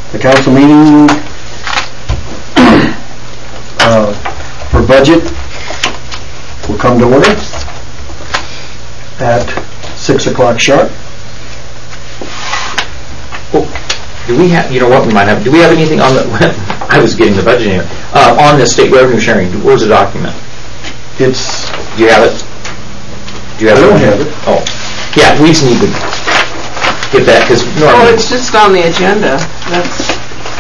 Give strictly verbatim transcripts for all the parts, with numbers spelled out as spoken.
The council meeting uh, for budget will come to order at six o'clock sharp. Oh, do we have, you know what, we might have, do we have anything on the, I was getting the budget here, uh, on the state revenue sharing, where's the document? It's, Do you have it? Do you have I it? don't have it. Oh, yeah, we just need to get that, because Oh, normally, it's just on the agenda. That's,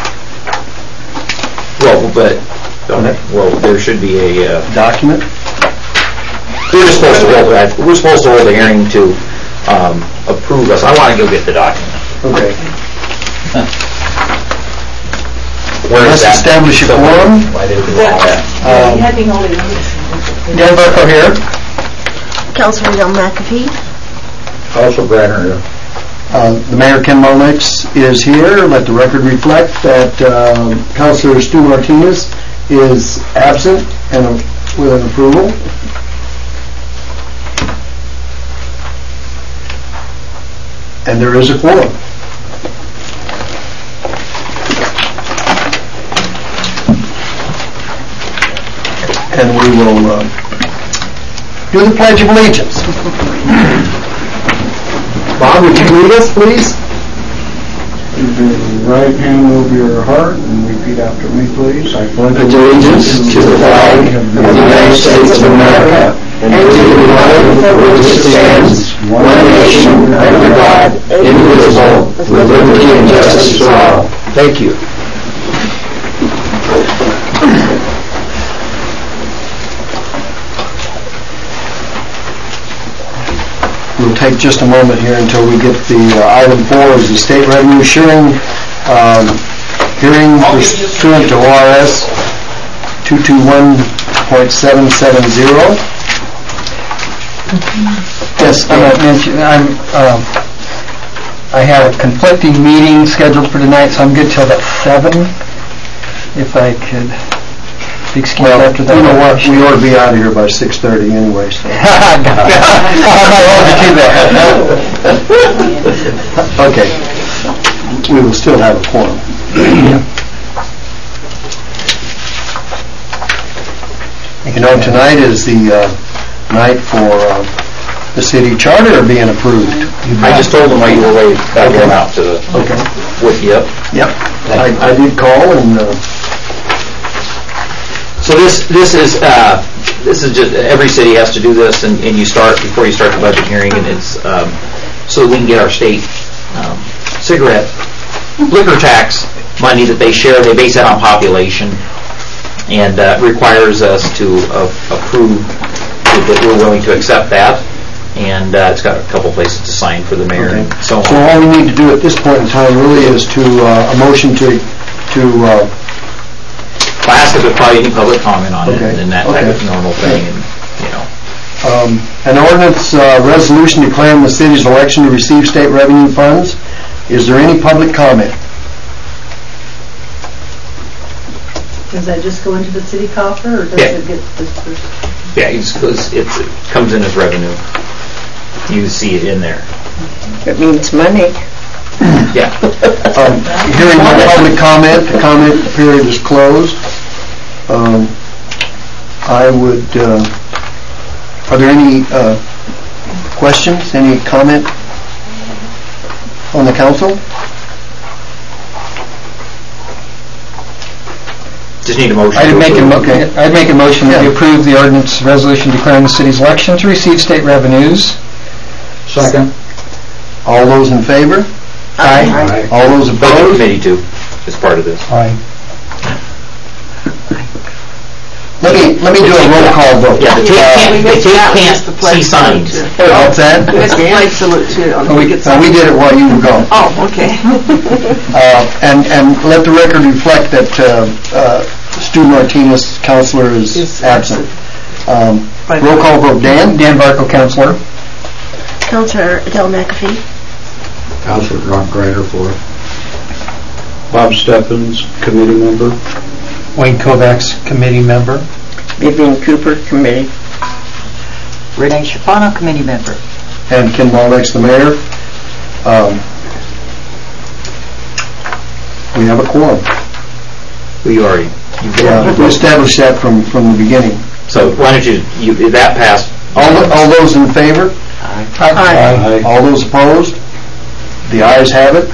well, but, okay, well, there should be a, uh, document. we're just supposed to hold, that- we're supposed to hold a hearing to um, approve us. I want to go get the document. Okay. Where is Let's that? establish a quorum. Why did we do all that? Um, Dan Barco here. Councilor Del McAfee. Council Brenner. Uh, the Mayor, Ken Mulnix, is here. Let the record reflect that um, Councilor Stu Martinez is absent and uh, with an approval. And there is a quorum. And we will uh, do the Pledge of Allegiance. Bob, would you lead us, please? Keep your right hand over your heart and repeat after me, please. I pledge Allegiance to the flag of the United States of America and to the republic for which it stands, one nation, under God, indivisible, with liberty and justice for all. Thank you. We'll take just a moment here until we get the uh, item four is the state revenue sharing um, hearing pursuant to O R S two twenty-one point seven seven zero. Yes, I'm not mentioning, I'm, um, I have a conflicting meeting scheduled for tonight, so I'm good till about seven. If I could be excused Well, after that. you know what, we ought to be out of here by six thirty anyway, so. I'm not able to do that. Okay. We will still have a quorum. You know, tonight is the uh, night for uh, the city charter being approved. I just told them while you were away, I came out to the, Okay. with you. Yep. I, I did call and, uh, So this, this is, uh, this is just, every city has to do this, and, and you start, before you start the budget hearing, and it's, um, so that we can get our state, um, cigarette liquor tax money that they share. They base that on population, and, uh, requires us to uh, approve that we're willing to accept that, and, uh, it's got a couple places to sign for the mayor okay. and so So on. all we need to do at this point in time really is to, uh, a motion to, to, uh, If I ask if there's probably any public comment on it, Okay. and that type of Okay. normal thing, and, you know. Um, an ordinance uh, resolution declaring the city's election to receive state revenue funds. Is there any public comment? Does that just go into the city coffer, or does Yeah. it get dispersed? Yeah, it's, it's, it's, it comes in as revenue. You see it in there. It means money. Yeah. Um, hearing no public comment, the comment period is closed. Um, I would, uh, are there any uh, questions, any comment on the council? Just need a motion. I'd to make a, approve. mo- Okay. I'd make a motion that we Yeah. approve the ordinance resolution declaring the city's election to receive state revenues. Second. All those in favor? Aye. All those Budget opposed? committee too, is part of this. Aye. Let me, let me do a roll call vote. Yeah, the tape can't, the tape can't see signs. What's that? it's the flag salute too. Oh, we, uh, we did it while you were gone. Oh, okay. Uh, and, and let the record reflect that uh, uh, Stu Martinez, counselor, is Is absent. Um, Right. roll call vote. Dan? Dan Barco, Counselor. Councilor Del McAfee. Councilor Ron Greider for it. Bob Stephens, committee member. Wayne Kovacs, committee member. Vivian Cooper, committee. Renee Schifano, committee member. And Ken Mulnix, the mayor. Um, We have a quorum. We already, you Yeah, we established that from, from the beginning. So why don't you, you, if that passed, All, tho- all those in favor? Aye. All those opposed? The ayes have it.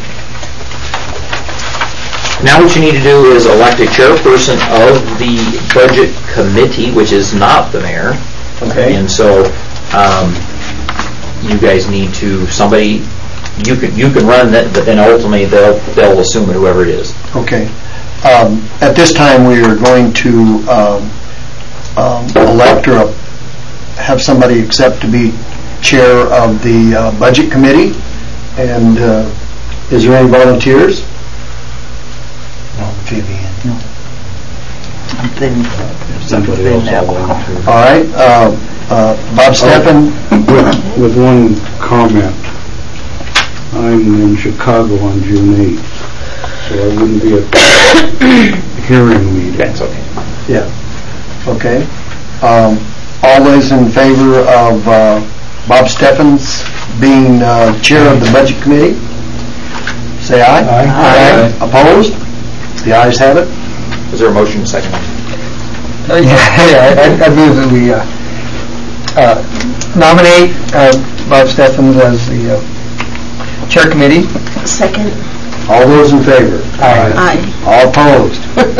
now what you need to do is elect a chairperson of the budget committee, which is not the mayor. Okay. And so, um, you guys need to, somebody, you can, you can run that, but then ultimately they'll, they'll assume it, whoever it is. Okay. Um, At this time, we are going to um, um, elect or have somebody accept to be chair of the uh, budget committee. And uh, is there any volunteers? No, Vivian. No. I'm thin. Somebody else will volunteer. All right. uh, uh, Bob Steffen? With, with one comment, I'm in Chicago on June eighth, so I wouldn't be at the hearing meeting. That's okay. Yeah. Okay. Um, All those in favor of uh, Bob Steffens being uh, chair of the budget committee, say aye. Aye. Aye. Opposed? The ayes have it. Is there a motion second? Uh, Yeah, yeah, I I move that we uh, uh, nominate uh, Bob Steffens as the uh, chair committee. Second. All those in favor? Aye. All opposed?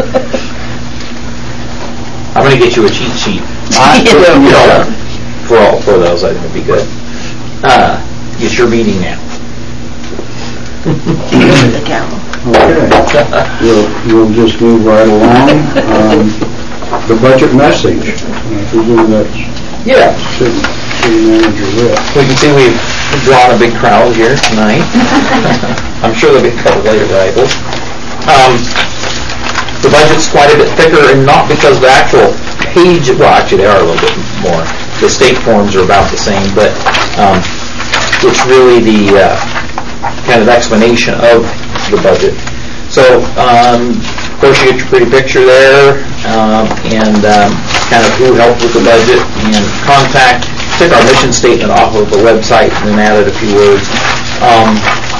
I'm going to get you a cheat sheet. Aye. You know, for all four of those, I think would be good. Uh, it's your meeting now. The gavel. Okay. We'll, we'll just move right along. Um, The budget message, I presume that's Yeah. city, city manager Rick. We can see we've drawn a big crowd here tonight. I'm sure there'll be a couple later that I hope. Um, the budget's quite a bit thicker, and not because the actual page, well, actually they are a little bit more. The state forms are about the same, but um, it's really the uh, kind of explanation of the budget. So, um, of course, you get your pretty picture there, um, and um, kind of who helped with the budget, and contact. Took our mission statement off of the website and then added a few words. Um,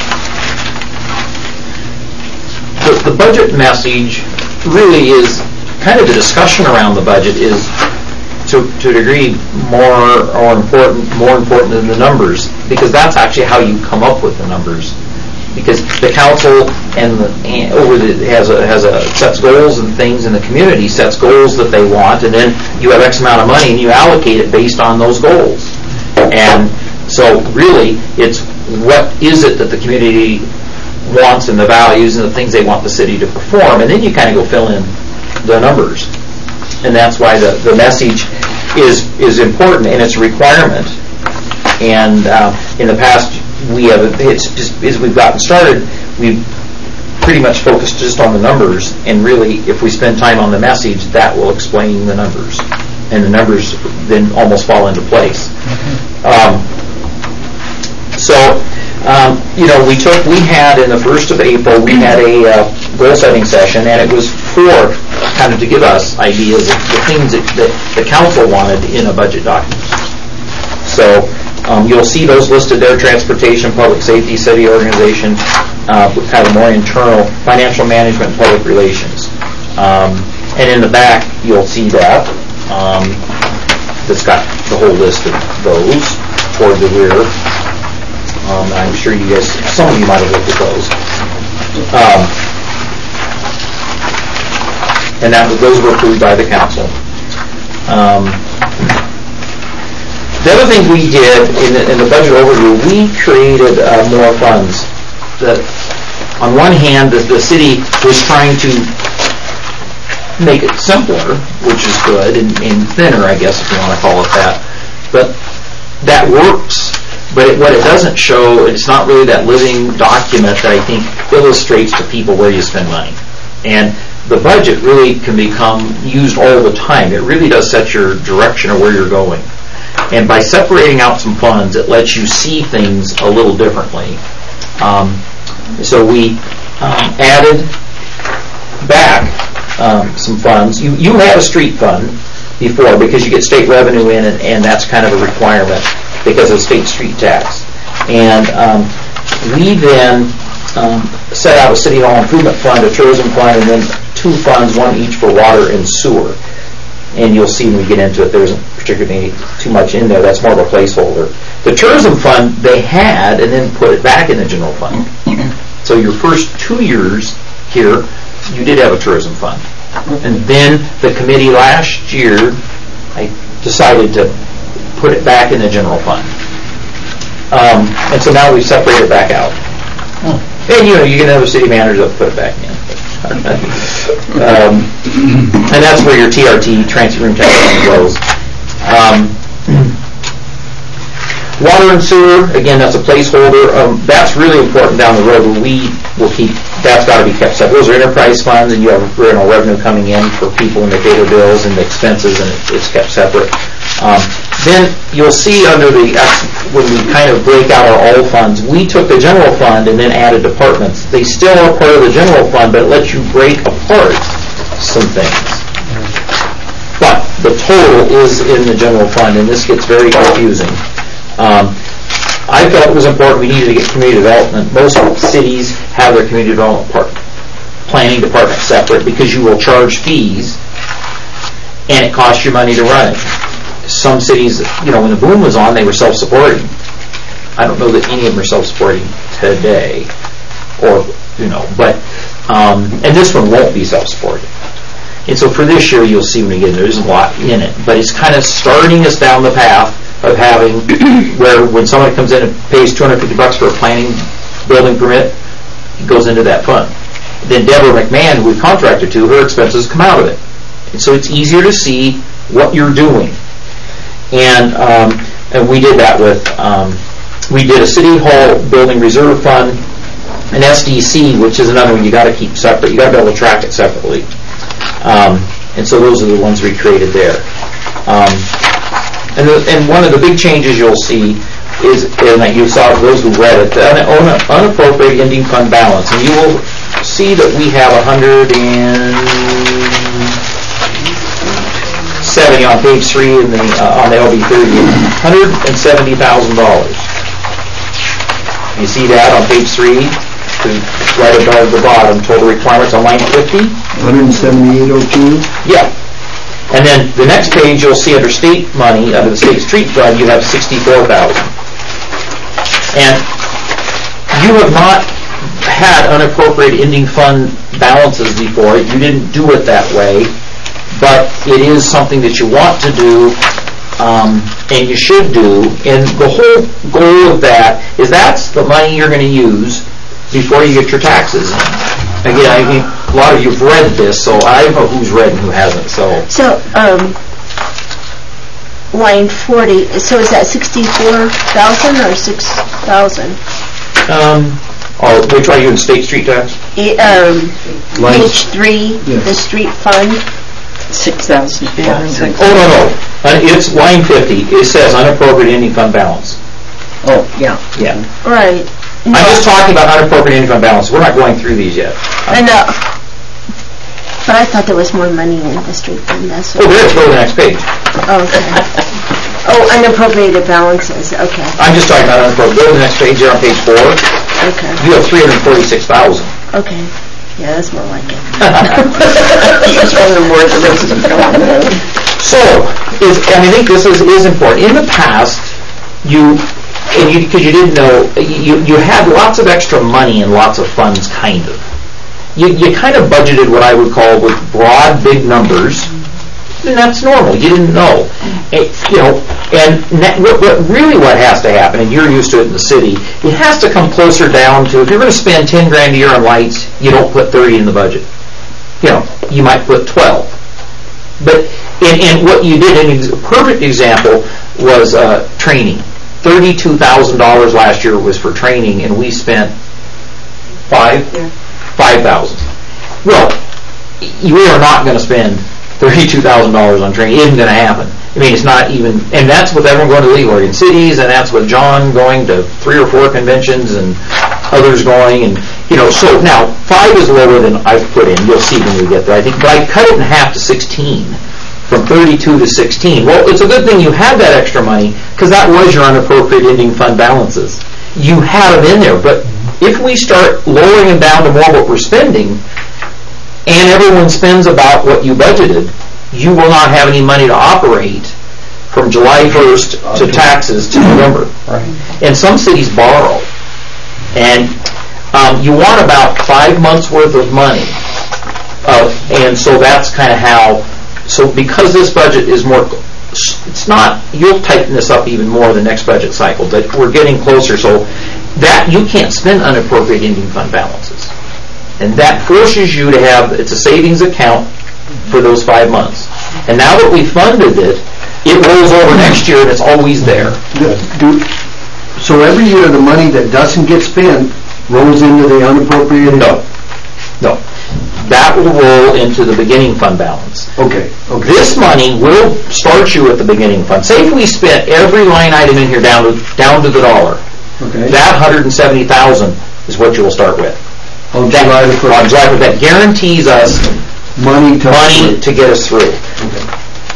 the, the budget message really is kind of the discussion around the budget is to, to a degree more or important, more important than the numbers, because that's actually how you come up with the numbers. Because the council and, the, and over the has a has a sets goals and things, and the community sets goals that they want, and then you have X amount of money and you allocate it based on those goals. And so really, it's what is it that the community wants and the values and the things they want the city to perform, and then you kind of go fill in the numbers. And that's why the, the message is is important, and it's a requirement. And uh, in the past, we have, it's just, as we've gotten started, we've pretty much focused just on the numbers, and really, if we spend time on the message, that will explain the numbers. And the numbers then almost fall into place. Um, so, um, you know, we took, we had in the first of April, we had a uh, goal-setting session, and it was for kind of to give us ideas of the things that, that the council wanted in a budget document. So, um, you'll see those listed there: transportation, public safety, city organization, uh, kind of more internal, financial management, public relations. Um, and in the back, you'll see that. Um, that's got the whole list of those toward the rear. Um, I'm sure you guys, some of you might have looked at those. Um, and that those were approved by the council. Um, The other thing we did in the, in the budget overview, we created uh, more funds. That, on one hand, the, the city was trying to make it simpler, which is good, and, and thinner, I guess, if you want to call it that. But that works. But it, what it doesn't show, it's not really that living document that I think illustrates to people where you spend money. And the budget really can become used all the time. It really does set your direction of where you're going. And by separating out some funds, it lets you see things a little differently. Um, so we um, added back um, some funds. You you had a street fund before because you get state revenue in, and, and that's kind of a requirement because of state street tax. And um, we then um, set out a city hall improvement fund, a tourism fund, and then two funds, one each for water and sewer. And you'll see when we get into it, there isn't particularly too much in there. That's more of a placeholder. The tourism fund they had, and then put it back in the general fund. So your first two years here, you did have a tourism fund. And then the committee last year, I decided to put it back in the general fund. Um, and so now we've separated it back out. And you know, you can have a city manager that put it back in. um, and that's where your T R T, transfer room tax money, goes. Um, water and sewer, again, that's a placeholder. Um, that's really important down the road. Where we will keep, that's got to be kept separate. Those are enterprise funds, and you have you know, revenue coming in for people and the data bills and the expenses, and it, it's kept separate. Um, then you'll see under the, when we kind of break out our all funds, we took the general fund and then added departments. They still are part of the general fund, but it lets you break apart some things. But the total is in the general fund, and this gets very confusing. Um, I felt it was important we needed to get community development. Most cities have their community development part, planning department separate because you will charge fees and it costs you money to run it. Some cities, you know, when the boom was on, they were self-supporting. I don't know that any of them are self-supporting today, or, you know, but, um, and this one won't be self-supporting. And so for this year, you'll see when we get in, there isn't a lot in it, but it's kind of starting us down the path of having, where when somebody comes in and pays two hundred fifty bucks for a planning building permit, it goes into that fund. Then Deborah McMahon, who we contracted to, her expenses come out of it. And so it's easier to see what you're doing. And, um, and we did that with, um, we did a City Hall Building Reserve Fund, an S D C, which is another one you got to keep separate. You got to be able to track it separately. Um, and so those are the ones we created there. Um, and, the, and one of the big changes you'll see is, and that you saw those who read it, the un, unappropriated ending fund balance. And you will see that we have one hundred seventy on page three in the, uh, on the L B thirty, one hundred seventy thousand dollars. You see that on page three, right above the bottom, total requirements on line fifty. one seventy-eight oh two? Yeah. And then the next page, you'll see under state money, under the state street fund, you have sixty-four thousand dollars. And you have not had unappropriated ending fund balances before. You didn't do it that way. But it is something that you want to do, um, and you should do. And the whole goal of that is that's the money you're going to use before you get your taxes in. Again, I mean, a lot of you have read this, so I don't know who's read and who hasn't. So, So, um, line forty, so is that sixty-four thousand or six thousand? um, oh, which are you in state street tax? Um, Line- page three, Yes. the street fund. Six thousand. Oh, no, no. Uh, It's line fifty. It says unappropriated ending fund balance. Oh, yeah. Yeah. Right. No, I'm just talking about unappropriated ending fund balance. We're not going through these yet. I know. But I thought there was more money in the street fund, that's Oh, what. there, go to the next page. Okay. Oh, unappropriated balances, okay, I'm just talking about unappropriated. Go to the next page here on page four. okay, You have three hundred forty-six thousand. okay. Yeah, that's more like it. That's one of the words that doesn't come on there. So, is, and I think this is, is important. In the past, you, and you, because you didn't know, you, you had lots of extra money and lots of funds, kind of. You, you kind of budgeted what I would call with broad, big numbers, and that's normal. You didn't know. It, you know, and ne- what, what really what has to happen, and you're used to it in the city, it has to come closer down to, if you're going to spend ten grand a year on lights, you don't put thirty in the budget. You know, you might put twelve. But, and, and what you did, and a perfect example was uh, training. thirty-two thousand dollars last year was for training, and we spent five? Yeah. five thousand. Well, we are not going to spend thirty-two thousand dollars on training. It isn't going to happen. I mean, it's not even, and that's with everyone going to League of Oregon Cities, and that's with John going to three or four conventions, and others going, and, you know, so now, five is lower than I've put in. You'll see when we get there, I think, but I cut it in half to sixteen, from thirty-two to sixteen. Well, it's a good thing you had that extra money, because that was your unappropriated ending fund balances. You had them in there, but If we start lowering them down to more what we're spending, and everyone spends about what you budgeted, you will not have any money to operate from July first to taxes to November. Right. And some cities borrow. And um, you want about five months worth of money. Uh, and so that's kind of how, so because this budget is more, it's not, you'll tighten this up even more the next budget cycle, but we're getting closer. So that, you can't spend unappropriated ending fund balances. And that forces you to have, it's a savings account for those five months. And now that we funded it, it rolls over next year and it's always there. Do- do- So every year, the money that doesn't get spent rolls into the unappropriated? No, no. That will roll into the beginning fund balance. Okay, okay. This money will start you at the beginning fund. Say if we spent every line item in here down to, down to the dollar, Okay. that one hundred seventy thousand is what you will start with. On That, July the first. on July, that guarantees us Money to... money to get us through. Okay.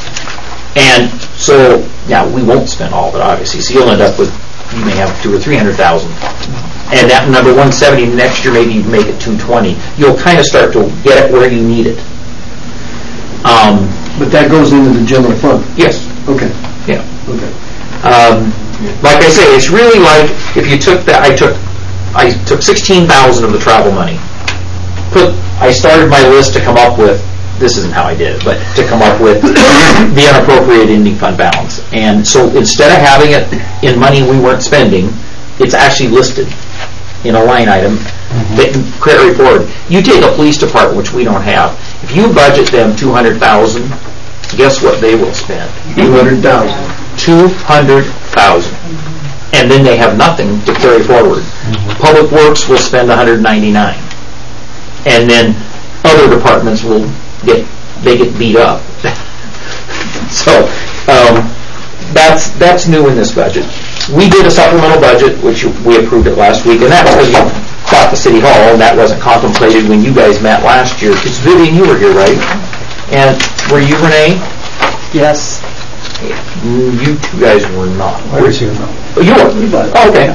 And so, now, we won't spend all of it, obviously, so you'll end up with, you may have two or three hundred thousand. And that number one seventy next year, maybe you make it two twenty. You'll kind of start to get it where you need it. Um, But that goes into the general fund? yes, Okay, yeah. okay. Um, like I say, it's really like if you took that. I took, I took sixteen thousand of the travel money. Put, I started my list to come up with. This isn't how I did it, but to come up with the unappropriated ending fund balance. And so instead of having it in money we weren't spending, it's actually listed in a line item. That credit report. You take a police department, which we don't have. If you budget them two hundred thousand, guess what they will spend? two hundred thousand. Two hundred thousand, and then they have nothing to carry forward. Public Works will spend one hundred ninety-nine, and then other departments will get they get beat up. So um, that's that's new in this budget. We did a supplemental budget, which we approved it last week, and that was because you bought the city hall, and that wasn't contemplated when you guys met last year. Because Vivian, you were here, right? And were you, Renee? Yes. You two guys were not. I was here, no. Oh, you were? Oh, okay.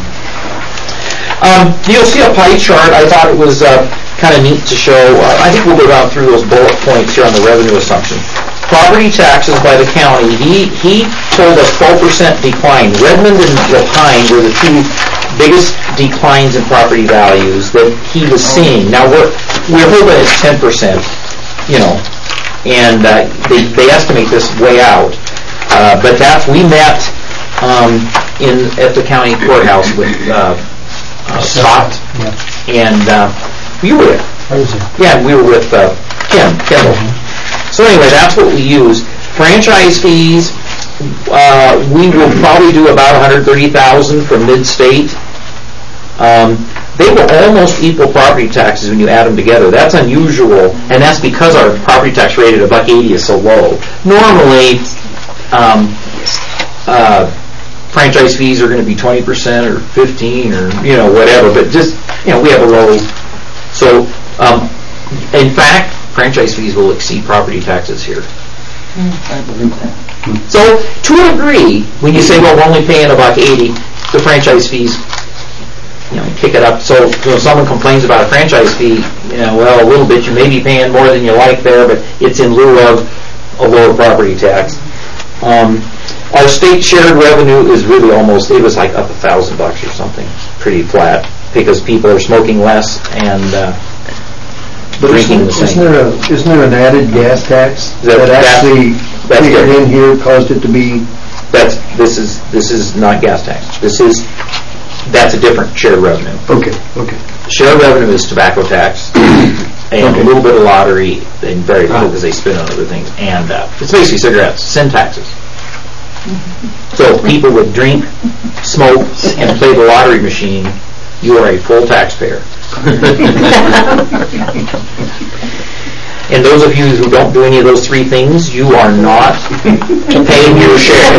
Um, you'll see a pie chart. I thought it was uh, kind of neat to show. Uh, I think we'll go down through those bullet points here on the revenue assumption. Property taxes by the county. He he told us twelve percent decline. Redmond and Lapine were the two biggest declines in property values that he was seeing. Now we're we're hoping it's ten percent. You know, and uh, they they estimate this way out. Uh, but that's we met um, in at the county courthouse with uh, uh, Scott and uh, you were there. I was there. Yeah, we were with uh, Kim Kendall. So anyway, that's what we use. Franchise fees. Uh, we will probably do about one hundred thirty thousand from mid-state. Um, they will almost equal property taxes when you add them together. That's unusual, and that's because our property tax rate at a buck eighty is so low. Normally, um, uh, franchise fees are going to be twenty percent or fifteen or you know whatever, but just you know we have a low. So um, in fact, franchise fees will exceed property taxes here. I believe that. So to a degree, when you say well we're only paying a buck eighty, the franchise fees. You know, kick it up. So when someone complains about a franchise fee, you know, well, a little bit, you may be paying more than you like there, but it's in lieu of a lower property tax. Um, our state shared revenue is really almost, it was like up a thousand bucks or something, pretty flat, because people are smoking less and uh, But drinking the isn't, isn't same. there a, isn't there an added gas tax That- that that- actually that's figured different. in here, caused it to be? That's this is this is not gas tax. This is that's a different shared revenue. Okay, okay. Shared revenue is tobacco tax and Okay. a little bit of lottery and very little because they spend on other things. And uh, it's basically cigarettes, sin taxes. So if people would drink, smoke, and play the lottery machine, you are a full taxpayer. And those of you who don't do any of those three things, you are not paying your share.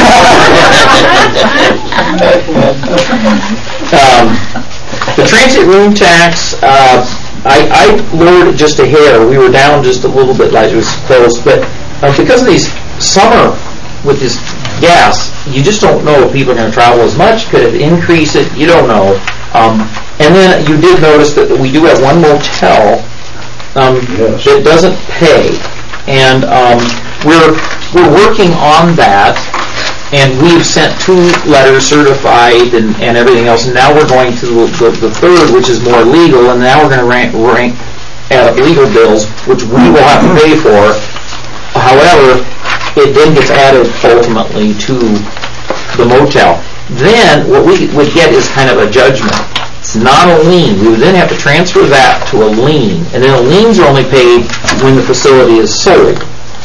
um, the transit room tax, uh, I, I lowered it just a hair. We were down just a little bit, like it was close. But uh, because of these summer with this gas, you just don't know if people are going to travel as much. Could it increase it? You don't know. Um, and then you did notice that we do have one motel um, Yes. that doesn't pay, and um, we're we're working on that, and we've sent two letters certified and, and everything else, and now we're going to the, the, the third, which is more legal, and now we're going to rank, rank add up legal bills, which we will have to pay for. However, it then gets added ultimately to the motel. Then what we would get is kind of a judgment. It's not a lien. We would then have to transfer that to a lien, and then liens are only paid when the facility is sold.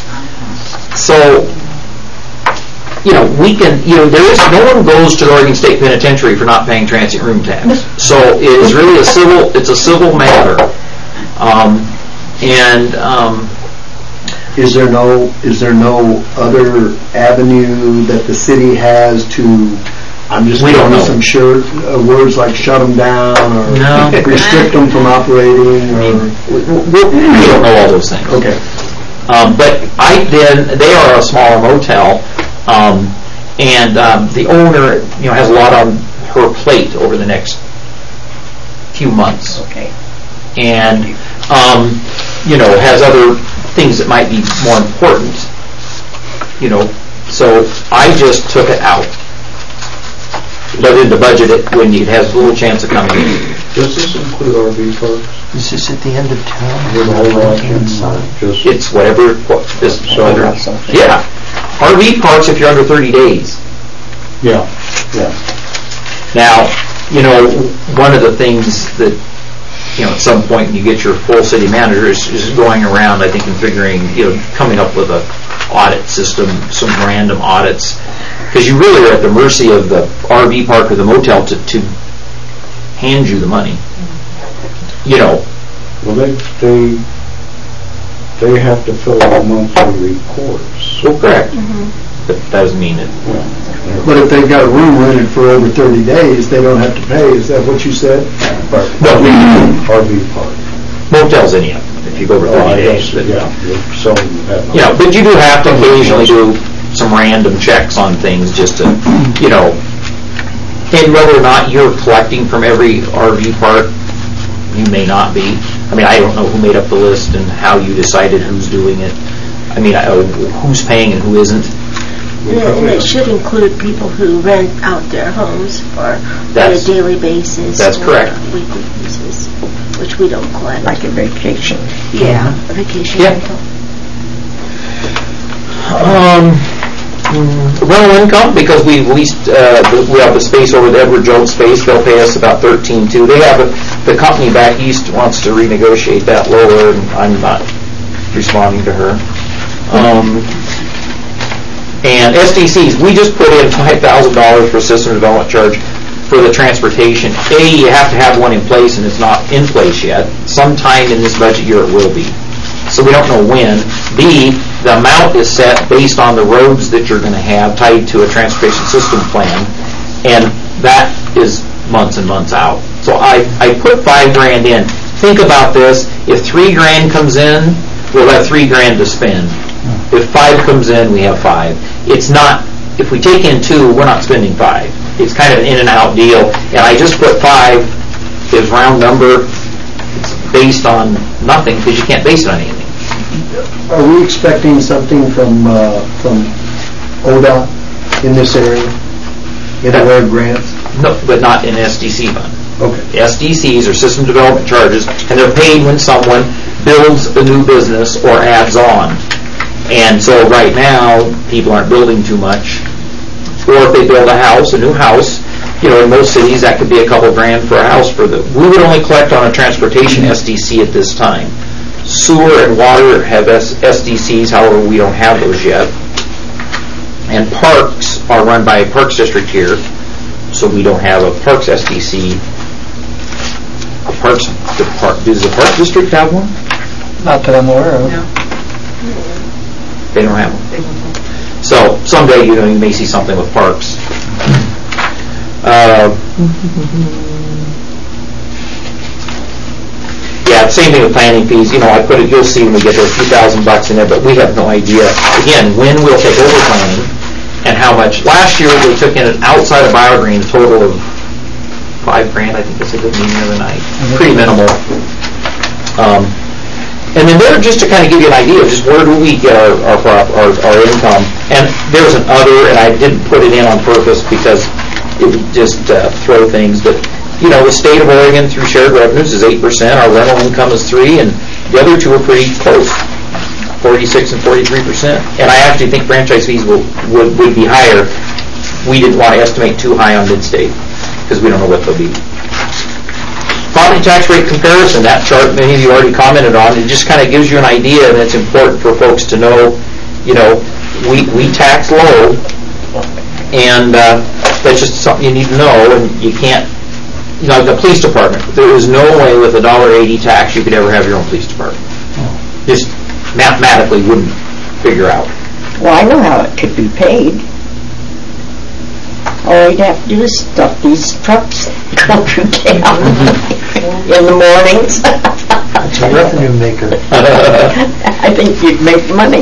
So, you know, we can, you know, there is, no one goes to the Oregon State Penitentiary for not paying transient room tax. So it is really a civil, it's a civil matter. Um, and, um, Is there no, is there no other avenue that the city has to, I'm just We don't throwing know. some sure, uh, words like shut them down or No. restrict them from operating or? we, we, we don't know all those things. Okay. Um, but I then, they are a smaller motel, um, and um, the owner, you know, has a lot on her plate over the next few months. Okay. And, um, you know, has other things that might be more important, you know, so I just took it out. But in the budget, it, when it has a little chance of coming in. Does this include R V parks? Is this at the end of town? With all that in, Inside. uh, just, It's whatever, what, this, So whether, that's something. yeah. R V parks if you're under thirty days. yeah, yeah. Now, you know, one of the things that, you know, at some point when you get your full city manager is, is going around, I think, and figuring, you know, coming up with a audit system, some random audits, because you really are at the mercy of the R V park or the motel to, to hand you the money. You know, Well, they, they, they have to fill out monthly reports. so correct. But that doesn't mean it. Well, But if they've got a room rented for over thirty days, they don't have to pay. Is that what you said? No, R V park. motels anyhow, if you go over Oh, I thirty days. guess, But, yeah, if someone had. you know, but you do have to occasionally do some random checks on things just to, you know, and whether or not you're collecting from every R V park, you may not be. I mean, I don't know who made up the list and how you decided who's doing it. I mean, I, who's paying and who isn't. And it should include people who rent out their homes for on a That's- daily basis. that's or correct. weekly basis, which we don't collect. Like a vacation. Yeah, a vacation Yeah. rental. Um, mm, rental income, because we leased, uh, the- we have the space over the Edward Jones space, they'll pay us about thirteen two. They have, a- the company back east wants to renegotiate that lower, and I'm not responding to her. Um, and S D Cs, we just put in five thousand dollars for system development charge for the transportation. A, you have to have one in place, and it's not in place yet. Sometime in this budget year it will be. So we don't know when. B, the amount is set based on the roads that you're going to have tied to a transportation system plan, and that is months and months out. So I, I put five grand in. Think about this. If three grand comes in, we'll have three grand to spend. If five comes in, we have five. It's not, if we take in two, we're not spending five. It's kind of an in and out deal, and I just put five as round number. It's based on nothing, because you can't base it on anything. Are we expecting something from, uh, from O D O T in this area, in the way of grants? No, but not in S D C fund. Okay. S D Cs are system development charges, and they're paid when someone builds a new business or adds on. And so right now, people aren't building too much. Or if they build a house, a new house, you know, in most cities, that could be a couple grand for a house for the, we would only collect on a transportation S D C at this time. Sewer and water have S- SDCs, however, we don't have those yet. And parks are run by a parks district here, so we don't have a parks S D C. A parks, the park, does the park district have one? Not that I'm aware of. They don't have one. So someday, you know, you may see something with parks. Uh, yeah, same thing with planning fees. You know, I put it, you'll see when we get there, a few thousand bucks in there, but we have no idea, again, when we'll take over planning and how much. Last year, they took in, outside of BioGreen, a total of five grand, I think that's a good meeting the other night. Pretty minimal. Um, and then there, just to kind of give you an idea of just where do we get our our, prop, our our income. And there's an other, and I didn't put it in on purpose because it would just uh, throw things, but you know, the state of Oregon through shared revenues is eight percent, our rental income is three, and the other two are pretty close, forty-six and forty-three percent. And I actually think franchise fees will, would, would be higher. We didn't want to estimate too high on mid-state, because we don't know what they'll be. Property tax rate comparison, that chart many of you already commented on, it just kind of gives you an idea, and it's important for folks to know, you know, we, we tax low, and uh, that's just something you need to know, and you can't, you know, the police department, there is no way with a one dollar eighty tax you could ever have your own police department. Just mathematically wouldn't figure out. Well, I know how it could be paid. All you'd have to do is stuff these trucks, go through town in the mornings. It's a revenue maker. I think you'd make money.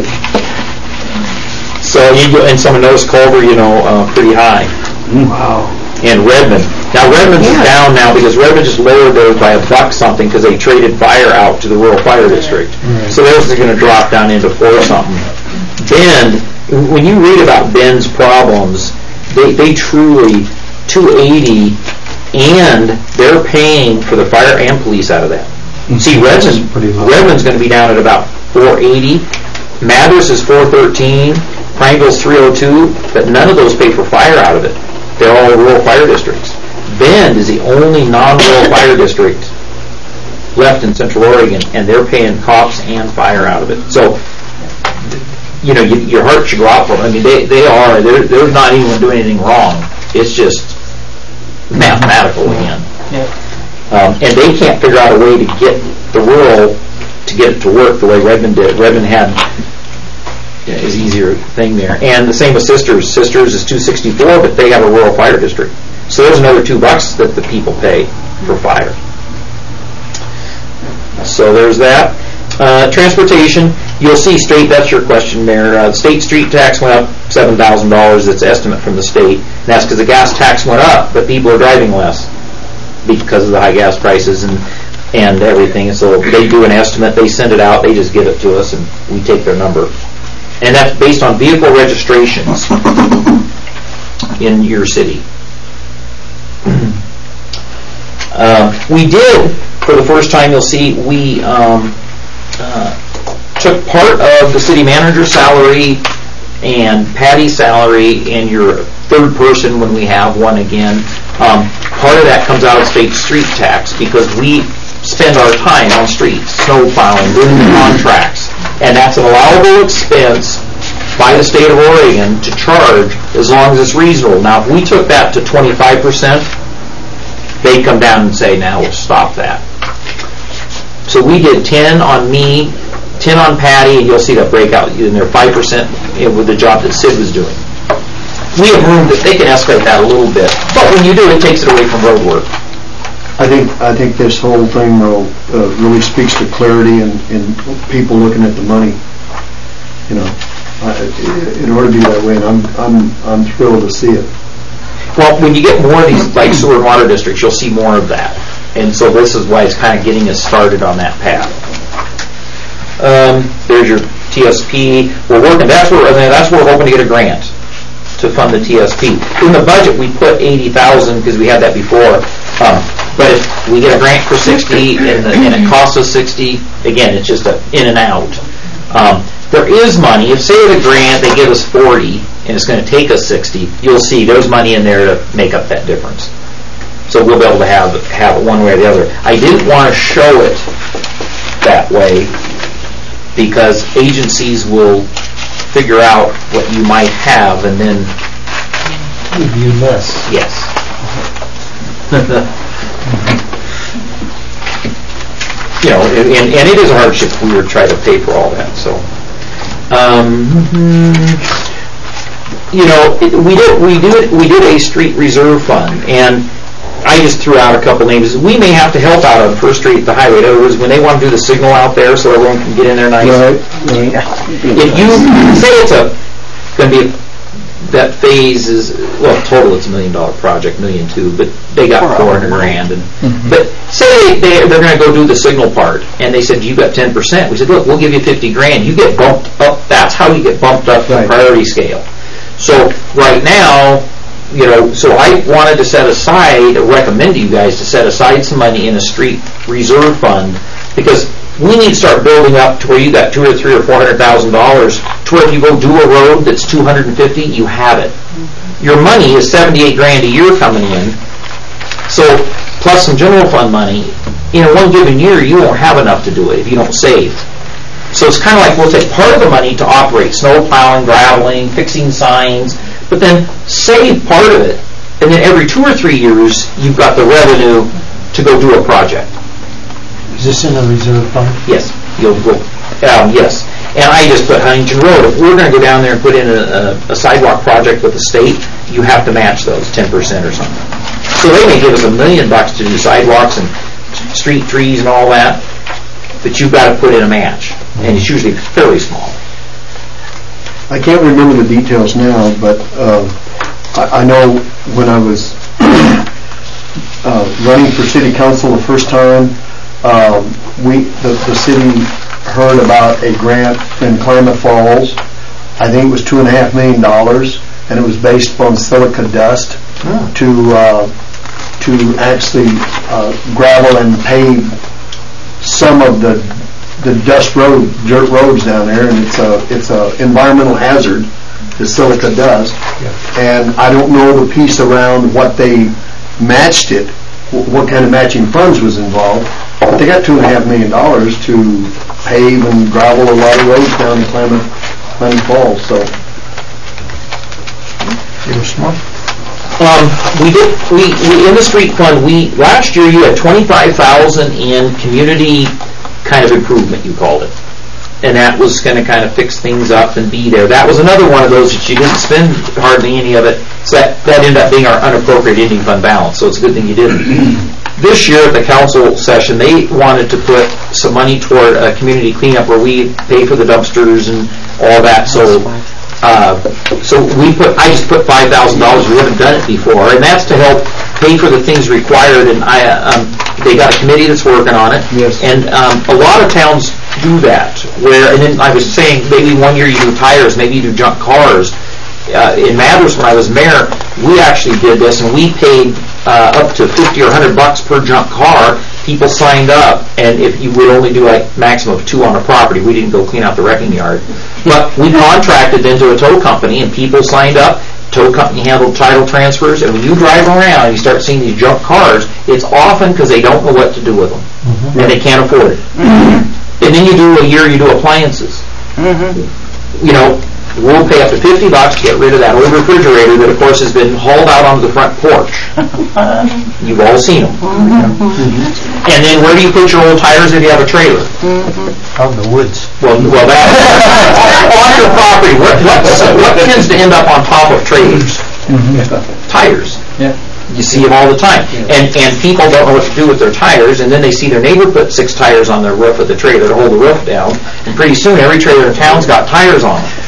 So you go, and some of those Culver, you know, uh, pretty high. Wow. And Redmond. Now Redmond's Yeah. is down now because Redmond just lowered theirs by a buck something because they traded fire out to the rural fire district. Right. So theirs is going to drop down into four something. Bend, when you read about Bend's problems, they, they truly two eighty, and they're paying for the fire and police out of that. See, Redmond's, pretty low. Redmond's going to be down at about four eighty. Madras is four thirteen. Prineville's three oh two, but none of those pay for fire out of it. They're all rural fire districts. Bend is the only non-rural fire district left in Central Oregon, and they're paying cops and fire out of it. So, you know, you, your heart should go out for them. I mean, they, they are, they're, they're not even doing anything wrong. It's just mathematical again. Um, and they can't figure out a way to get the rural, to get it to work the way Redmond did. Redmond had is easier thing there. And the same with Sisters. Sisters is two sixty-four, but they have a rural fire district. So there's another two bucks that the people pay for fire. So there's that. Uh, transportation, you'll see state, that's your question there. Uh, state street tax went up seven thousand dollars. That's estimate from the state. And that's because the gas tax went up, but people are driving less because of the high gas prices and and everything. And so they do an estimate, they send it out, they just give it to us, and we take their number. And that's based on vehicle registrations in your city. uh, we did, for the first time you'll see, we um, uh, took part of the city manager's salary and Patty's salary and your third person when we have one again. Um, part of that comes out of state street tax because we spend our time on streets, snow plowing, doing contracts, and that's an allowable expense by the state of Oregon to charge as long as it's reasonable. Now, if we took that to twenty-five percent, they'd come down and say, now we'll stop that. So we did ten on me, ten on Patty, and you'll see that breakout in there, five percent with the job that Sid was doing. We have room that they can escalate that a little bit, but when you do, it takes it away from road work. I think I think this whole thing though uh, really speaks to clarity and, and people looking at the money. You know, I, it ought to be that way, and I'm I'm I'm thrilled to see it. Well, when you get more of these like sewer and water districts, you'll see more of that, and so this is why it's kind of getting us started on that path. Um, there's your T S P. We're working. That's where that's where we're hoping to get a grant to fund the T S P. In the budget, we put eighty thousand because we had that before. Um, but if we get a grant for sixty and, the, and it costs us sixty, again, it's just a in and out. Um, there is money. If say the grant they give us forty and it's going to take us sixty, you'll see there's money in there to make up that difference. So we'll be able to have have it one way or the other. I didn't want to show it that way because agencies will figure out what you might have and then Give you less. yes. You know, and, and it is a hardship we were trying to pay for all that. So, um, you know, it, we did we did we did a street reserve fund, and I just threw out a couple names. We may have to help out on First Street, the highway. In other words, when they want to do the signal out there, so everyone can get in there nice. Right, right. If you say it's a going to be that phase is, well, total it's a million dollar project, million two, but they got four hundred grand. And, but say they, they're going to go do the signal part, and they said, you got ten percent. We said, look, we'll give you fifty grand. You get bumped up. That's how you get bumped up the Right. priority scale. So right now, you know, so I wanted to set aside, recommend to you guys to set aside some money in a street reserve fund, because we need to start building up to where you got two or three or four hundred thousand dollars, to where if you go do a road that's two hundred and fifty, you have it. Your money is seventy-eight grand a year coming in, so plus some general fund money. In one given year, you won't have enough to do it if you don't save. So it's kind of like we'll take part of the money to operate snow plowing, graveling, fixing signs, but then save part of it, and then every two or three years, you've got the revenue to go do a project. Is this in the reserve fund? Yes, you'll go, um, yes. And I just put Huntington Road. If we're going to go down there and put in a, a, a sidewalk project with the state, you have to match those, ten percent or something. So they may give us a million bucks to do sidewalks and street trees and all that, but you've got to put in a match, and it's usually fairly small. I can't remember the details now, but um, I, I know when I was uh, running for city council the first time, um, we the, the city heard about a grant in Klamath Falls. I think it was two and a half million dollars, and it was based upon silica dust Oh. to uh, to actually uh, gravel and pave some of the the dust road, dirt roads down there, and it's a it's a environmental hazard, the silica dust. Yeah. And I don't know the piece around what they matched it, wh- what kind of matching funds was involved, but they got two and a half million dollars to pave and gravel a lot of roads down in Klamath, Klamath Falls. So You're smart. Um, we did, we, we, in the street fund, we, last year you had twenty-five thousand in community kind of improvement, you called it. And that was gonna kind of fix things up and be there. That was another one of those that you didn't spend hardly any of it, so that, that ended up being our unappropriated ending fund balance, so it's a good thing you didn't. This year at the council session, they wanted to put some money toward a community cleanup where we pay for the dumpsters and all that, so Uh, so we put, I just put five thousand dollars, we haven't done it before, and that's to help pay for the things required, and I, um, they got a committee that's working on it. Yes. And um, a lot of towns do that, where, and then I was saying, maybe one year you do tires, maybe you do junk cars. Uh, in Mathers, when I was mayor, we actually did this, and we paid uh, up to fifty or one hundred bucks per junk car. People signed up, and if you would only do like maximum of two on a property, we didn't go clean out the wrecking yard. But we contracted into a tow company, and people signed up. Tow company handled title transfers, and when you drive around and you start seeing these junk cars, it's often because they don't know what to do with them, mm-hmm. and they can't afford it. Mm-hmm. And then you do a year, you do appliances. Mm-hmm. You know, we'll pay up to fifty bucks to get rid of that old refrigerator that, of course, has been hauled out onto the front porch. You've all seen them. Mm-hmm. And then where do you put your old tires if you have a trailer? Mm-hmm. Out in the woods. Well, well, that on your property. What, what's, what tends to end up on top of trailers? Mm-hmm. Tires. Yeah. You see them all the time. And and people don't know what to do with their tires, and then they see their neighbor put six tires on their roof of the trailer to hold the roof down, and pretty soon every trailer in town's got tires on them.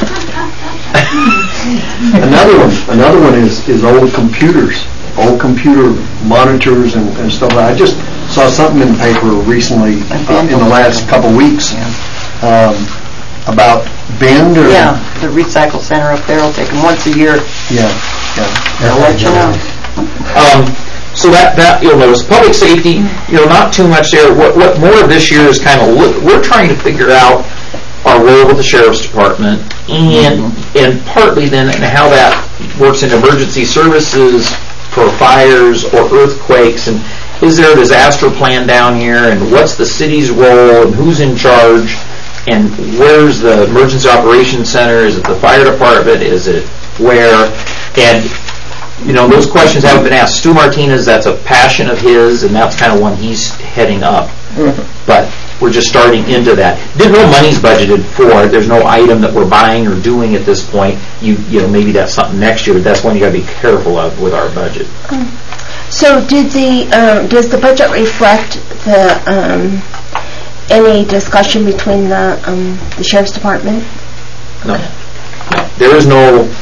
another one, another one is, is old computers, old computer monitors and, and stuff. I just saw something in the paper recently, uh, in the last couple weeks, um, about Bend or... Yeah, the recycle center up there will take them once a year. Yeah, yeah. They'll let you know. Um, so that, that you'll notice. Public safety, you know, not too much there. What, what more of this year is kind of, look, we're trying to figure out our role with the Sheriff's Department, and and partly then and how that works in emergency services for fires or earthquakes, and is there a disaster plan down here, and what's the city's role, and who's in charge, and where's the emergency operations center? Is it the fire department? Is it where? And you know, those questions haven't been asked. Stu Martinez, that's a passion of his, and that's kind of one he's heading up. Mm-hmm. But we're just starting into that. There's no money's budgeted for it. There's no item that we're buying or doing at this point. You you know, maybe that's something next year, but that's one you got to be careful of with our budget. So did the, um, does the budget reflect the, um, any discussion between the, um, the Sheriff's Department? No. No. There is no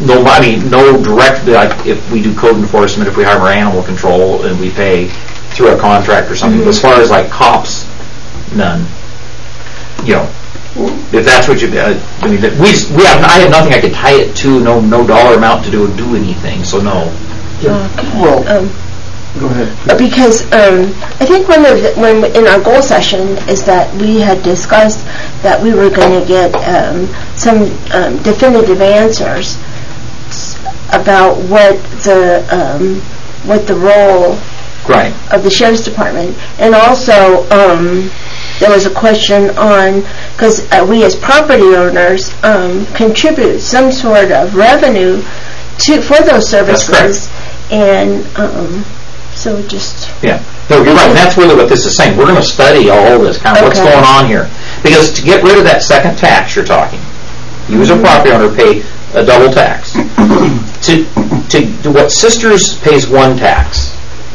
no, I mean, no direct, like, if we do code enforcement, if we hire animal control and we pay through a contract or something, but as far as like cops, none. You know, if that's what you, uh, I mean, we, we have, I have nothing I could tie it to, no, no dollar amount to do, do anything, so no. Well, Um, go ahead. Because um, I think one of the, when in our goal session is that we had discussed that we were going to get um, some um, definitive answers about what the um, what the role Right. of the sheriff's department, and also um, there was a question on because uh, we as property owners um, contribute some sort of revenue to for those services. That's correct. And um, so just... Yeah. No, you're right. And that's really what this is saying. We're going to study all this, kind of what's Okay. going on here. Because to get rid of that second tax you're talking, you as a property owner pay a double tax. to, to to what Sisters pays one tax.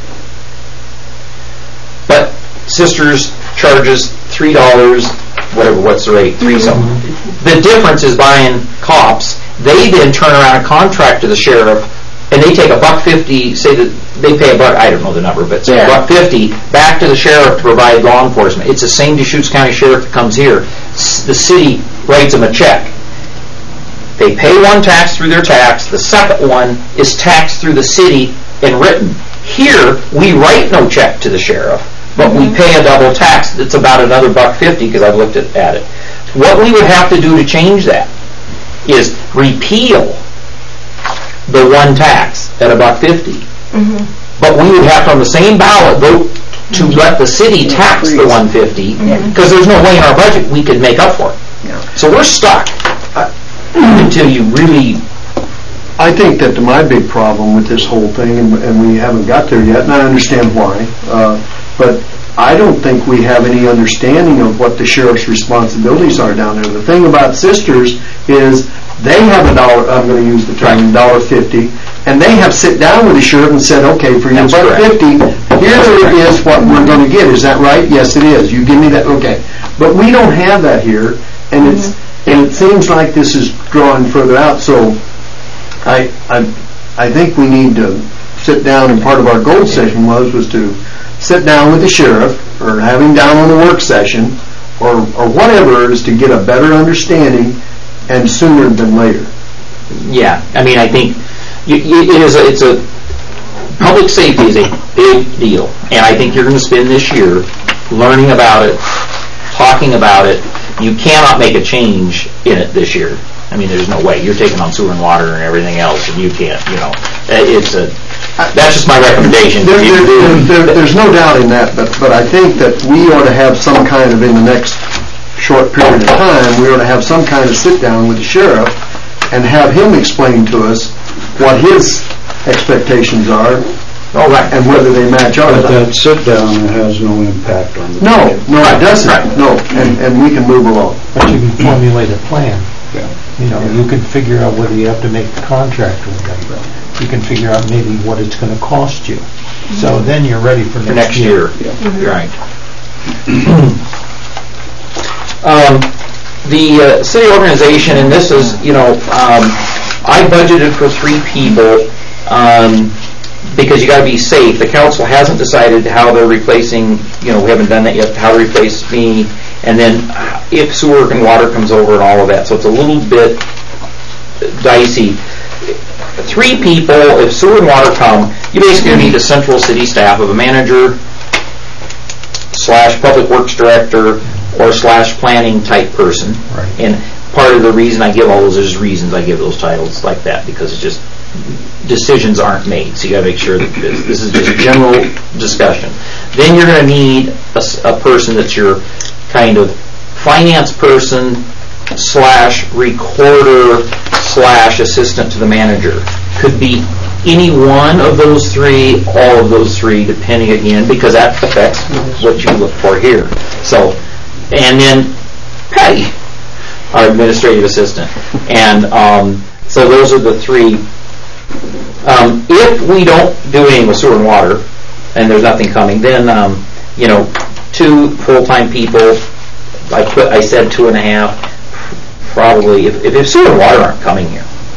But Sisters charges three dollars, whatever, what's the rate? Three something. The difference is buying cops. They then turn around and contract to the sheriff, and they take a buck fifty, say that they pay a buck, I don't know the number, but say Yeah. a buck fifty back to the sheriff to provide law enforcement. It's the same Deschutes County Sheriff that comes here. S- The city writes them a check. They pay one tax through their tax. The second one is taxed through the city and written. Here, we write no check to the sheriff, but we pay a double tax that's about another buck fifty because I've looked at, at it. What we would have to do to change that is repeal the one tax at a buck fifty. But we would have to, on the same ballot, vote to let the city tax the one fifty because there's no way in our budget we could make up for it. So we're stuck until you really... I think that my big problem with this whole thing, and, and we haven't got there yet, and I understand why, uh, but I don't think we have any understanding of what the sheriff's responsibilities are down there. The thing about Sisters is they have a dollar, I'm going to use the term, dollar fifty, and they have sit down with the sheriff and said, okay, for your That's buck correct. fifty, here is what we're going to get. Is that right? Yes, it is. You give me that? Okay. But we don't have that here, and it's and it seems like this is drawing further out, so I, I, I think we need to sit down, and part of our goal session was, was to sit down with the sheriff, or have him down on the work session, or, or whatever it is, to get a better understanding, and sooner than later. Yeah, I mean, I think y- y- it is a, it's a, public safety is a big deal, and I think you're going to spend this year learning about it, talking about it. You cannot make a change in it this year. I mean, there's no way. You're taking on sewer and water and everything else, and you can't, you know. It's a, that's just my recommendation. There, You- there, there, there's no doubt in that, but, but I think that we ought to have some kind of, in the next short period of time, we ought to have some kind of sit-down with the sheriff and have him explain to us what his expectations are All right. and whether they match ours. But that sit-down has no impact on the... No, no, it doesn't. Right. No, and, and we can move along. But you can formulate a plan. Yeah. You know, you can figure out whether you have to make the contract with them. You can figure out maybe what it's going to cost you. So then you're ready for For next next year. You're right. um, the uh, city organization, and this is, you know, um, I budgeted for three people um, because you got to be safe. The council hasn't decided how they're replacing, you know, we haven't done that yet, how to replace me, and then if sewer and water comes over and all of that. So it's a little bit dicey. Three people, if sewer and water come, you basically need a central city staff of a manager slash public works director or slash planning type person. Right. And part of the reason I give all those is reasons I give those titles like that, because it's just decisions aren't made. So you got to make sure that this, this is just general discussion. Then you're going to need a, s- a person that's your kind of finance person slash recorder slash assistant to the manager. Could be any one of those three, all of those three, depending again, because that affects what you look for here. So, and then Patty, our administrative assistant. And um, so those are the three. Um, if we don't do anything with sewer and water, and there's nothing coming, then, um, you know, two full-time people, I put, I said two and a half, probably, if, if sewer and water aren't coming here,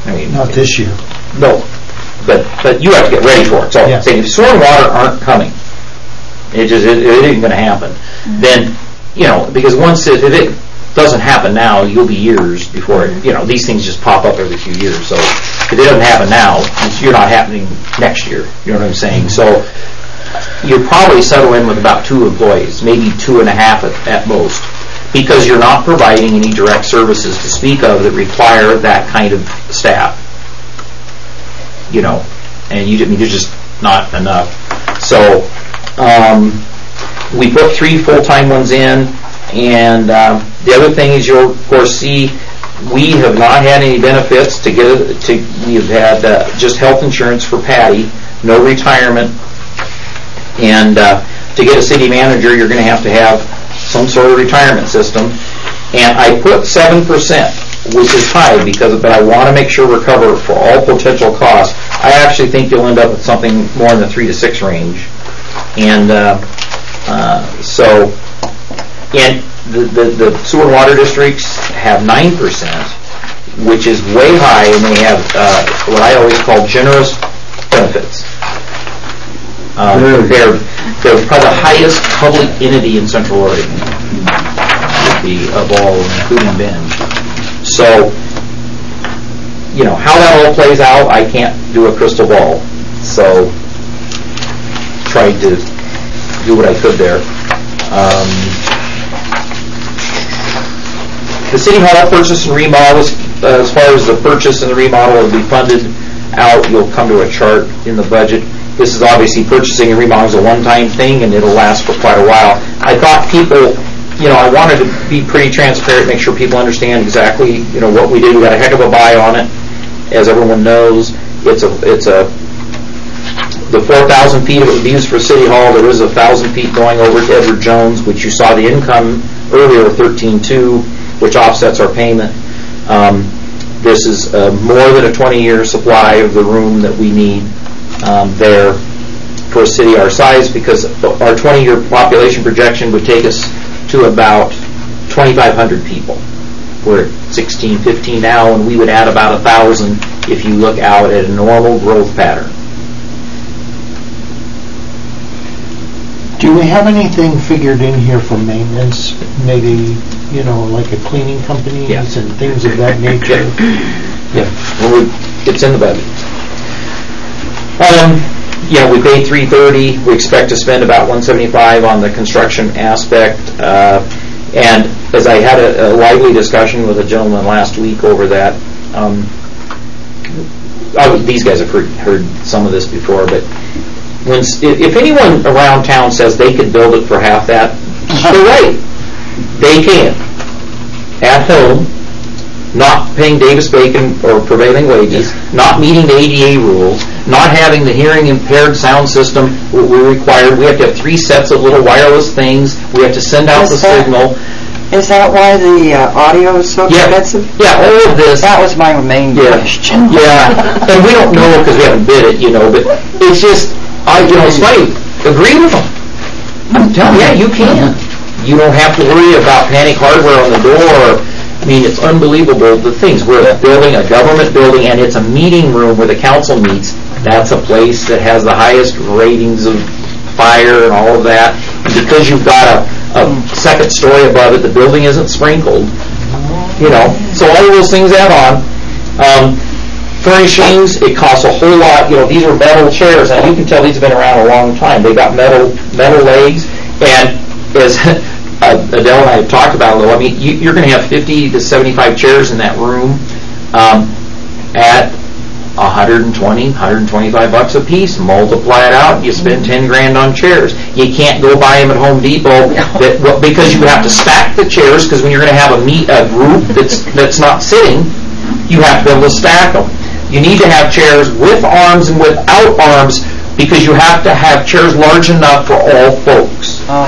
I mean, Not this year. no, but but you have to get ready for it. So, Yeah. say if sewer and water aren't coming, it just it, it isn't going to happen. Then, you know, because once it, if it doesn't happen now, you'll be years before it. You know, these things just pop up every few years. So, if it doesn't happen now, you're not happening next year. You know what I'm saying? So, you're probably settle in with about two employees, maybe two and a half at, at most, because you're not providing any direct services to speak of that require that kind of staff. You know, and you, I mean, there's just not enough. So, um, we put three full-time ones in, and um, the other thing is you'll of course see we have not had any benefits to get. To we've had uh, just health insurance for Patty, no retirement, and uh, to get a city manager, you're going to have to have some sort of retirement system. And I put seven percent, which is high because, but I want to make sure we're covered for all potential costs. I actually think you'll end up with something more in the three to six range, and uh, uh, so, and the, the the sewer and water districts have nine percent, which is way high, and they have uh, what I always call generous benefits. Um, they're, they're probably the highest public entity in Central Oregon, would be of all, including Bend. So, you know, how that all plays out, I can't do a crystal ball. So, tried to do what I could there. Um, the City Hall purchase and remodel, uh, as far as the purchase and the remodel will be funded out, you'll come to a chart in the budget. This is obviously purchasing and remodeling is a one-time thing, and it'll last for quite a while. I thought people, you know, I wanted to be pretty transparent, make sure people understand exactly, you know, what we did. We got a heck of a buy on it, as everyone knows. It's a, it's a, the four thousand feet it was used for City Hall. There is a thousand feet going over to Edward Jones, which you saw the income earlier, thirteen two, which offsets our payment. Um, this is uh, more than a twenty-year supply of the room that we need. Um, there for a city our size, because our twenty-year population projection would take us to about twenty-five hundred people. We're at sixteen, fifteen now, and we would add about a thousand if you look out at a normal growth pattern. Do we have anything figured in here for maintenance? Maybe, you know, like a cleaning company Yeah. and things of that nature? Yeah, well, we, it's in the budget. Um, you know, we paid three thirty. We expect to spend about one seventy-five on the construction aspect. Uh, and as I had a, a lively discussion with a gentleman last week over that, um, oh, these guys have heard, heard some of this before, but when if anyone around town says they could build it for half that, they're right. They can. At home, not paying Davis-Bacon or prevailing wages, not meeting the A D A rules, not having the hearing impaired sound system we're required. We have to have three sets of little wireless things. We have to send out Is the that- signal. Is that why the uh, audio is so Yeah, expensive? yeah, all of this. That was my main Yeah. question. Yeah, and we don't know because we haven't bid it, you know, but it's just, I, you know, it's funny, agree with them. I'm telling you, yeah, you can. You don't have to worry about panic hardware on the door. I mean, it's unbelievable, the things. We're a building, a government building, and it's a meeting room where the council meets. That's a place that has the highest ratings of fire and all of that. And because you've got a, a second story above it, the building isn't sprinkled. You know, so all of those things add on. Um, furnishings, it costs a whole lot. You know, these are metal chairs, and you can tell these have been around a long time. They've got metal metal legs, and as uh, Adele and I have talked about, though, I mean, you, you're going to have fifty to seventy-five chairs in that room um, at one hundred twenty, one hundred twenty-five bucks a piece. Multiply it out, you spend ten grand on chairs. You can't go buy them at Home Depot that, well, because you have to stack the chairs, because when you're going to have a meet a group that's that's not sitting, you have to be able to stack them. You need to have chairs with arms and without arms, because you have to have chairs large enough for all folks. Oh.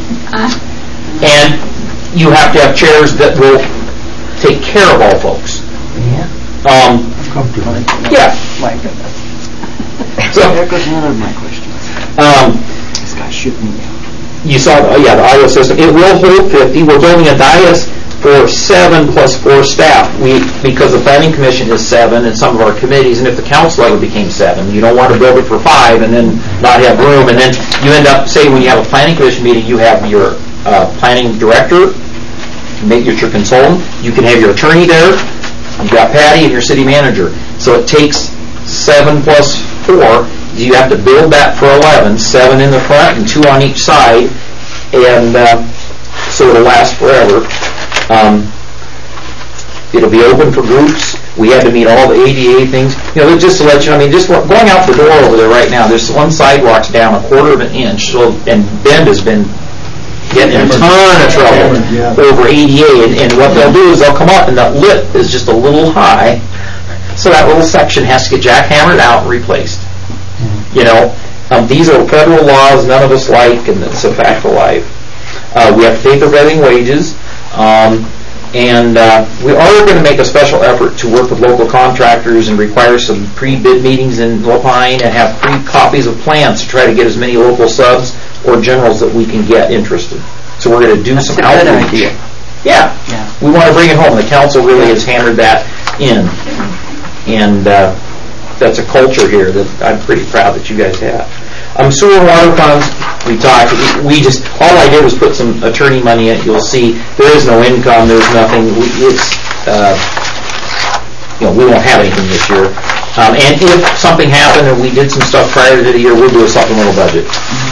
And you have to have chairs that will take care of all folks. Yeah. Um, Comfortable. yeah. My goodness. So, There goes another of my questions. um, This guy's shooting me. you saw, the, oh yeah, the audio system. It will hold fifty. We're building a dais for seven plus four staff. We, because the planning commission is seven and some of our committees, and if the council ever became seven, you don't want to build it for five and then not have room, and then you end up, say when you have a planning commission meeting, you have your uh, planning director, make it your consultant, you can have your attorney there, you've got Patty and your city manager. So it takes seven plus four, you have to build that for eleven, seven in the front and two on each side, and uh, so it'll last forever. Um, it'll be open for groups. We had to meet all the A D A things. You know, just to let you know, I mean, just going out the door over there right now, there's one sidewalk's down a quarter of an inch, so, and Bend has been getting in a ton of trouble over A D A, and, and what they'll do is they'll come up and that lip is just a little high, so that little section has to get jackhammered out and replaced. You know, um, these are federal laws none of us like, and it's a fact of life. Uh, we have to pay prevailing wages, um, and uh, we are going to make a special effort to work with local contractors and require some pre-bid meetings in Lapine and have pre-copies of plans to try to get as many local subs or generals that we can get interested. So we're going to do That's some a good outreach. idea. Yeah. Yeah. We want to bring it home. The council really has hammered that in, and uh, that's a culture here that I'm pretty proud that you guys have. Um, sewer and water funds, we talked, we, we just, all I did was put some attorney money in it. You'll see there is no income, there's nothing, we, it's, uh, you know, we won't have anything this year. Um, and if something happened and we did some stuff prior to the year, we'll do a supplemental budget.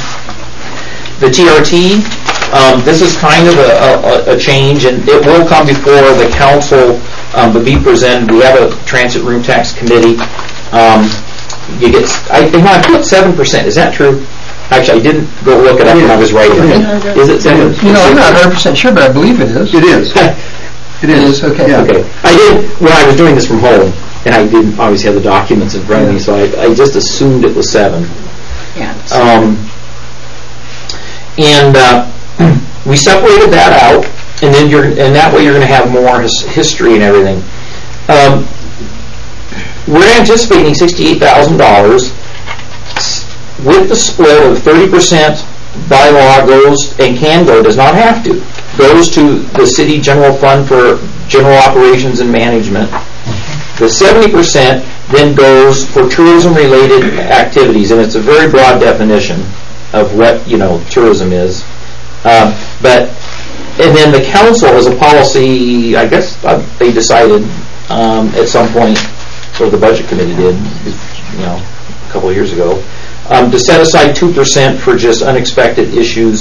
The T R T, um, this is kind of a, a, a change, and it will come before the council, um, but be presented. We have a transit room tax committee. Um, you get, I think I put seven percent. Is that true? Actually, I didn't go look it up when I was writing it. Is it seven? You know, I'm not one hundred percent sure, but I believe it is. It is. It is. Okay. Yeah. Okay. I did, when I was doing this from home, and I didn't obviously have the documents in front of me, so I, I just assumed it was seven. Yeah. Um, and uh, we separated that out, and then you're, and that way you're going to have more his, history and everything. Um, we're anticipating sixty-eight thousand dollars with the split of thirty percent by law goes, and can go, does not have to, goes to the city general fund for general operations and management. The seventy percent then goes for tourism-related activities, and it's a very broad definition of what, you know, tourism is. Uh, but, and then the council as a policy, I guess uh, they decided um, at some point, or the budget committee did, you know, a couple of years ago, um, to set aside two percent for just unexpected issues.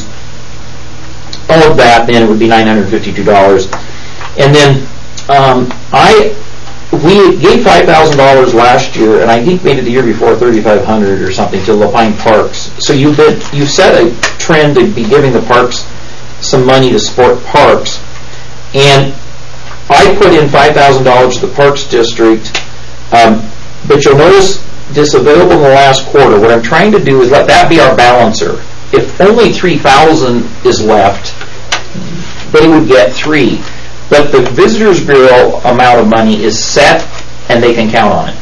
All of that, then it would be nine hundred fifty-two dollars. And then um, I, we gave five thousand dollars last year, and I think maybe the year before thirty-five hundred dollars or something to Lapine Parks. So you've been, you set a trend to be giving the parks some money to support parks. And I put in five thousand dollars to the Parks District, um, but you'll notice this available in the last quarter. What I'm trying to do is let that be our balancer. If only three thousand dollars is left, they would get three. But the Visitors Bureau amount of money is set, and they can count on it.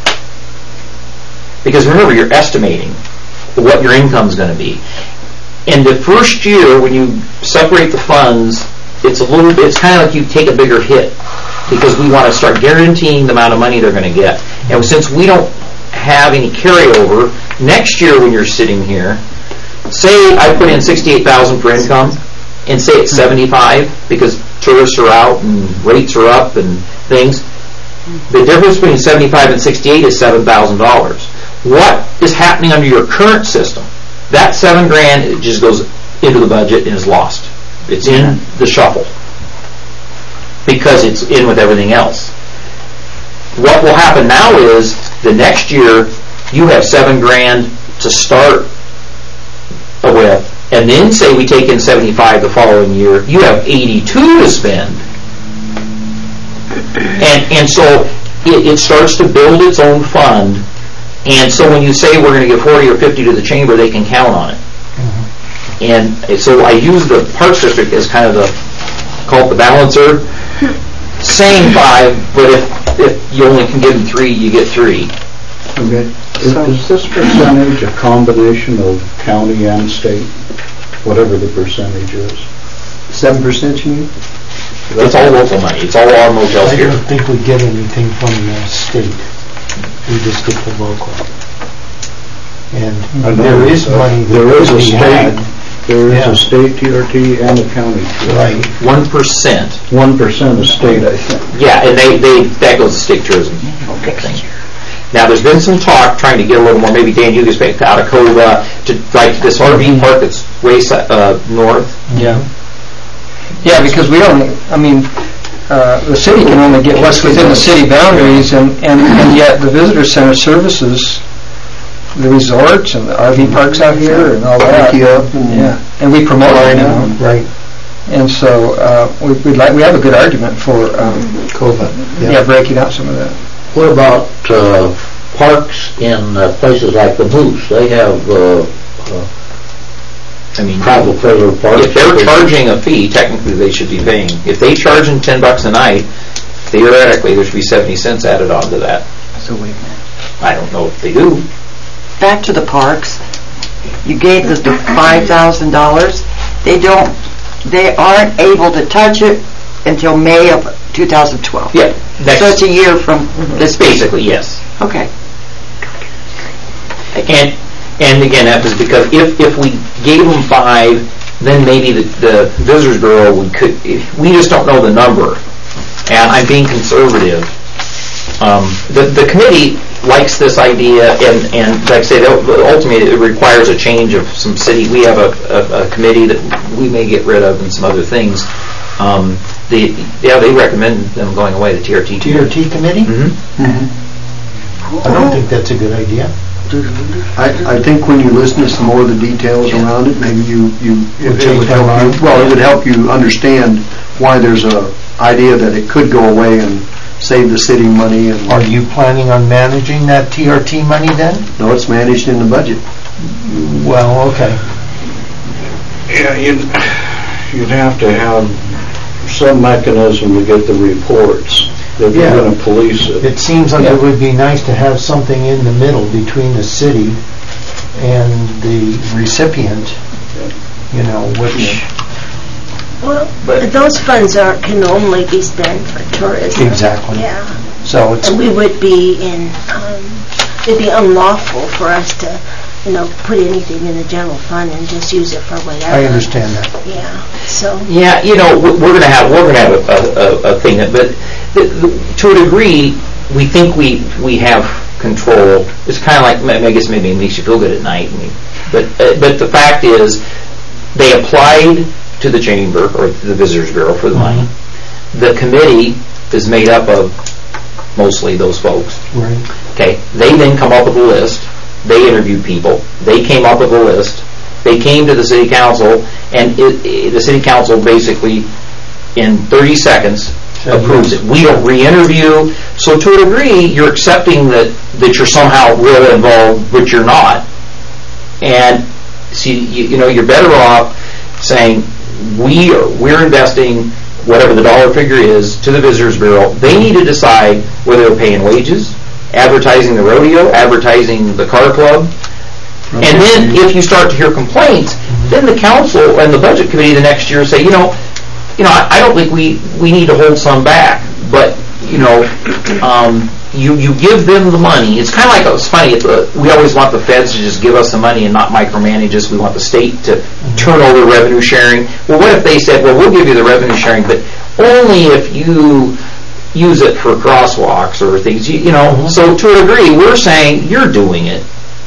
Because remember, you're estimating what your income is going to be. In the first year, when you separate the funds, it's a little bit, it's kind of like you take a bigger hit, because we want to start guaranteeing the amount of money they're going to get. And since we don't have any carryover, next year when you're sitting here, say I put in sixty-eight thousand dollars for income, and say it's seventy-five because tourists are out and rates are up and things, the difference between seventy-five and sixty-eight is seven thousand dollars. What is happening under your current system? That seven grand, it just goes into the budget and is lost. It's in the shuffle because it's in with everything else. What will happen now is the next year you have seven grand to start with, and then say we take in seventy-five the following year, you have eighty-two to spend. And and so it, it starts to build its own fund, and so when you say we're going to give forty or fifty to the chamber, they can count on it. Mm-hmm. And so I use the Parks District as kind of the, call it the balancer, saying five, but if, if you only can give them three, you get three. Okay. Is, is this percentage a combination of county and state, whatever the percentage is? Seven percent, you mean? It's all local money. It's all our motels I here. don't think we get anything from the state. We just get the local. And I know, there is uh, money there that is a we state- had. There is Yeah. a state T R T and a county T R T. Right. One percent. One percent of state, I think. Yeah, and they, they, that goes to state tourism thing. Now, there's been some talk trying to get a little more, maybe Dan, you can speak out of Cova, to, like, this R V park that's way, si- uh, north. Yeah. Yeah, because we only, I mean, uh, the city can only get what's within the city boundaries, and, and, and yet the visitor center services the resorts and the R V parks out here and all that. Pick you up and- Yeah, and we promote it, you know. Right. And so, uh, we, we'd like, we have a good argument for, um, Cova. yeah, breaking out some of that. What about uh, parks in uh, places like the Moose? They have uh, uh, I mean, travel trailer parks. if they're charging a fee, technically they should be paying. If they charge them ten bucks a night, theoretically, there should be seventy cents added onto that. So wait a minute. I don't know if they do. Back to the parks. You gave us the five thousand dollars. They don't, they aren't able to touch it until May of two thousand twelve. Yeah, So that's it's a year from this week. basically, yes. Okay. And, and again, that was because if, if we gave them five, then maybe the, the Visitors Bureau would, could, if- we just don't know the number. And I'm being conservative. Um, the, the committee likes this idea, and, and like I say, ultimately it requires a change of some city. We have a, a, a committee that we may get rid of and some other things. Um, the, yeah, they recommend them going away, the T R T. T R T committee? Mm-hmm. I don't think that's a good idea. I, I think when you listen to some more of the details around it, maybe you, you, it it would change our help you, mind. well, it would help you understand why there's a idea that it could go away and save the city money, and, Are you planning on managing that T R T money then? no, it's managed in the budget. Well, okay. Yeah, you'd, you'd have to have some mechanism to get the reports if you're Yeah. going to police it. It seems like Yeah. it would be nice to have something in the middle between the city and the recipient, you know, which... Well, But- those funds are, can only be spent for tourism. Exactly. Yeah. So it's, And we would be in, um, it'd be unlawful for us to, you know, put anything in the general fund and just use it for whatever. I understand that. Yeah, so. Yeah, you know, we- we're going to have we're going to have a, a, a thing, that, but the, the, to a degree, we think we we have control. It's kind of like, I guess maybe it makes you feel good at night. I mean, but uh, but the fact is, they applied to the chamber or the Visitors Bureau for the money. The committee is made up of mostly those folks. Right. Okay, they then come up with a list. They interviewed people. They came up with a list. They came to the city council, and it, it, the city council basically, in thirty seconds, Said approves yes. it. We don't re-interview. So to a degree, you're accepting that, that you're somehow really involved, but you're not. And see, you, you know, you're better off saying, we are, we're investing whatever the dollar figure is to the Visitors Bureau. They need to decide whether they're paying wages, advertising the rodeo, advertising the car club. And then if you start to hear complaints, then the council and the budget committee the next year say, you know, you know, I, I don't think we, we need to hold some back, but, you know, um, you, you give them the money. It's kind of like, it's funny, it's, uh, we always want the feds to just give us the money and not micromanage us. We want the state to turn over revenue sharing. Well, what if they said, well, we'll give you the revenue sharing, but only if you use it for crosswalks or things, you, you know. So to a degree, we're saying, you're doing it.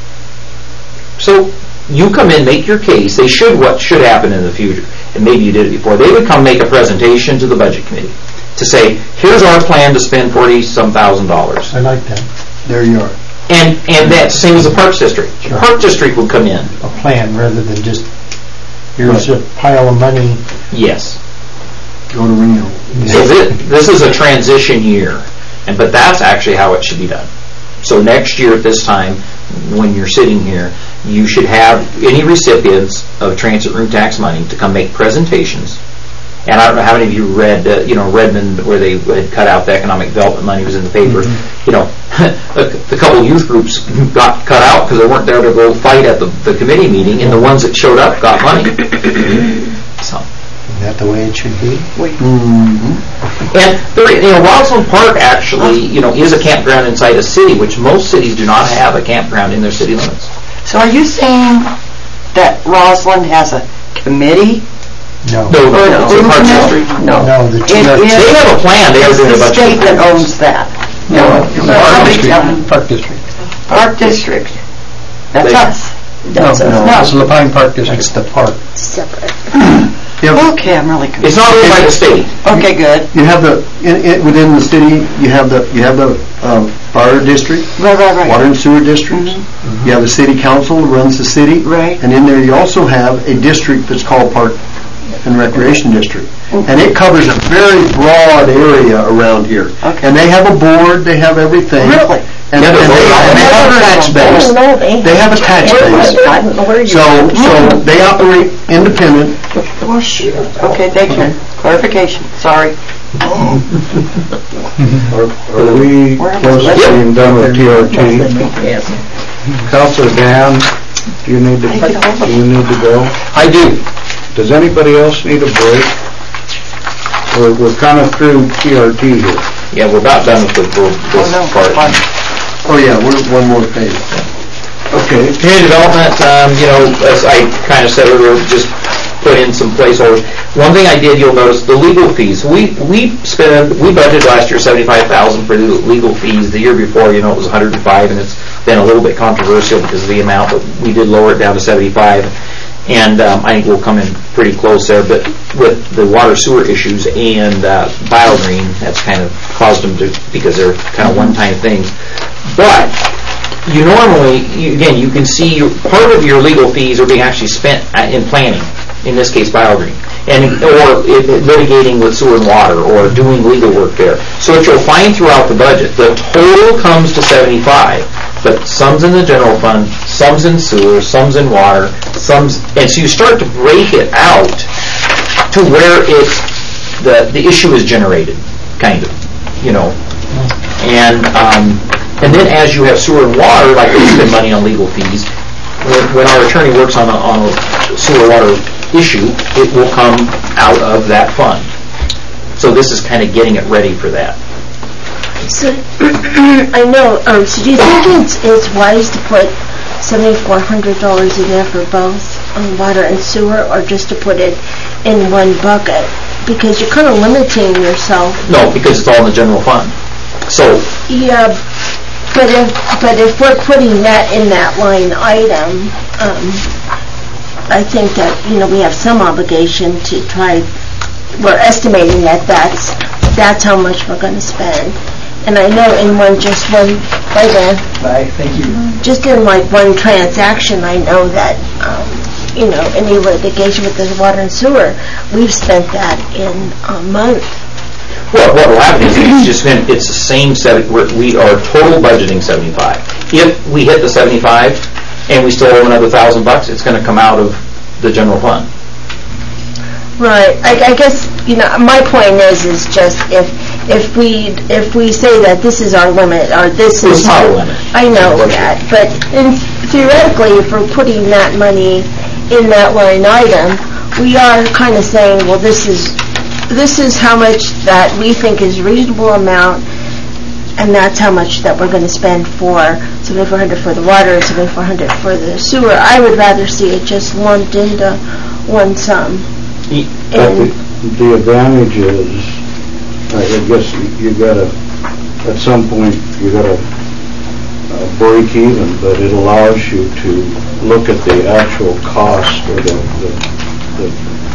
So you come in, make your case. They should, what should happen in the future, and maybe you did it before, they would come make a presentation to the budget committee to say, here's our plan to spend forty-some thousand dollars. I like that. There you are. And and that's the same as the Parks District. The Sure. Park District would come in. A plan rather than just, here's a pile of money. Yes. Go to Reno. So this, this is a transition year, and but that's actually how it should be done. So next year at this time, when you're sitting here, you should have any recipients of transit room tax money to come make presentations. And I don't know how many of you read, uh, you know, Redmond, where they had cut out the economic development money, was in the paper. You know, a, a couple of youth groups got cut out because they weren't there to go fight at the, the committee meeting, and the ones that showed up got money. So, Is that the way it should be? Mhm. And, there, you know, Roslyn Park actually, you know, is a campground inside a city, which most cities do not have a campground in their city limits. So are you saying that Roslyn has a committee? No. No, no, no, it's a park district. No. No, the It chief, is- They have a plan, they are It's doing a the bunch of... state that owns that. No, So Park somebody tell me. District, Park District. Park District. That's They- us. No, no, it's Lapine Park District. it's the park. Separate. Okay, I'm really confused. It's not owned by the state. Okay, good. You have the, in, in, within the city, you have the, you have the, um, fire district, Right, right, right. water and sewer districts. You have the city council that runs the city. Right. And in there you also have a district that's called Park and Recreation District. And it covers a very broad area around here. Okay. And they have a board, they have everything. Really? And Yeah, and they're they voting on and they have a tax I base. don't know, they. They have a tax base. I don't know where you. So, so they operate independent. Well, shoot. Okay, thank you. Clarification, sorry. Are are we Where am I? close to being done with T R T? Yes. Counselor Dan, do you need to, do you need to go? I do. Does anybody else need a break? We're, we're kind of through T R T here. Yeah, we're about done with the, the- Oh, this no, part. fine. Oh, yeah, we're one more page. Okay, community development, um, you know, as I kind of said earlier, just put in some placeholders. One thing I did, you'll notice, the legal fees. We we spent, we budgeted last year seventy-five thousand for the legal fees. The year before, you know, it was one hundred and five, and it's been a little bit controversial because of the amount, but we did lower it down to seventy-five. And um, I think we'll come in pretty close there. But with the water sewer issues and uh, BioGreen, that's kind of caused them to, because they're kind of one-time things. But you normally, you, again, you can see your, part of your legal fees are being actually spent at- in planning, in this case BioGreen, and or it, it litigating with sewer and water, or doing legal work there. So what you'll find throughout the budget, the total comes to seventy-five, but some's in the general fund, some's in sewer, some's in water, some's, and so you start to break it out to where it, the the issue is generated, kind of, you know. And um, and then as you have sewer and water, like we spend money on legal fees, when, when our attorney works on a, on a sewer water issue, it will come out of that fund. So this is kind of getting it ready for that. So, I know, um, so do you think it's, it's wise to put seventy-four hundred dollars in there for both um, water and sewer, or just to put it in one bucket? Because you're kind of limiting yourself. No, because it's all in the general fund. So, Yeah, but if, but if we're putting that in that line item, um, I think that, you know, we have some obligation to try, we're estimating that that's, that's how much we're gonna spend. And I know in one, just one, bye then, Bye, thank you. just in like one transaction, I know that, um, you know, any litigation with the water and sewer, we've spent that in a month. well, what will happen is it's just gonna, it's the same seven, we're, we are total budgeting seventy-five. If we hit the seventy-five and we still owe another thousand bucks, it's gonna come out of the general fund. Right. I, I guess, you know, my point is, is just if, if we, if we say that this is our limit, or this Well, is... it's not a limit. I know It's that, but in, theoretically, if we're putting that money in that line item, we are kind of saying, well, this is, this is how much that we think is reasonable amount, and that's how much that we're going to spend for seventy-four hundred for the water and seventy-four hundred for the sewer. I would rather see it just lumped into one sum. But And the, the advantage is, I guess you gotta, at some point, you gotta uh, break even, but it allows you to look at the actual cost, or the, the, the,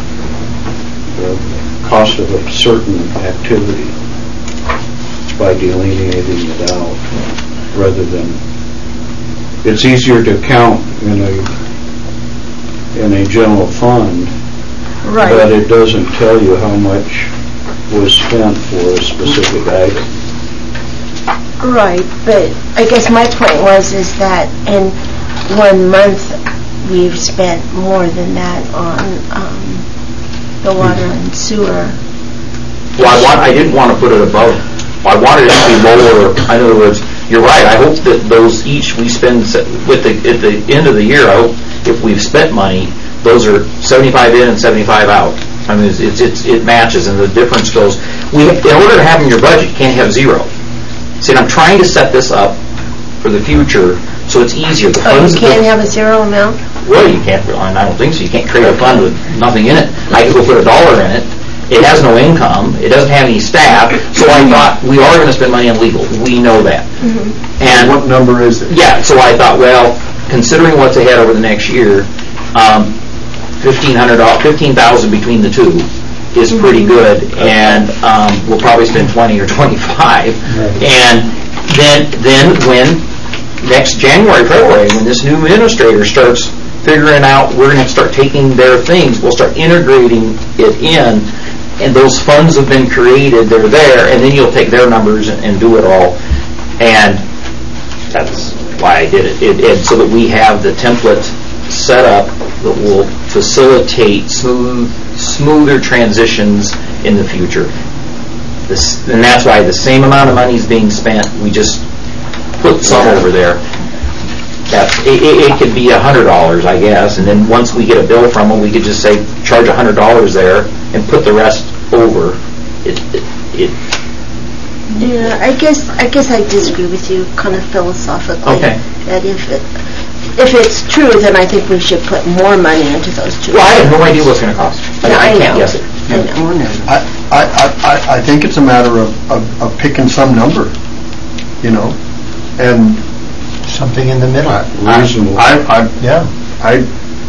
the cost of a certain activity by delineating it out, rather than, it's easier to count in a, in a general fund, right. but it doesn't tell you how much was spent for a specific item. Right, but I guess my point was is that in one month we've spent more than that on um, the water and sewer. Well, I want, I didn't want to put it above, I wanted it to be lower. In other words, you're right, I hope that those each we spend, se- with the, at the end of the year, I hope if we've spent money, those are seventy-five in and seventy-five out. I mean, it's, it's, it's it matches, and the difference goes, we, in order to have in your budget, you can't have zero. See, and I'm trying to set this up for the future, so it's easier. The Oh, funds you can't have a zero amount? Well, you can't, I don't think so. You can't create a fund with nothing in it. I could go put a dollar in it. It has no income. It doesn't have any staff. So I thought, we are going to spend money on legal. We know that. And What number is it? yeah, so I thought, well, considering what's ahead over the next year, um, fifteen hundred dollars, fifteen thousand between the two is pretty good, and um, we'll probably spend twenty or twenty-five. And then, then when next January, February, when this new administrator starts figuring out, we're going to have to start taking their things, we'll start integrating it in, and those funds have been created, they're there, and then you'll take their numbers and, and do it all. And that's why I did it. it. And so that we have the template set up that will facilitate smooth, smoother transitions in the future. This, and that's why the same amount of money is being spent. We just put some over there. That's, it, it, it could be a hundred dollars, I guess, and then once we get a bill from them, we could just say charge a hundred dollars there and put the rest over. It, it, it Yeah, I guess I guess I disagree with you, kind of philosophically. Okay. That if it if it's true, then I think we should put more money into those two. well, I have no idea what it's going to cost. I, No, I I can't know. guess it. I know. I, I, I, I think it's a matter of, of, of picking some number, you know, and Something in the middle. Reasonable. I, I, Yeah. I,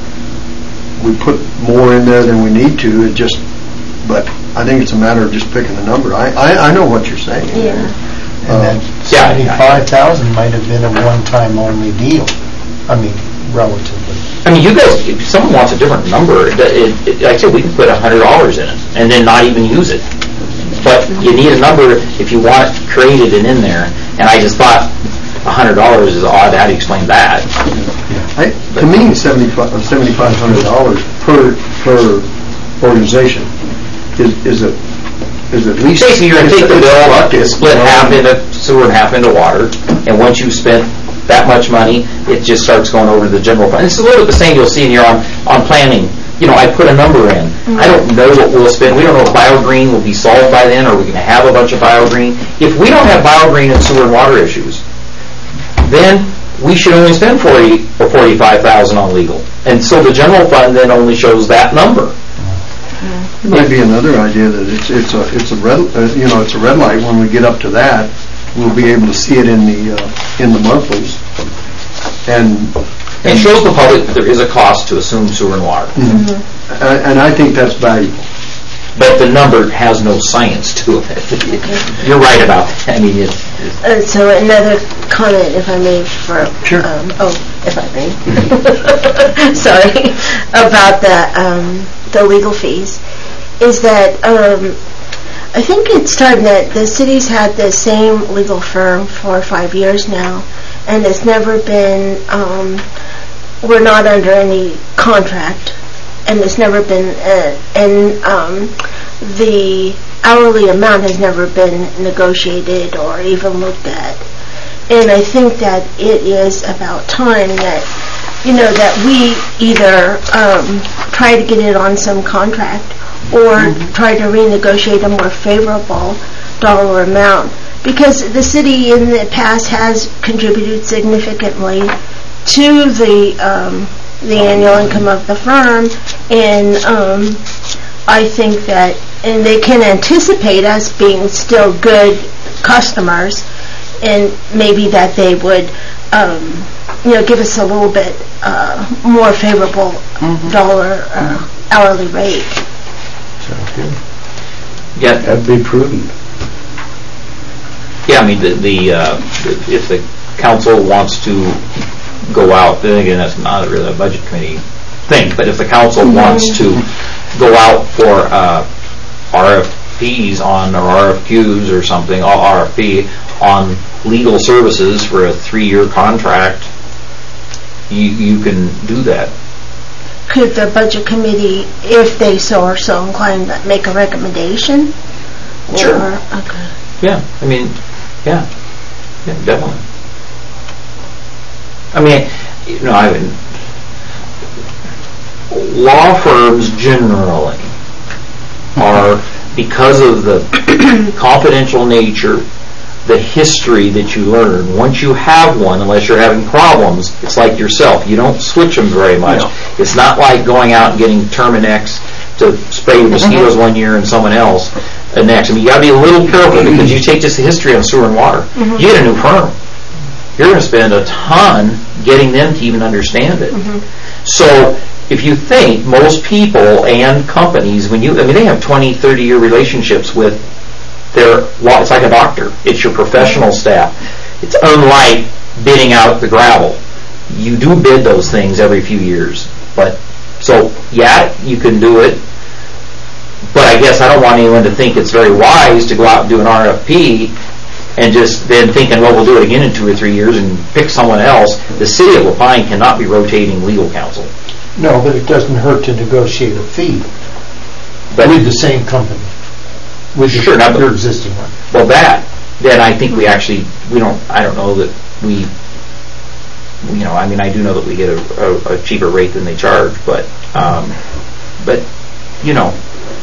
we put more in there than we need to, it just, but I think it's a matter of just picking a number. I, I, I know what you're saying. Yeah. And that Yeah. seventy-five thousand might have been a one-time only deal. I mean, relatively. I mean, you guys, if someone wants a different number, it, it, it, like I said, we can put a hundred dollars in it and then not even use it. But you need a number if you want it created and in there. And I just thought a hundred dollars is odd. How do you explain that? I, to me, seventy-five, seventy-five hundred dollars per, per organization is, is a, is at least. Basically, you're going to take the it's a bill, bucket, split you know? half into sewer and half into water, and once you've spent that much money, it just starts going over to the general fund. It's a little bit the same you'll see in your on, on planning. You know, I put a number in. I don't know what we'll spend. We don't know if BioGreen will be solved by then, or we're going to have a bunch of BioGreen. If we don't have BioGreen and sewer and water issues, then we should only spend forty or forty-five thousand on legal. And so the general fund then only shows that number. It might be another idea that it's, it's a, it's a red, uh, you know, it's a red light. When we get up to that, we'll be able to see it in the, uh, in the monthlies. And, And shows the public that there is a cost to assume sewer and water. uh, and I think that's valuable. But the number has no science to it. You're right about that. I mean, it's, it's Uh, so another comment, if I may, for Sure. um, oh, if I may, sorry, about the um, the legal fees, is that um, I think it's time that the city's had the same legal firm for five years now, and it's never been. Um, we're not under any contract, and it's never been, uh, and um, the hourly amount has never been negotiated or even looked at. And I think that it is about time that, you know, that we either um, try to get it on some contract or try to renegotiate a more favorable dollar amount. Because the city in the past has contributed significantly to the um, the annual income of the firm, and um, I think that, and they can anticipate us being still good customers, and maybe that they would, um, you know, give us a little bit uh, more favorable dollar uh, hourly rate. Sounds good. yeah, That'd be prudent. yeah. I mean, the, the uh, if the council wants to go out, then again, that's not really a budget committee thing. But if the council wants to go out for uh, R F Ps on, or R F Qs or something, or R F P on legal services for a three-year contract, you you can do that. Could the budget committee, if they so are so inclined, make a recommendation? Sure. Or, okay. Yeah, I mean, yeah, yeah, definitely. I mean, you know, I mean, law firms generally are, because of the confidential nature, the history that you learn. Once you have one, unless you're having problems, it's like yourself. You don't switch them very much. No. It's not like going out and getting Terminex to spray your mosquitoes one year and someone else the next. I mean, you got to be a little careful because you take just the history on sewer and water. You get a new firm, you're going to spend a ton getting them to even understand it. So if you think most people and companies, when you, I mean, they have twenty, thirty year relationships with their, well, it's like a doctor. It's your professional staff. It's unlike bidding out the gravel. You do bid those things every few years. But, so, yeah, you can do it. But I guess I don't want anyone to think it's very wise to go out and do an R F P and just then thinking, well, we'll do it again in two or three years and pick someone else. The city of LaPine cannot be rotating legal counsel. No, but it doesn't hurt to negotiate a fee But with the same company, with Sure, the, not- your existing one. Well, that, then I think we actually, we don't, I don't know that we, you know, I mean, I do know that we get a, a, a cheaper rate than they charge, but, um, but, you know,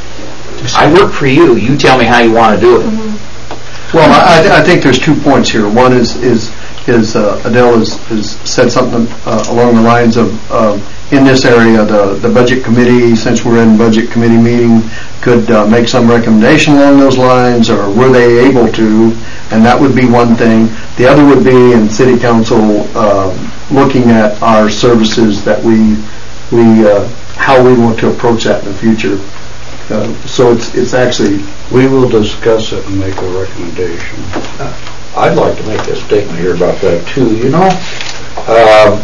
I work for you, you tell me how you want to do it. Well, I, I think there's two points here. One is, is, is uh, Adele has, has said something uh, along the lines of, um, in this area, the, the budget committee, since we're in budget committee meeting, could uh, make some recommendation along those lines, or were they able to? And that would be one thing. The other would be in city council, um, looking at our services that we, we, uh, how we want to approach that in the future. Uh, so it's, it's actually, We will discuss it and make a recommendation. I'd like to make a statement here about that too. You know, uh,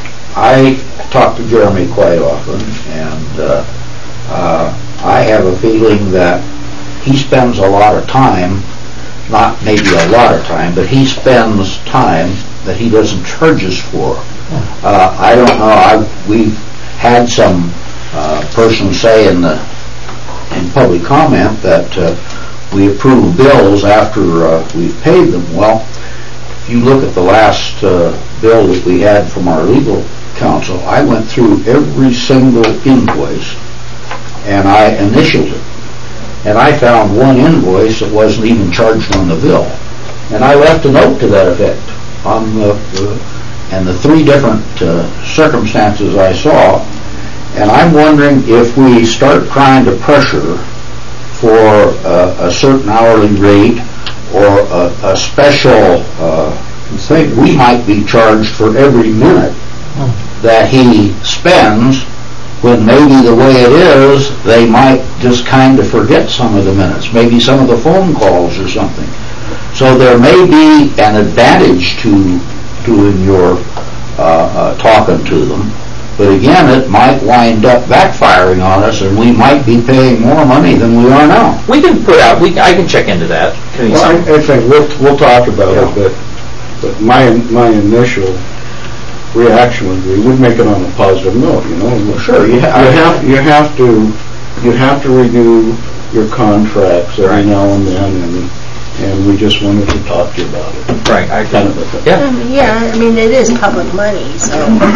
I talk to Jeremy quite often, and uh, uh, I have a feeling that he spends a lot of time, not maybe a lot of time, but he spends time that he doesn't charge us for. Uh, I don't know, I, we've had some uh, person say in the in public comment that uh, we approve bills after uh, we've paid them. Well, if you look at the last uh, bill that we had from our legal counsel, I went through every single invoice and I initialed it. And I found one invoice that wasn't even charged on the bill. And I left a note to that effect on the, the and the three different uh, circumstances I saw. And I'm wondering if we start trying to pressure for uh, a certain hourly rate or a, a special uh, thing, we might be charged for every minute that he spends, when maybe the way it is, they might just kind of forget some of the minutes, maybe some of the phone calls or something. So there may be an advantage to doing your uh, uh, talking to them. But again, it might wind up backfiring on us, and we might be paying more money than we are now. We can put out, we, I can check into that. Can we Well, I, some- I think we'll, we'll talk about it, but, but my, my initial reaction would be, we'd make it on a positive note, you know? Sure, you You ha- have, you have to, you have to renew your contracts every now and then, and, and we just wanted to talk to you about it. Right, I Kind can, of a thing. yeah. Um, Yeah, I mean, it is public money, so.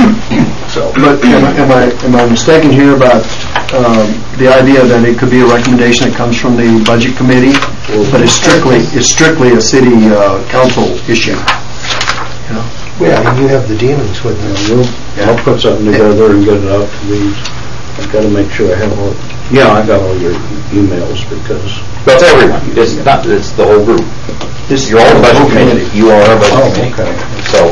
so, but am I, am I, am I mistaken here about um, the idea that it could be a recommendation that comes from the budget committee, but it's strictly, it's strictly a city uh, council issue? You know? Yeah, and you have the dealings with them. And we'll, I'll put something together and get it out to these. I've got to make sure I have all, yeah, I got all your emails because. That's everyone, it's not, it's the whole group. This You're all the budget committee, you are a budget Oh, committee. okay. So,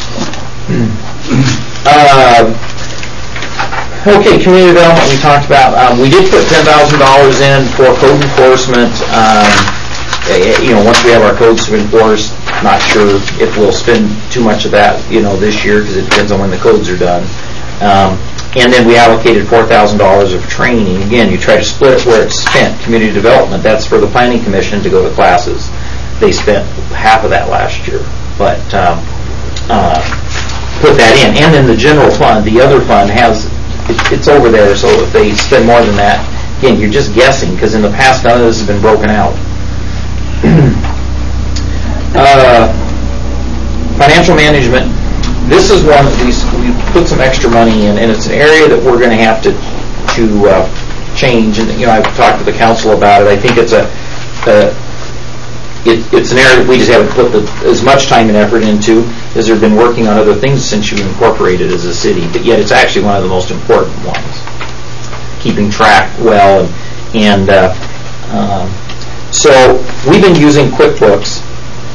um, okay, community development, we talked about, um, we did put ten thousand dollars in for code enforcement. Um, eh, you know, once we have our codes to enforce, not sure if we'll spend too much of that, you know, this year, because it depends on when the codes are done. Um, and then we allocated four thousand dollars of training. Again, you try to split it where it's spent. Community development, that's for the planning commission to go to classes. They spent half of that last year, but um, uh, put that in. And then the general fund, the other fund has, it, it's over there, so if they spend more than that, again, you're just guessing, because in the past none of this has been broken out. uh, financial management, this is one that we, we put some extra money in, and it's an area that we're going to have to, to uh, change, and, you know, I've talked to the council about it. I think it's a, a it, it's an area that we just haven't put the, as much time and effort into, as they've been working on other things since you incorporated as a city, but yet it's actually one of the most important ones. Keeping track well, and, and uh, um, so we've been using QuickBooks,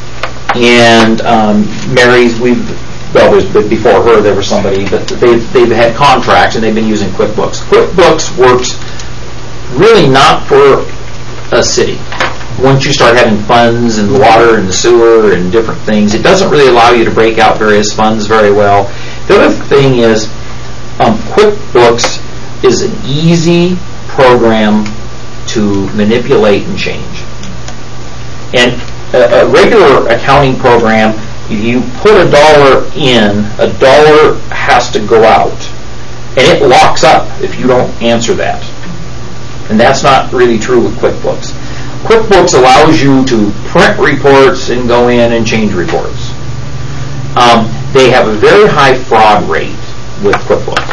and um, Mary's, we've, well, there's, but before her there was somebody, but they've, they've had contracts and they've been using QuickBooks. QuickBooks works really not for a city. Once you start having funds and water and the sewer and different things, it doesn't really allow you to break out various funds very well. The other thing is, um, QuickBooks is an easy program to manipulate and change. And a, a regular accounting program, you put a dollar in, a dollar has to go out. And it locks up if you don't answer that. And that's not really true with QuickBooks. QuickBooks allows you to print reports and go in and change reports. Um, they have a very high fraud rate with QuickBooks.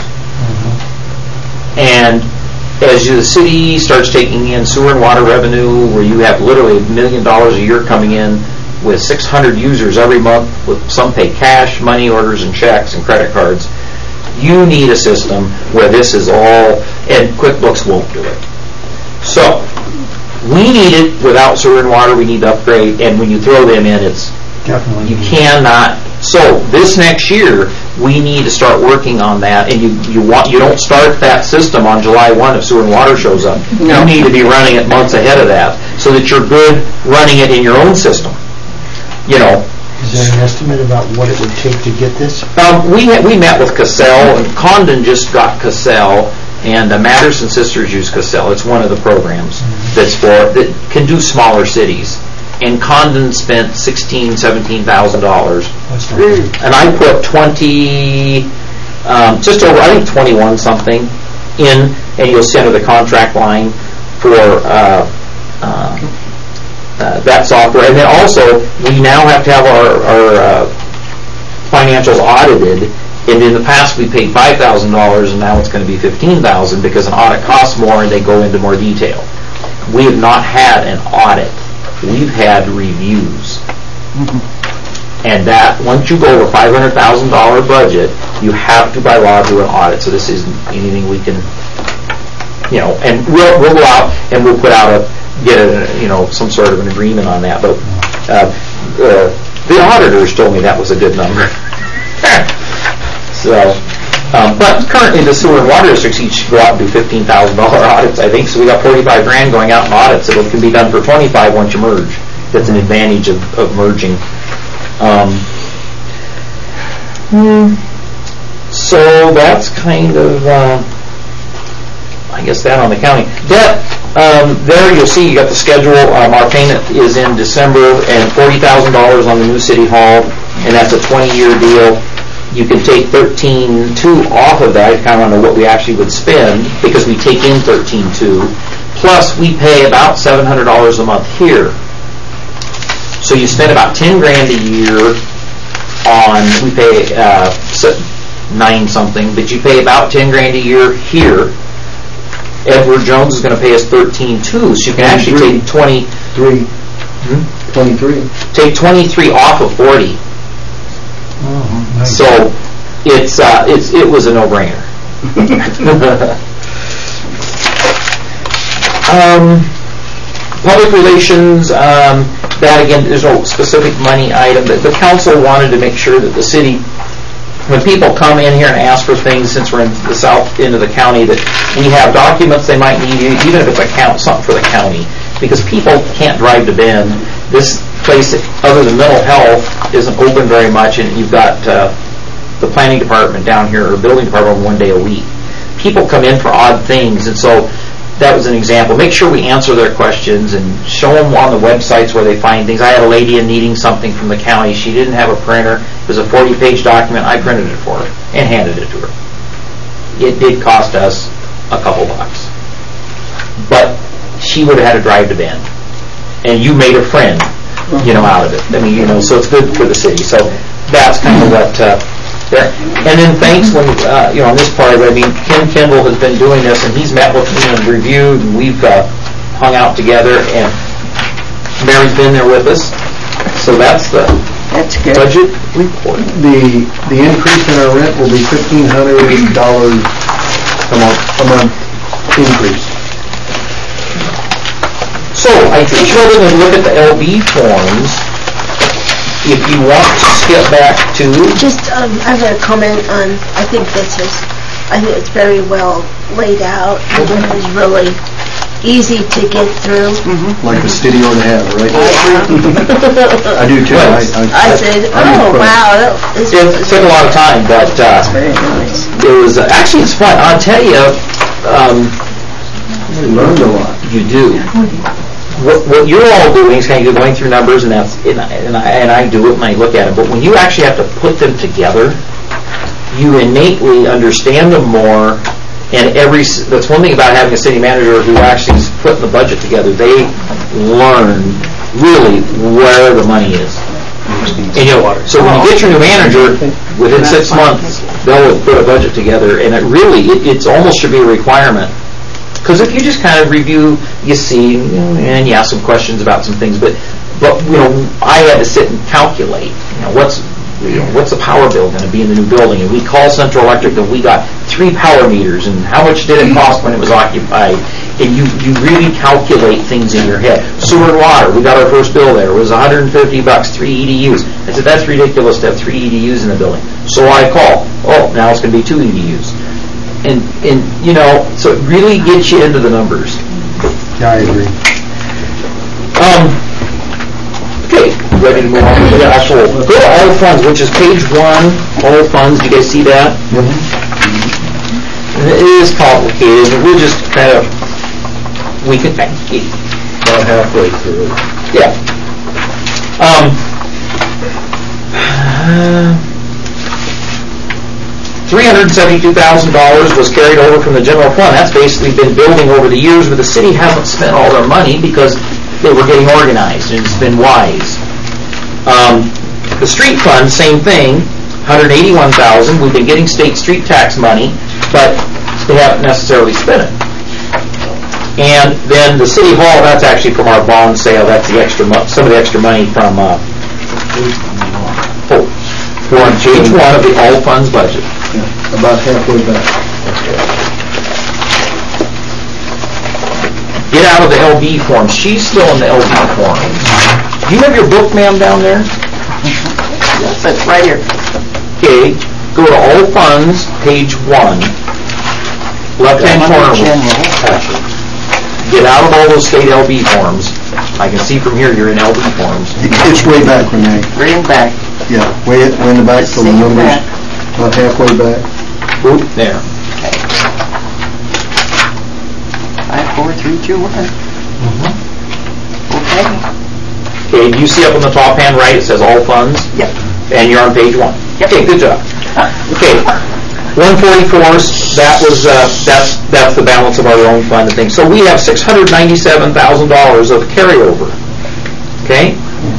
Mm-hmm. And as the city starts taking in sewer and water revenue, where you have literally a million dollars a year coming in with six hundred users every month, with some pay cash, money orders, and checks and credit cards, you need a system where this is all, and QuickBooks won't do it. So, we need it without sewer and water. We need to upgrade, and when you throw them in, it's Definitely. you cannot. So this next year, we need to start working on that. And you you want you don't start that system on July first if sewer and water shows up. No. You need to be running it months ahead of that, so that you're good running it in your own system. You know. Is there an estimate about what it would take to get this? Um, we ha- we met with Cassell, and Condon just got Cassell. And the Matterson Sisters use Cassell. It's one of the programs mm-hmm. that's for that can do smaller cities. And Condon spent sixteen, seventeen thousand dollars, and I put twenty, um, just over I think twenty-one something in, and you'll see under the contract line for uh, uh, uh, that software. And then also we now have to have our, our uh, financials audited. And in the past, we paid five thousand dollars, and now it's going to be fifteen thousand dollars because an audit costs more and they go into more detail. We have not had an audit. We've had reviews. Mm-hmm. And that, once you go over five hundred thousand dollars budget, you have to, by law, do an audit. So this isn't anything we can, you know, and we'll, we'll go out and we'll put out a, get a, you know, some sort of an agreement on that. But uh, uh, the auditors told me that was a good number. So, um, but currently the sewer and water districts each go out and do fifteen thousand dollars audits, I think. So we got forty-five grand going out in audits. It can be done for twenty-five once you merge. That's an advantage of, of merging. Um, hmm. So that's kind of, uh, I guess that on the county. Debt, um, there you'll see you got the schedule. Um, our payment is in December, and forty thousand dollars on the new city hall, and that's a twenty-year deal. You can take thirteen two off of that. I kind of don't know what we actually would spend because we take in thirteen two. Plus, we pay about seven hundred dollars a month here. So you spend about ten grand a year on, we pay uh, nine something, but you pay about ten grand a year here. Edward Jones is going to pay us thirteen two, so you can actually take twenty-three. Hmm? twenty-three. Take twenty-three off of forty. Oh, nice. So it's uh, it's it was a no-brainer. um, public relations. Um, that again, there's no specific money item, but the council wanted to make sure that the city, when people come in here and ask for things, since we're in the south end of the county, that we have documents they might need, even if it's a count something for the county, because people can't drive to Bend. This place, other than mental health, isn't open very much, and you've got uh, the planning department down here, or building department, one day a week. People come in for odd things, and so that was an example. Make sure we answer their questions and show them on the websites where they find things. I had a lady in needing something from the county. She didn't have a printer. It was a forty-page document. I printed it for her and handed it to her. It did cost us a couple bucks. But she would have had to drive to Bend. And you made a friend, you know, out of it. I mean, you know, so it's good for the city. So that's kind of what uh, there. And then thanks when, uh, you know, on this part of it, I mean, Ken Kendall has been doing this, and he's met with me and reviewed, and we've uh, hung out together, and Mary's been there with us. So that's the That's good. budget report. The, the increase in our rent will be fifteen hundred dollars a month, a month increase. So I think rather than look at the L B forms, if you want to skip back to, Just, um, I have a comment on, I think this is, I think it's very well laid out, and it is really easy to get through. Like the city ought to have, right? I do too. I, I said, I'm oh, impressed. wow, that- this it was took a lot of time, but uh, Very nice. it was, uh, actually it's fun. I'll tell you, um, We learned a lot. you do. What, what you're all doing is kind of going through numbers, and that's and I, and I, and I do it and I look at them. But when you actually have to put them together, you innately understand them more. And every s- that's one thing about having a city manager who actually is putting the budget together. They learn really where the money is. And you know, so when you get your new manager, within six months, they'll put a budget together, and it really, it it's almost should be a requirement. Because if you just kind of review, you see, and you ask some questions about some things, but, but you know, I had to sit and calculate, you know, what's, you know, what's the power bill going to be in the new building? And we called Central Electric, and we got three power meters, and how much did it cost when it was occupied? And you, you really calculate things in your head. Sewer and water, we got our first bill there, it was one hundred fifty bucks, three E D Us. I said, that's ridiculous to have three E D Us in the building. So I call, oh, now it's going to be two E D Us. And, and, you know, so it really gets you into the numbers. Yeah, I agree. Um, okay, ready to move on to the actual, go to all funds, which is page one, all funds, do you guys see that? And it is complicated, but we'll just kind of, we can, About halfway through. yeah. Um, three hundred seventy-two thousand dollars was carried over from the general fund. That's basically been building over the years, but the city hasn't spent all their money because they were getting organized, and it's been wise. Um, the street fund, same thing, one hundred eighty-one thousand dollars. We've been getting state street tax money, but they haven't necessarily spent it. And then the city hall, that's actually from our bond sale. That's the extra, mo- some of the extra money from, uh, oh, we're on page one of the all funds budget. Yeah, about halfway back. Get out of the L B form. She's still in the L B form. Do you have your book, ma'am, down there? Yes, it's right here. Okay, go to all funds, page one. Left-hand corner. General. Get out of all those state L B forms. I can see from here you're in L B forms. It's way back, Renee. Bring back. Yeah, way, way in the back Just from the see numbers. that. About halfway back. Oop, there. Five, four, three, two, one. Okay. Okay, do you see up on the top hand right, it says all funds? Yep. And you're on page one? Yep. Okay, good job. Okay, one forty-fours, that was, uh, that's, that's the balance of our own fund and things. So we have six hundred ninety-seven thousand dollars of carryover. Okay?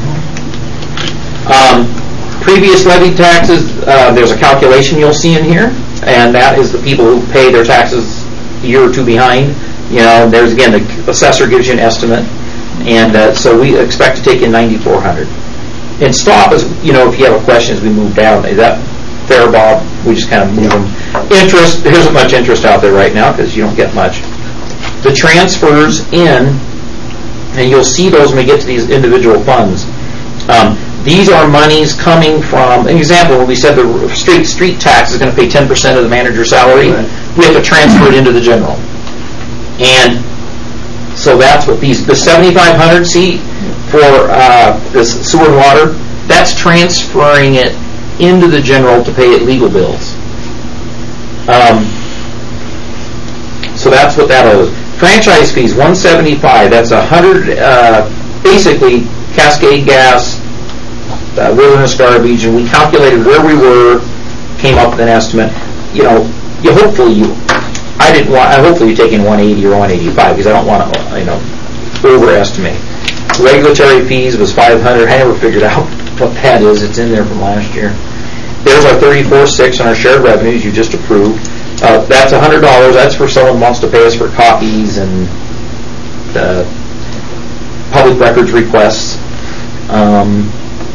Um, previous levied taxes, uh, there's a calculation you'll see in here, and that is the people who pay their taxes a year or two behind. You know, there's again, the assessor gives you an estimate, and uh, so we expect to take in ninety-four hundred. And stop is, you know, if you have a question as we move down, is that fair, Bob? We just kind of move them. Interest, there isn't much interest out there right now because you don't get much. The transfers in, and you'll see those when we get to these individual funds. Um, these are monies coming from, an example, when we said the street street tax is going to pay ten percent of the manager's salary, Right. we have to transfer it into the general. And so that's what these, the seventy-five hundred, see, for uh, this sewer and water, that's transferring it into the general to pay it legal bills. Um, so that's what that is. Franchise fees, one seventy-five, that's a hundred, uh, basically Cascade Gas, uh, Wilderness Garbage, and we calculated where we were, came up with an estimate. You know, you hopefully you, I didn't want, I hopefully you take in one eighty or one eighty-five because I don't want to, you know, overestimate. Regulatory fees was five hundred. I never figured out what that is. It's in there from last year. there's our thirty-four six on our shared revenues you just approved. Uh, that's one hundred dollars. That's for someone who wants to pay us for copies and uh, public records requests. Um,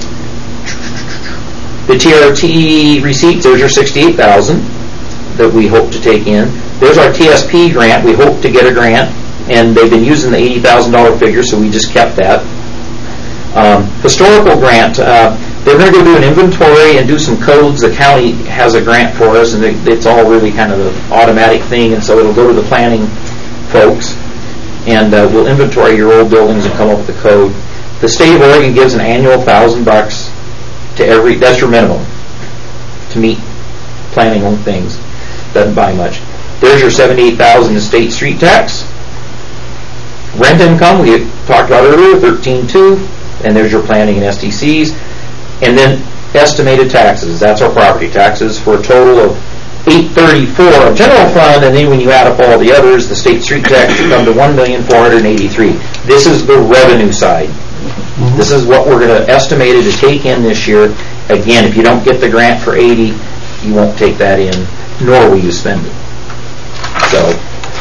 the T R T receipts, there's your sixty-eight thousand that we hope to take in. There's our T S P grant. We hope to get a grant, and they've been using the eighty thousand dollars figure, so we just kept that. Um, historical grant, uh, they're going to go do an inventory and do some codes. The county has a grant for us, and they, it's all really kind of an automatic thing, and so it'll go to the planning folks, and uh, we'll inventory your old buildings and come up with the code. The state of Oregon gives an annual thousand bucks to every, that's your minimum to meet planning on things. Doesn't buy much. There's your seventy-eight thousand in state street tax. Rent income, we talked about earlier, thirteen two. And there's your planning and S T Cs. And then estimated taxes, that's our property taxes, for a total of eight thirty-four of general fund, and then when you add up all the others, the state street tax should come to one million four hundred eighty-three. This is the revenue side. Mm-hmm. This is what we're going to estimate it to take in this year. Again, if you don't get the grant for eighty, you won't take that in, nor will you spend it. So,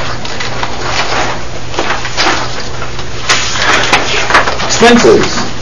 expenses.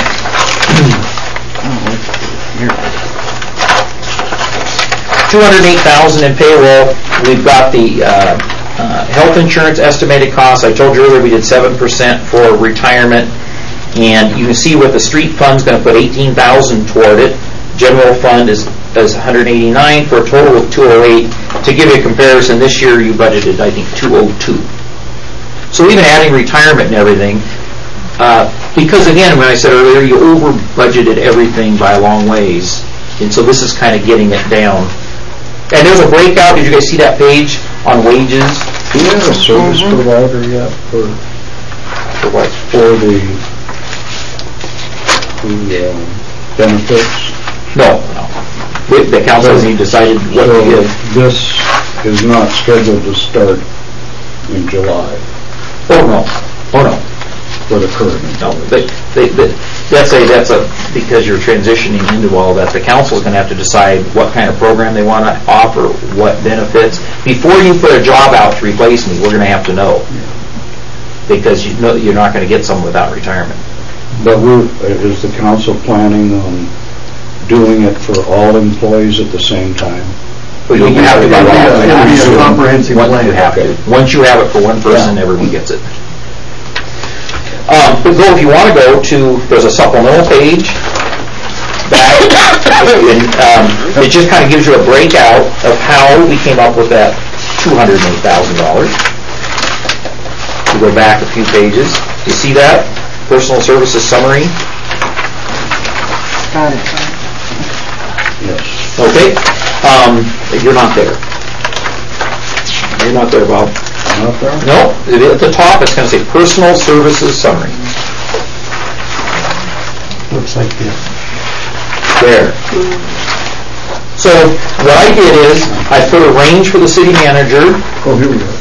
two hundred eight thousand dollars in payroll. We've got the uh, uh, health insurance estimated costs. I told you earlier we did seven percent for retirement, and you can see what the street fund's going to put eighteen thousand dollars toward it. General fund is, is one hundred eighty-nine for a total of two oh eight. To give you a comparison, this year you budgeted, I think, two oh two. So even adding retirement and everything, uh, because again, when I said earlier, you over budgeted everything by a long ways, and so this is kind of getting it down. And there's a breakout. Did you guys see that page on wages? Do you have a service mm-hmm. provider yet for for what? For the the uh, benefits? No, no. The, the council hasn't even decided what so to give. This is not scheduled to start in July. Oh no. Oh no. For the current. No. They, they, they, that's a that's a because you're transitioning into all that. The council is going to have to decide what kind of program they want to offer, what benefits. Before you put a job out to replace me, we're going to have to know, because you know you're not going to get someone without retirement. But we're, is the council planning on doing it for all employees at the same time? Well, you have to. It'll be a comprehensive plan. You have to. Once you have it for one person, yeah. Everyone gets it. Um, but go if you want to go to. There's a supplemental page. That and, um, it just kind of gives you a breakout of how we came up with that two hundred eight thousand dollars. You go back a few pages. You see that personal services summary. Got it. Yes. Okay. Um, you're not there. You're not there, Bob. Not there? No. At the top, it's going to say personal services summary. Looks like this. There. So what I did is I put a range for the city manager. Oh, here we go.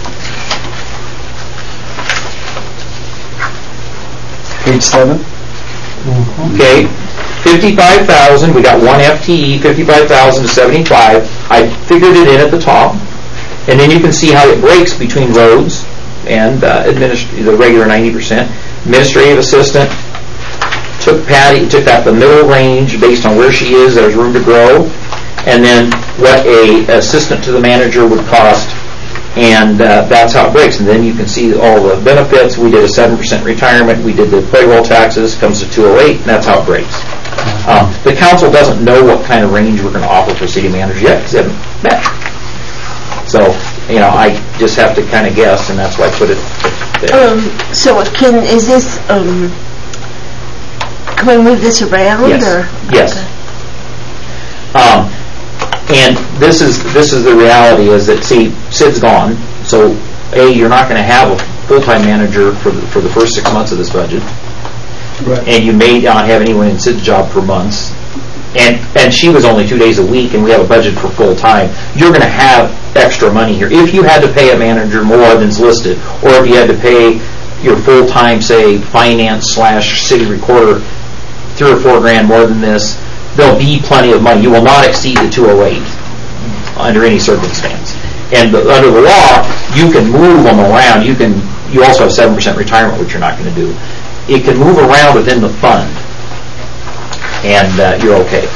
Page seven. Mm-hmm. Okay. fifty-five thousand. We got one F T E. fifty-five thousand to seventy-five. I figured it in at the top. And then you can see how it breaks between roads and uh, administ- the regular ninety percent. Administrative assistant, took Patty, took out the middle range based on where she is, there's room to grow, and then what a assistant to the manager would cost, and uh, that's how it breaks. And then you can see all the benefits. We did a seven percent retirement, we did the payroll taxes, comes to two oh eight, and that's how it breaks. Um, the council doesn't know what kind of range we're going to offer for city managers yet, because they haven't met. So, you know, I just have to kind of guess, and that's why I put it there. Um, so can, is this, um, can we move this around? Yes. Or? Yes. Okay. Um, and this is this is the reality, is that, see, Sid's gone, so A, you're not going to have a full-time manager for the, for the first six months of this budget. Right. And you may not have anyone in Sid's job for months. And and she was only two days a week, and we have a budget for full-time. You're going to have extra money here. If you had to pay a manager more than's listed, or if you had to pay your full-time, say, finance slash city recorder three or four grand more than this, there'll be plenty of money. You will not exceed the two oh eight under any circumstance. And the- under the law, you can move them around. You can. You also have seven percent retirement, which you're not going to do. It can move around within the fund, and uh, you're okay.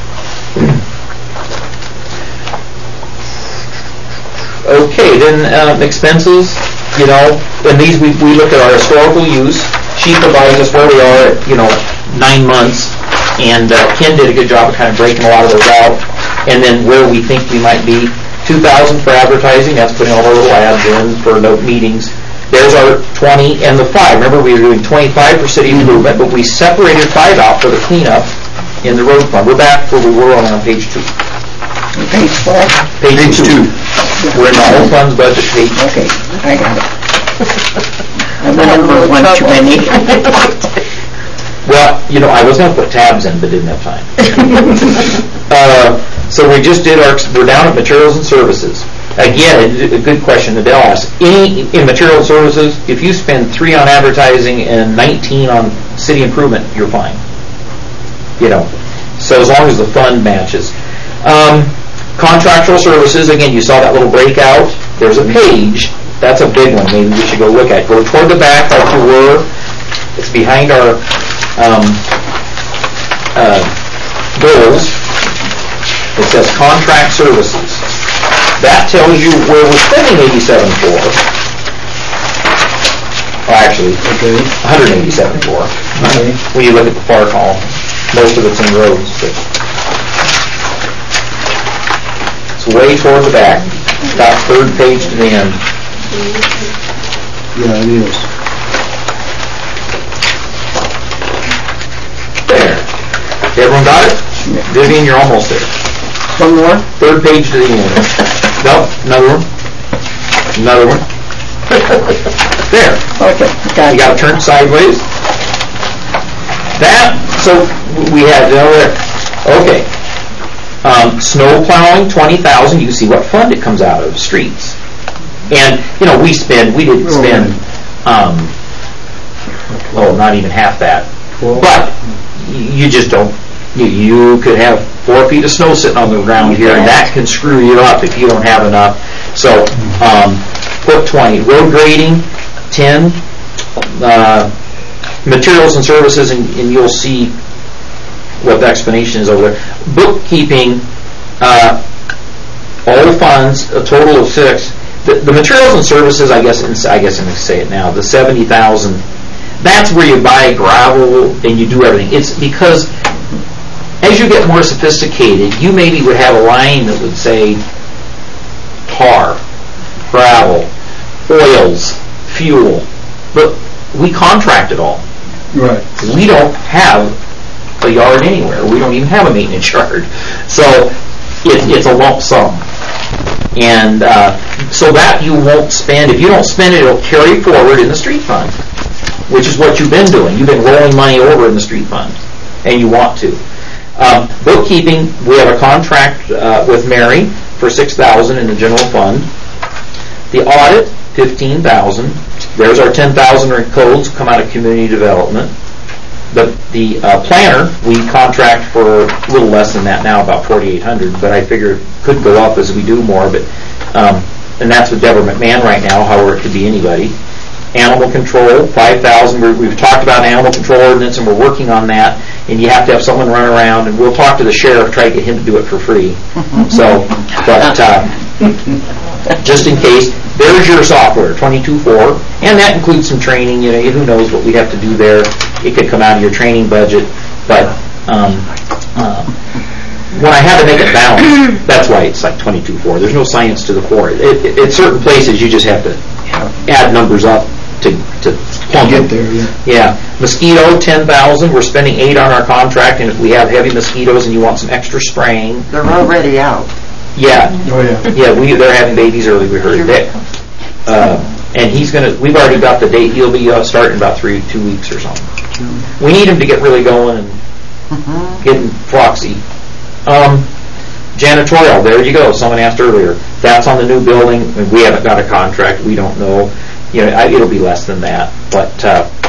Okay, then um, expenses, you know, and these, we, we look at our historical use. She provides us where we are at, you know, nine months, and uh, Ken did a good job of kind of breaking a lot of those out, and then where we think we might be. two thousand for advertising, that's putting all our little ads in for the meetings. There's our twenty and the five. Remember, we were doing twenty-five for city improvement, but we separated five out for the cleanup in the road fund. We're back where we were on, on page two. Page four? Page two. We're in the whole funds budget page. Okay, I got it. I remember one too many. Well, you know, I was going to put tabs in, but didn't have time. uh, so we just did our, we're down at materials and services. Again, a, a good question that Adele asked. Any, in material services, if you spend three on advertising and nineteen on city improvement, you're fine. You know, so as long as the fund matches. Um, contractual services, again, you saw that little breakout. There's a page. That's a big one. Maybe we should go look at. Go toward the back like you were. It's behind our um, uh, goals. It says contract services. That tells you where we're spending eighty-seven for. Well, actually, okay. one hundred eighty-seven for. Okay. When you look at the far column, most of it's in roads. But it's way toward the back, about third page to the end. Yeah, it is. There. Everyone got it? Vivian, you're almost there. One more? Third page to the end. No, another one. Another one. There. Okay, got You it. got to turn sideways. That, so we had, you know, there. Okay. Um, snow plowing, twenty thousand. You can see what fund it comes out of, streets. And, you know, we spend, we didn't spend, um, oh, not even half that. But you just don't, you, you could have four feet of snow sitting on the ground here, and that can screw you up if you don't have enough. So, um, put twenty. Road grading, ten. Uh, materials and services, and, and you'll see what the explanation is over there. Bookkeeping, uh, all the funds, a total of six. The, the materials and services, I guess, I guess I'm going to say it now, the seventy thousand, that's where you buy gravel and you do everything. It's because as you get more sophisticated, you maybe would have a line that would say tar, gravel, oils, fuel, but we contract it all. Right. We don't have a yard anywhere. We don't even have a maintenance yard. So it, it's a lump sum. And uh, so that you won't spend. If you don't spend it, it'll carry forward in the street fund, which is what you've been doing. You've been rolling money over in the street fund, and you want to. Um, bookkeeping, we have a contract uh, with Mary for six thousand dollars in the general fund. The audit, fifteen thousand dollars. There's our ten thousand dollars codes come out of community development. The the uh, planner, we contract for a little less than that now, about forty-eight hundred dollars, but I figure it could go up as we do more. But um, and that's with Deborah McMahon right now, however it could be anybody. Animal control, five thousand dollars. We've talked about an animal control ordinance, and we're working on that. And you have to have someone run around, and we'll talk to the sheriff, try to get him to do it for free. So, but uh, just in case, there's your software, twenty-two four, and that includes some training. You know, who knows what we'd have to do there. It could come out of your training budget, but um, uh, when I had to make it balance, that's why it's like twenty-two four. There's no science to the four. It, it, at certain places, you just have to add numbers up to to plumb Get it. there, yeah. Yeah. Mosquito, ten thousand. We're spending eight on our contract, and if we have heavy mosquitoes and you want some extra spraying, They're already out. yeah, Oh, yeah. yeah, we they're having babies early. We heard Dick, uh, and he's gonna. We've already got the date. He'll be uh, starting about three, two weeks or something. We need him to get really going and Mm-hmm. getting floxy. Um, janitorial. There you go. Someone asked earlier. That's on the new building, and we haven't got a contract. We don't know. You know, I, it'll be less than that. But uh,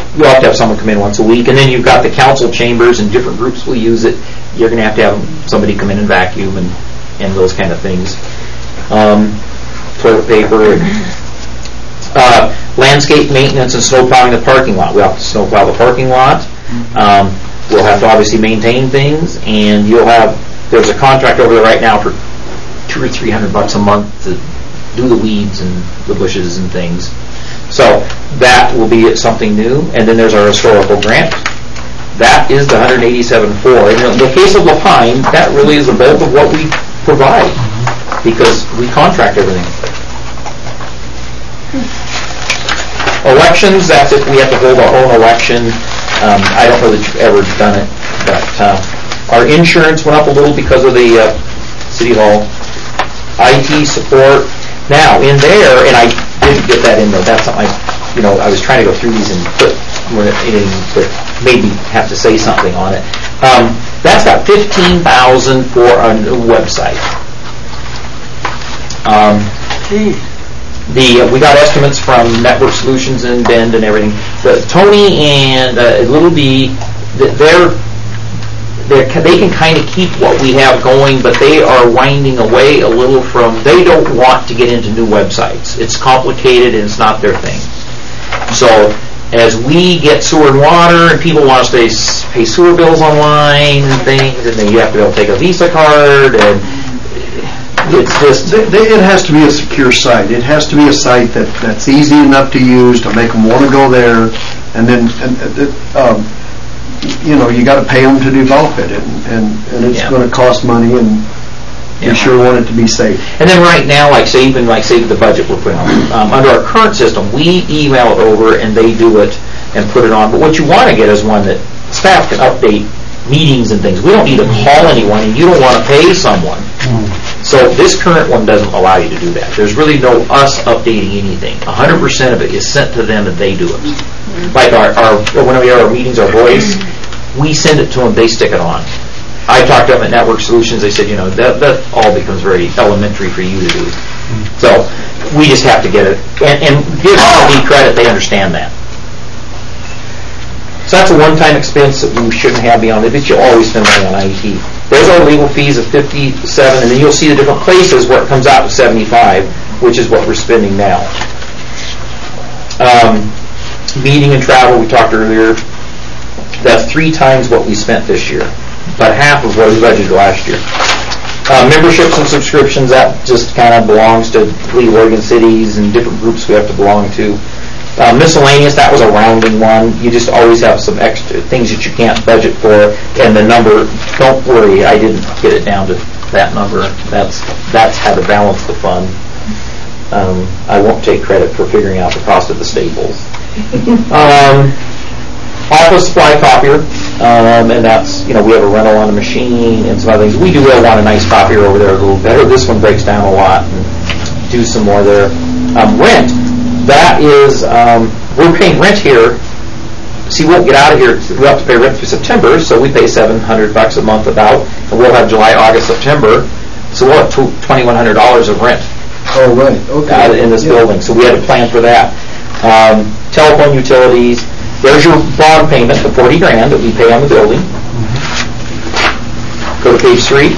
you'll have to have someone come in once a week, and then you've got the council chambers and different groups will use it. You're going to have to have somebody come in and vacuum and, and those kind of things. Um, toilet paper, and, uh, landscape maintenance and snow plowing the parking lot. We'll have to snow plow the parking lot. Um, we'll have to obviously maintain things, and you'll have, there's a contract over there right now for two or three hundred bucks a month to do the weeds and the bushes and things. So that will be something new. And then there's our historical grant. That is the one hundred eighty-seven point four. In the case of Lapine, that really is the bulk of what we provide because we contract everything. Elections, that's if we have to hold our own election. Um, I don't know that you've ever done it, but uh, our insurance went up a little because of the uh, City Hall. I T support. Now, in there, and I didn't get that in there, that's something I, you know, I was trying to go through these and put anything that made me have to say something on it. Um, that's got fifteen thousand dollars for a new website. Um, the uh, we got estimates from Network Solutions and Bend and everything. The Tony and uh, Little B, they're They're, they can kind of keep what we have going, but they are winding away a little from, they don't want to get into new websites. It's complicated and it's not their thing. So as we get sewer and water and people want us to pay, pay sewer bills online and things, and then you have to be able to take a Visa card, and it's just... They, they, it has to be a secure site. It has to be a site that, that's easy enough to use to make them want to go there, and then... And, uh, um, you know, you got to pay them to develop it, and, and, and it's Yeah. going to cost money, and Yeah. we sure want it to be safe. And then right now, like say even like say the budget we're putting on, um, under our current system, we email it over and they do it and put it on. But what you want to get is one that staff can update meetings and things. We don't need to call anyone, and you don't want to pay someone. So this current one doesn't allow you to do that. There's really no us updating anything. one hundred percent of it is sent to them and they do it. Like our, our whenever we have our meetings, our voice, we send it to them, they stick it on. I talked to them at Network Solutions, they said, you know, that, that all becomes very elementary for you to do. So we just have to get it. And, and give them credit, they understand that. So that's a one-time expense that we shouldn't have beyond it, but you always spend money on I T. There's our legal fees of fifty-seven, and then you'll see the different places where it comes out to seventy-five, which is what we're spending now. Um, meeting and travel, we talked earlier, that's three times what we spent this year, about half of what we budgeted last year. Uh, memberships and subscriptions, that just kind of belongs to League of Oregon Cities and different groups we have to belong to. Uh, miscellaneous, that was a rounding one. You just always have some extra things that you can't budget for, and the number, don't worry, I didn't get it down to that number. That's that's how to balance the fund. Um, I won't take credit for figuring out the cost of the staples. um, office supply copier, um, and that's, you know, we have a rental on a machine and some other things. We do really want a nice copier over there a little better. This one breaks down a lot, and do some more there. Um, rent. That is, um, we're paying rent here. See, we won't get out of here. We have to pay rent through September, so we pay seven hundred bucks a month about, and we'll have July, August, September. So we'll have twenty-one hundred dollars of rent. Oh, right. Okay. Uh, in this yeah. building. So we had to plan for that. Um, telephone utilities. There's your bond payment, the forty grand that we pay on the building. Go to page three.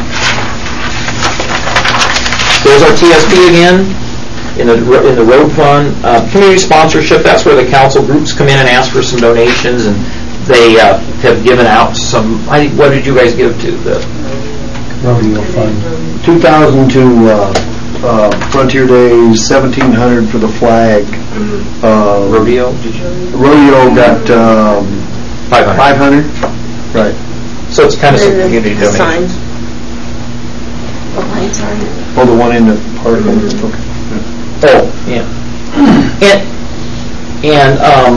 There's our T S P again. In the in the road fund, uh, community sponsorship, that's where the council groups come in and ask for some donations, and they uh, have given out some. I, what did you guys give to the rodeo fund? two thousand to uh, uh, Frontier Days, seventeen hundred for the flag. Uh, rodeo? Did you? Rodeo got um, five hundred. five hundred. Right. So it's kind of some And the- community the donations. sign. The light sign. Oh, the one in the park. Okay. Oh, yeah. And, and um,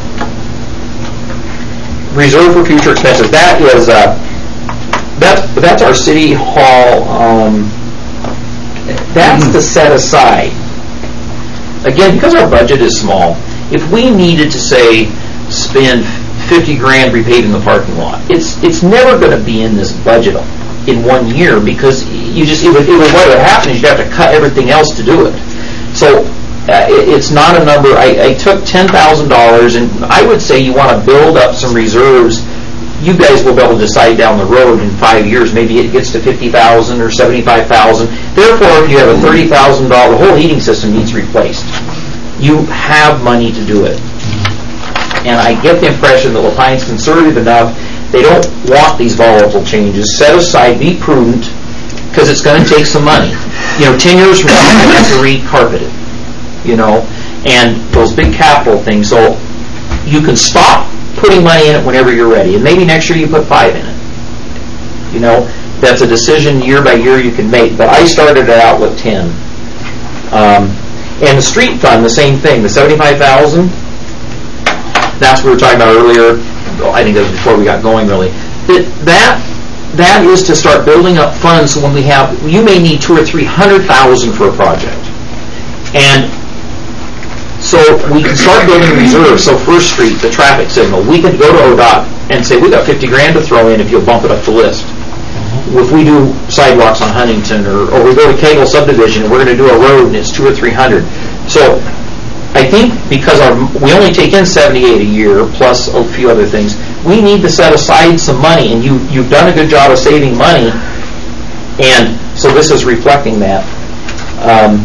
reserve for future expenses. That is, uh, that, that's our city hall, um, that's to set aside. Again, because our budget is small, if we needed to, say, spend fifty grand repaving the parking lot, it's it's never going to be in this budget in one year, because you just, it would, it would, what would happen is you'd have to cut everything else to do it. So Uh, it, it's not a number. I, I took ten thousand dollars, and I would say you want to build up some reserves. You guys will be able to decide down the road in five years. Maybe it gets to fifty thousand or seventy-five thousand. Therefore, if you have a thirty thousand dollars, the whole heating system needs replaced. You have money to do it. And I get the impression that LaPine's conservative enough. They don't want these volatile changes. Set aside, be prudent, because it's going to take some money. You know, ten years from now, you're going to have to re-carpet it. You know, and those big capital things. So you can stop putting money in it whenever you're ready, and maybe next year you put five in it. You know, that's a decision year by year you can make. But I started it out with ten. Um, and the street fund, the same thing. The seventy-five thousand. That's what we were talking about earlier. I think that was before we got going, really. That that that is to start building up funds. So when we have, you may need two or three hundred thousand for a project, and so we can start building reserves. So First Street, the traffic signal, we can go to O D O T and say, we got fifty grand to throw in if you'll bump it up the list. If we do sidewalks on Huntington, or, or we go to Cagle subdivision and we're going to do a road and it's two or three hundred. So I think because our, we only take in seventy-eight a year plus a few other things, we need to set aside some money, and you, you've done a good job of saving money, and so this is reflecting that. Um,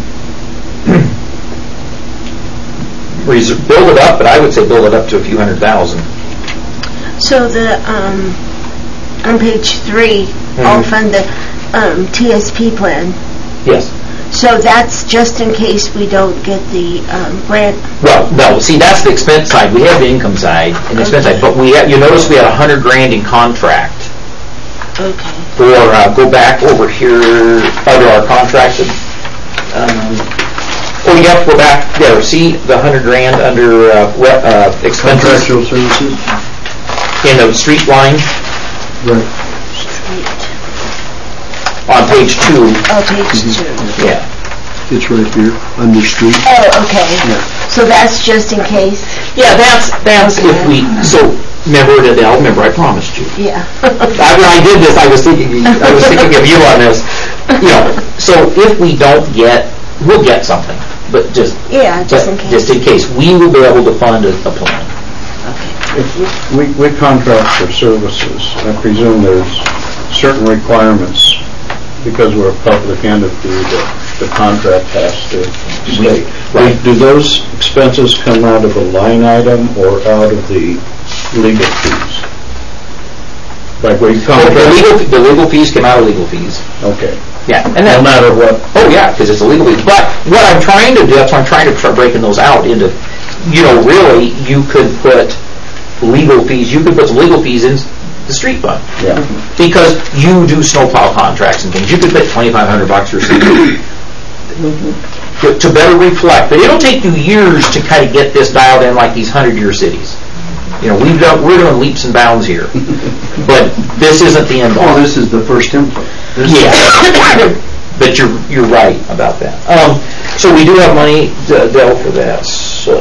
Reserve, build it up, but I would say build it up to a few hundred thousand. So the, um, on page three, Mm-hmm. all from the um, T S P plan. Yes. So that's just in case we don't get the um, grant. Well, no. See, that's the expense side. We have the income side and the expense side, but we have, you notice we had a hundred grand in contract. Okay. For uh, go back over here under our contracted. Um, oh, you have to go back there. See the hundred grand under uh, re- uh, expenses Contractual services. in the street line Right. Street. on page two. Oh, page two. Yeah. It's right here, under street. Oh, okay. Yeah. So that's just in case? Yeah, that's that's Okay. if we. So remember, Adele. Remember, I promised you. Yeah. I, when I did this, I was thinking, I was thinking of you on this. You know, so if we don't get, we'll get something, but just Yeah, just but in case. just in case, we will be able to fund a, a plan. If we, we contract for services, I presume there's certain requirements, because we're a public entity, that the contract has to state. Right. Do those expenses come out of a line item or out of the legal fees? Like we The contract? legal, the legal fees come out of legal fees. Okay. Yeah, and No that, matter what. oh yeah, because it's a legal fee. But what I'm trying to do, that's why I'm trying to start breaking those out into, you know, really, you could put legal fees, you could put some legal fees in the street fund. Yeah. Because you do snowplow contracts and things. You could pay twenty-five hundred bucks or something to, to better reflect. But it'll take you years to kind of get this dialed in like these hundred-year cities. You know, we've done, we're doing leaps and bounds here. But this isn't the end all. Oh, this is the first template. This Yeah. But you're you're right about that. Um, so we do have money, uh, Dell, for that. So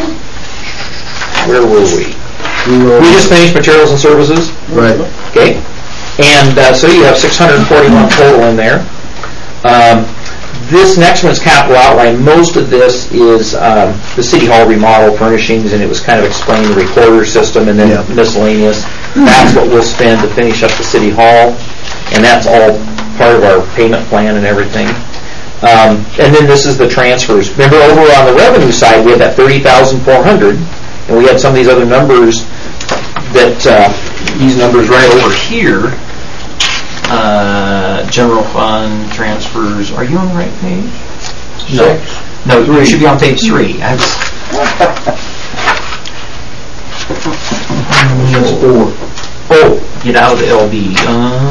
where were we? We were- We just finished materials and services. Right. Okay. And uh, so you have six hundred forty-one total in there. Um, this next one's capital outlay. Most of this is um, the City Hall remodel furnishings, and it was kind of explaining the recorder system and then Yeah. miscellaneous. That's what we'll spend to finish up the City Hall, and that's all part of our payment plan and everything. Um, and then this is the transfers. Remember, over on the revenue side, we had that thirty thousand four hundred, and we had some of these other numbers that, uh, these numbers right over here, uh, general fund transfers. Are you on the right page? No. No, you should be on page three. I was, That's four. oh, get out of the L D. Uh,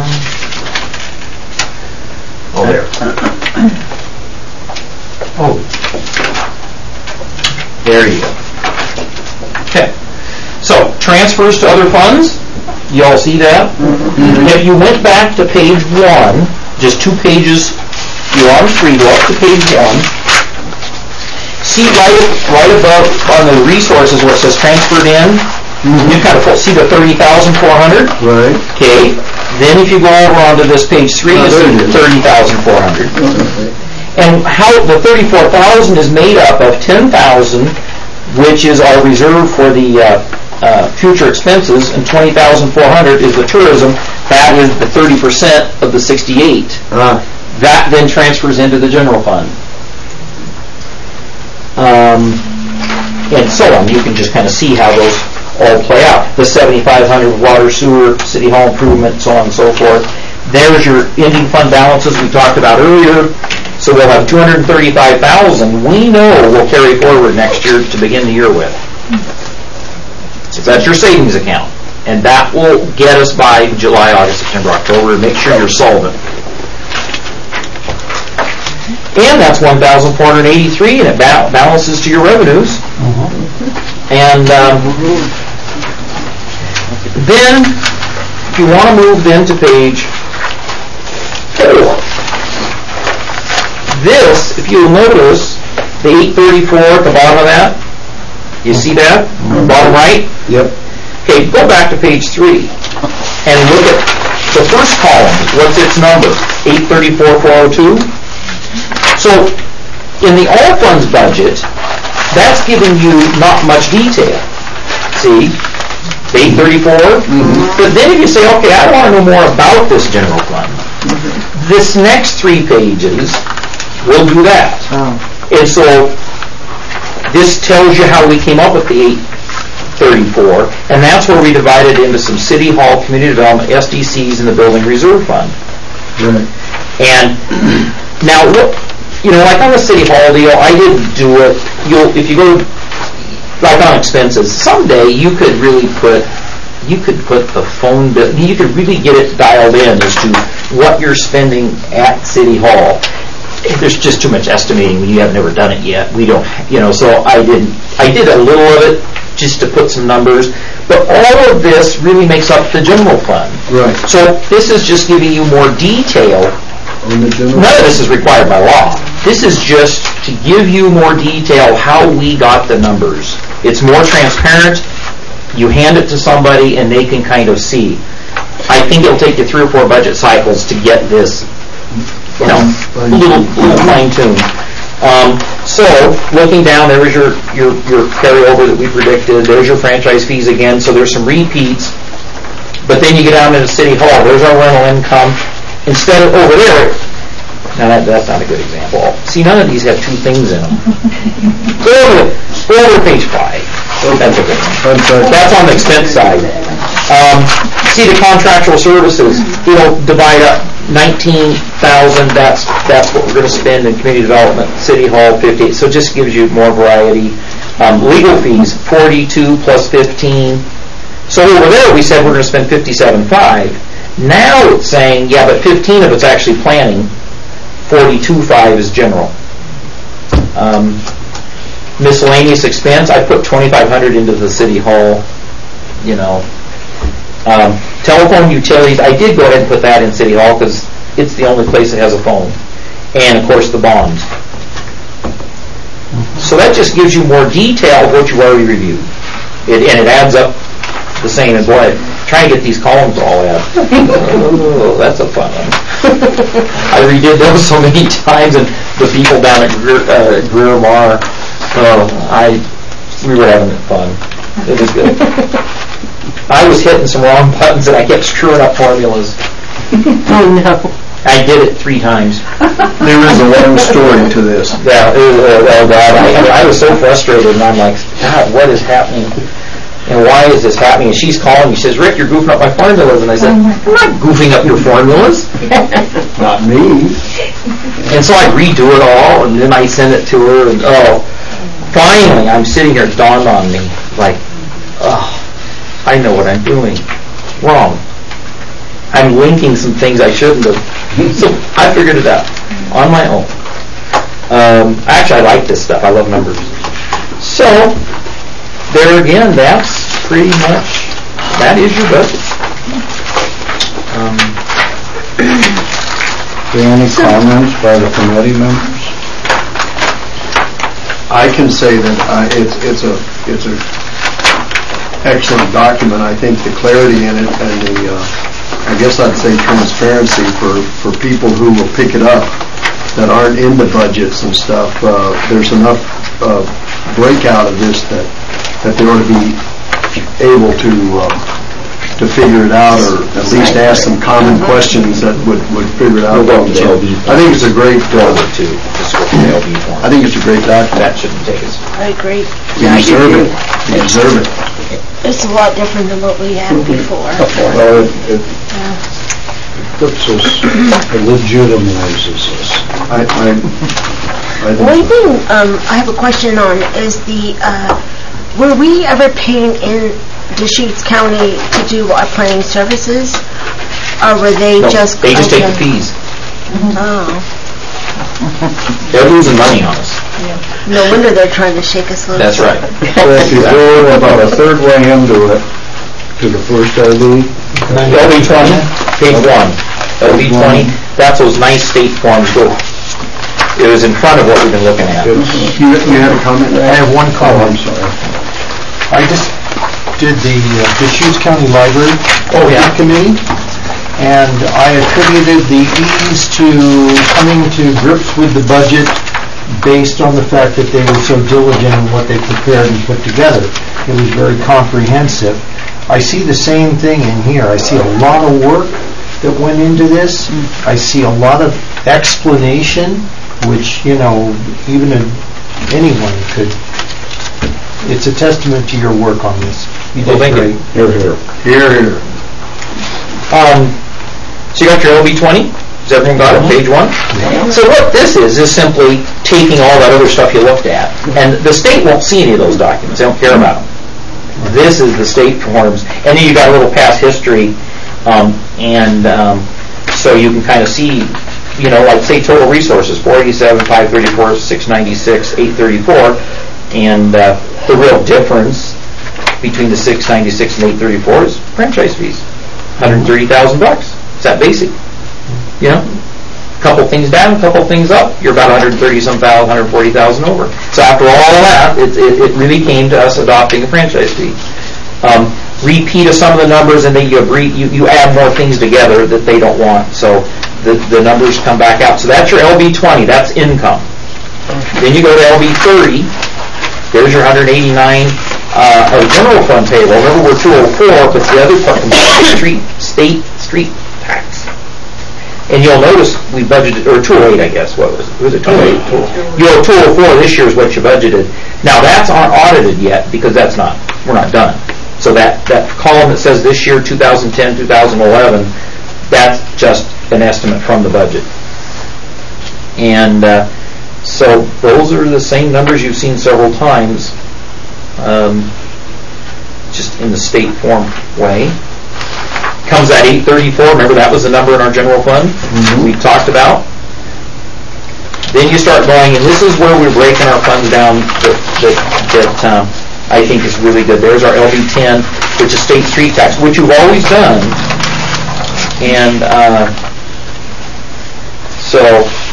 oh, there. Oh. There you go. Okay. So, transfers to other funds. You all see that? If you went back to page one, just two pages, you're on three, go up to page one. See right, right above on the resources where it says transferred in, you kind of pull, see the thirty thousand four hundred? Right. Okay. Then if you go over onto this page three, Oh, it's there it is. thirty thousand four hundred. And how the thirty-four thousand is made up of ten thousand, which is our reserve for the uh, uh, future expenses, and twenty thousand four hundred is the tourism. That is the thirty percent of the sixty-eight. Uh, That then transfers into the general fund. Um, and so on. You can just kind of see how those all play out. The seventy-five hundred water, sewer, city hall improvement, so on and so forth. There's your ending fund balances we talked about earlier. So we'll have two hundred thirty-five thousand we know we'll carry forward next year to begin the year with. So that's your savings account. And that will get us by July, August, September, October, and make sure you're solvent. And that's one thousand four hundred eighty-three, and it ba- balances to your revenues. And um, then, if you want to move then to page four, this, if you'll notice, the eight thirty-four at the bottom of that, you see that? Bottom right? Yep. Okay, go back to page three and look at the first column. What's its number? eight thirty-four four oh two? So, in the all funds budget, that's giving you not much detail. See? eight thirty-four? Mm-hmm. But then if you say, okay, I want to know more about this general fund, mm-hmm. this next three pages will do that. Oh. And so, this tells you how we came up with the eight thirty-four, and that's where we divided into some city hall, community development, S D Cs, and the building reserve fund. Right. And now, look, you know, like on the city hall deal, I didn't do it. You'll, if you go, like on expenses, someday you could really put, you could put the phone bill, you could really get it dialed in as to what you're spending at city hall. There's just too much estimating when you have never done it yet. We don't, you know, so I didn't, I did a little of it just to put some numbers, but all of this really makes up the general fund. Right. So this is just giving you more detail. On the general None of this is required by law. This is just to give you more detail how we got the numbers. It's more transparent. You hand it to somebody and they can kind of see. I think it'll take you three or four budget cycles to get this, you know, a little, little fine-tuned. Um, so, looking down, there is your, your, your carryover that we predicted. There's your franchise fees again, so there's some repeats. But then you get down to the city hall. There's our rental income. Instead of over there, now that, that's not a good example. See, none of these have two things in them. Go over, go over page five. That's a good one. That's on the expense side. Um, see the contractual services. It'll divide up nineteen thousand. That's that's what we're going to spend in community development. City hall fifty. So it just gives you more variety. Um, legal fees forty-two plus fifteen. So over there we said we're going to spend fifty-seven five. Now it's saying, yeah, but fifteen of it's actually planning, forty-two five is general. Um, miscellaneous expense, I put twenty-five hundred into the city hall, you know. Um, telephone utilities, I did go ahead and put that in city hall because it's the only place that has a phone. And, of course, the bonds. So that just gives you more detail of what you've already reviewed. It, and it adds up the same as what trying to get these columns all out. Oh, that's a fun one. I redid those so many times, and the people down at Greer, uh, Greer Mar, oh, I, we were having fun. It was good. I was hitting some wrong buttons, and I kept screwing up formulas. Oh no! I did it three times. There is a long story to this. Yeah, it was, uh, oh God, I, I was so frustrated, and I'm like, God, what is happening? And why is this happening? And she's calling me. She says, Rick, you're goofing up my formulas. And I said, I'm not goofing up your formulas. Not me. And so I redo it all, and then I send it to her. And oh, finally, I'm sitting here, it dawned on me, like, oh, I know what I'm doing. Wrong. I'm linking some things I shouldn't have. So I figured it out on my own. Um, actually, I like this stuff. I love numbers. So, there again, that's pretty much, that is your budget. Um, Are there any comments by the committee members? I can say that uh, it's it's a it's a excellent document. I think the clarity in it and the uh, I guess I'd say transparency for, for people who will pick it up that aren't in the budgets and stuff, uh, there's enough uh, breakout of this that, that they ought to be able to uh, to figure it out, or at least ask some common questions that would, would figure it out. So I think it's a great, uh, I think it's a great document. That shouldn't take us. I agree. You deserve it. You deserve it. It's a lot different than what we had before. Well, it, it puts us, it legitimizes us. I, I, I think One so. thing um, I have a question on is the, uh, were we ever paying in Deschutes County to do our planning services? Or were they No, just... they just take the okay. fees. Oh, They're losing money on us. no wonder they're trying to shake us loose. That's right. So if you go about a third way into it, to the first L D, L B twenty, page one. L B twenty, that's those nice state forms. Go. It was in front of what we've been looking at. it's, You, you had a comment? I have one oh, comment. I'm sorry. I just did the uh, Deschutes County Library Oh, yeah. Committee, and I attributed the ease to coming to grips with the budget based on the fact that they were so diligent in what they prepared and put together. It was very comprehensive. I see the same thing in here. I see a lot of work that went into this. I see a lot of explanation, which, you know, even a, anyone could. It's a testament to your work on this. You Well, did thank you. great. Here, here. Here, here. Um, so you got your L B twenty? Is everyone got it? Page one? So what this is, is simply taking all that other stuff you looked at. And the state won't see any of those documents. They don't care about them. This is the state forms. And then you got a little past history. Um, and um, so you can kind of see, you know, like say total resources, four eighty-seven, five thirty-four, six ninety-six, eight thirty-four. And uh, the real difference between the six ninety-six and eight thirty-four is franchise fees. one hundred thirty thousand bucks. It's that basic. You know, couple things down, couple things up, you're about one hundred thirty some thousand, one hundred forty thousand over. So after all that, it, it, it really came to us adopting a franchise fee. Um, repeat of some of the numbers, and then you agree, you, you add more things together that they don't want. So the, the numbers come back out. So that's your L B twenty, that's income. Then you go to L B thirty, there's your one hundred eighty-nine uh, of general fund payroll. Remember, we're two oh four, but the other part comes from street, state, street tax. And you'll notice we budgeted, or two oh eight, I guess, what was it? Was it two oh eight? You owe two oh four this year is what you budgeted. Now, that's aren't audited yet, because that's not, we're not done. So that, that column that says this year, two thousand ten, two thousand eleven, that's just an estimate from the budget. And uh, so those are the same numbers you've seen several times, um, just in the state form way. Comes at eight thirty-four. Remember, that was the number in our general fund we talked about. Then you start going, and this is where we're breaking our funds down that, that, that um, I think is really good. There's our L B ten, which is state street tax, which you've always done. And uh, so,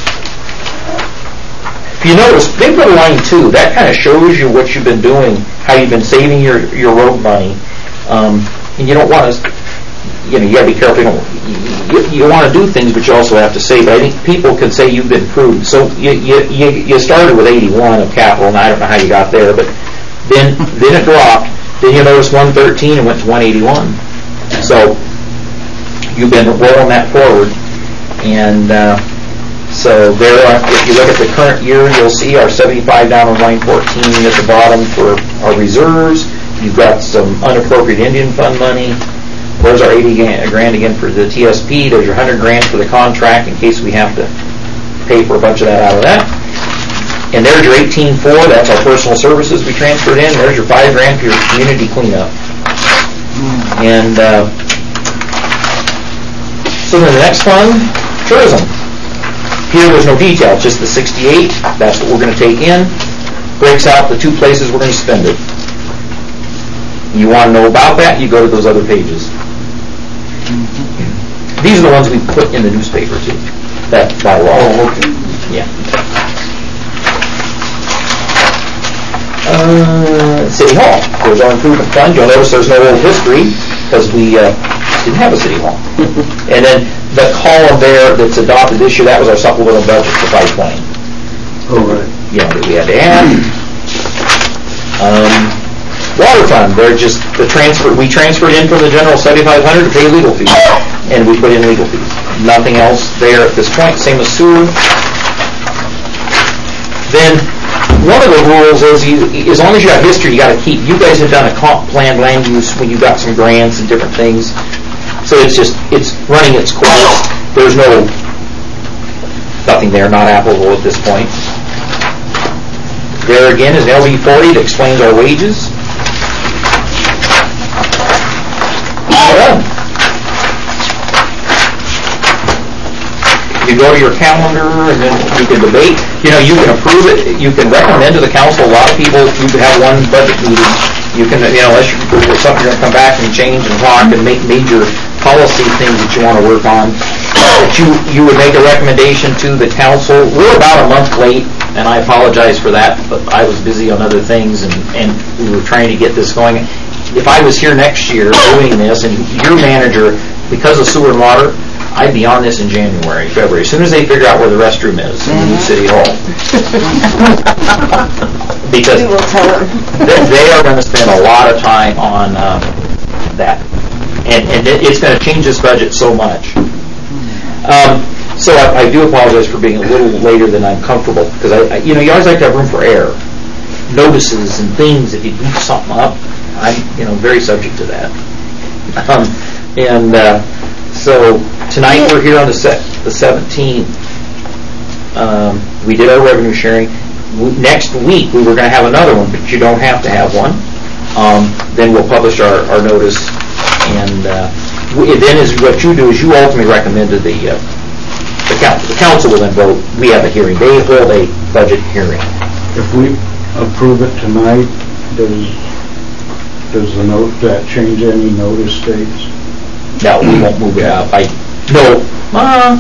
if you notice, they put a line two. That kind of shows you what you've been doing, how you've been saving your, your road money. Um, and you don't want to, you know, you got to be careful. You, don't, you, you want to do things, but you also have to save. But I think people can say you've been prudent. So you, you, you, you started with eighty-one of capital, and I don't know how you got there, but then then it dropped. Then you notice one thirteen and went to one eighty-one. So you've been rolling that forward. And uh, so there are, if you look at the current year, you'll see our seventy-five down on line fourteen at the bottom for our reserves. You've got some unappropriated Indian fund money. There's our eighty grand again for the T S P. There's your one hundred grand for the contract in case we have to pay for a bunch of that out of that. And there's your eighteen four. That's our personal services we transferred in. There's your five grand for your community cleanup. And uh, so then the next fund, tourism. Here there's no detail, just the sixty-eight. That's what we're going to take in. Breaks out the two places we're going to spend it. You want to know about that, you go to those other pages. These are the ones we put in the newspaper too. That by law. Oh, okay. Yeah. Uh, City Hall. There's our improvement fund. You'll notice there's no old history because we uh, didn't have a City Hall. And then the column there that's adopted this year, that was our supplemental budget for five twenty. Oh, right. You know, that we had to add. Um, water fund, they're just, the transfer, we transferred in from the general seventy-five hundred to pay legal fees, and we put in legal fees. Nothing else there at this point, same as sewer. Then, one of the rules is, you, as long as you have history, you got to keep. You guys have done a comp plan land use when you got some grants and different things. So it's just, it's running its course. There's no, nothing there, not applicable at this point. There again is L D forty that explains our wages. You go to your calendar and then you can debate. You know, you can approve it. You can recommend to the council. A lot of people, you can have one budget meeting. You can, you know, unless you, there's something you're going to come back and change and talk and make major policy things that you want to work on. That you you would make a recommendation to the council. We're about a month late, and I apologize for that, but I was busy on other things, and, and we were trying to get this going. If I was here next year doing this, and your manager, because of sewer and water, I'd be on this in January, February, as soon as they figure out where the restroom is in the new city hall. Because they, they are going to spend a lot of time on um, that. And, and it, it's going to change this budget so much. Um, so I, I do apologize for being a little later than I'm comfortable, because I, I, you know, you always like to have room for error. Notices and things, if you beat something up, I'm, you know, very subject to that. Um, and uh, so tonight we're here on the se- the seventeenth. Um, we did our revenue sharing. We, next week we were going to have another one, but you don't have to have one. Um, then we'll publish our, our notice, and uh, we, then is what you do is you ultimately recommend to the uh, the council. The council will then vote. We have a hearing. They hold a budget hearing. If we approve it tonight, does does the note that change any notice dates? No, we won't move it up. I no. Uh,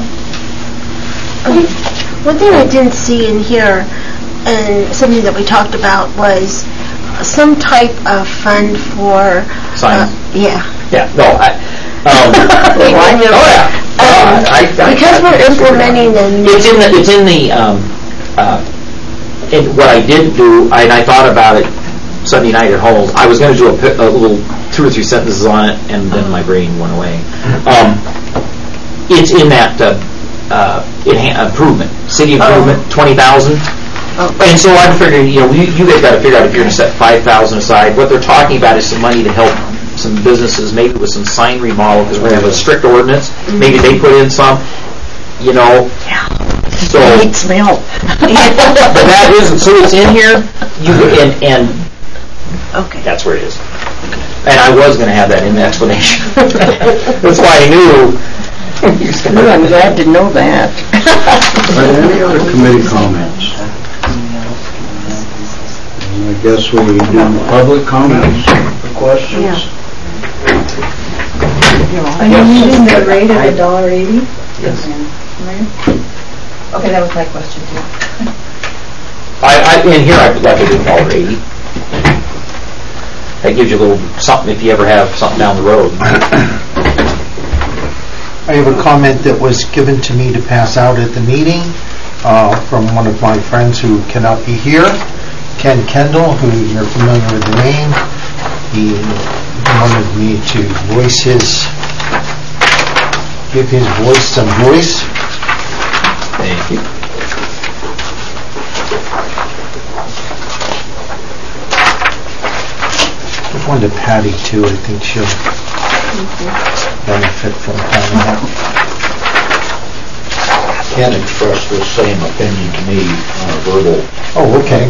One thing I didn't see in here, and something that we talked about, was some type of fund for Signs. Uh, yeah. Yeah. No. I. Um, I know. Oh yeah. Um, Uh, I, I, because I, we're I, implementing the new. It's in the. It's in the. Um, uh, and what I did do, I, and I thought about it Sunday night at home. I was going to do a, a little two or three sentences on it, and then my brain went away. Um, it's in that uh, uh, enha- improvement, city improvement, oh. twenty thousand. Oh. And so I'm figuring, you know, you, you guys got to figure out if you're going to set five thousand aside. What they're talking about is some money to help some businesses, maybe with some sign remodel, because we're going to have a strict ordinance. Mm-hmm. Maybe they put in some, you know. Yeah. So, it smell. But that isn't. So it's in here. You and and. Okay. That's where it is. And I was going to have that in the explanation. That's why I knew. Well, I'm glad to know that. Are there any other committee comments? And I guess we do public comments for questions. Yeah. Are you using the rate of a dollar eighty? Yes. Okay, that was my question too. I, I in here I would like to do a dollar eighty. That gives you a little something if you ever have something down the road. I have a comment that was given to me to pass out at the meeting uh, from one of my friends who cannot be here, Ken Kendall, who you're familiar with the name. He wanted me to voice his, give his voice some voice. Thank you. One to Patty too. I think she'll benefit from having that. Ken expressed the same opinion to me on a verbal. Oh, okay.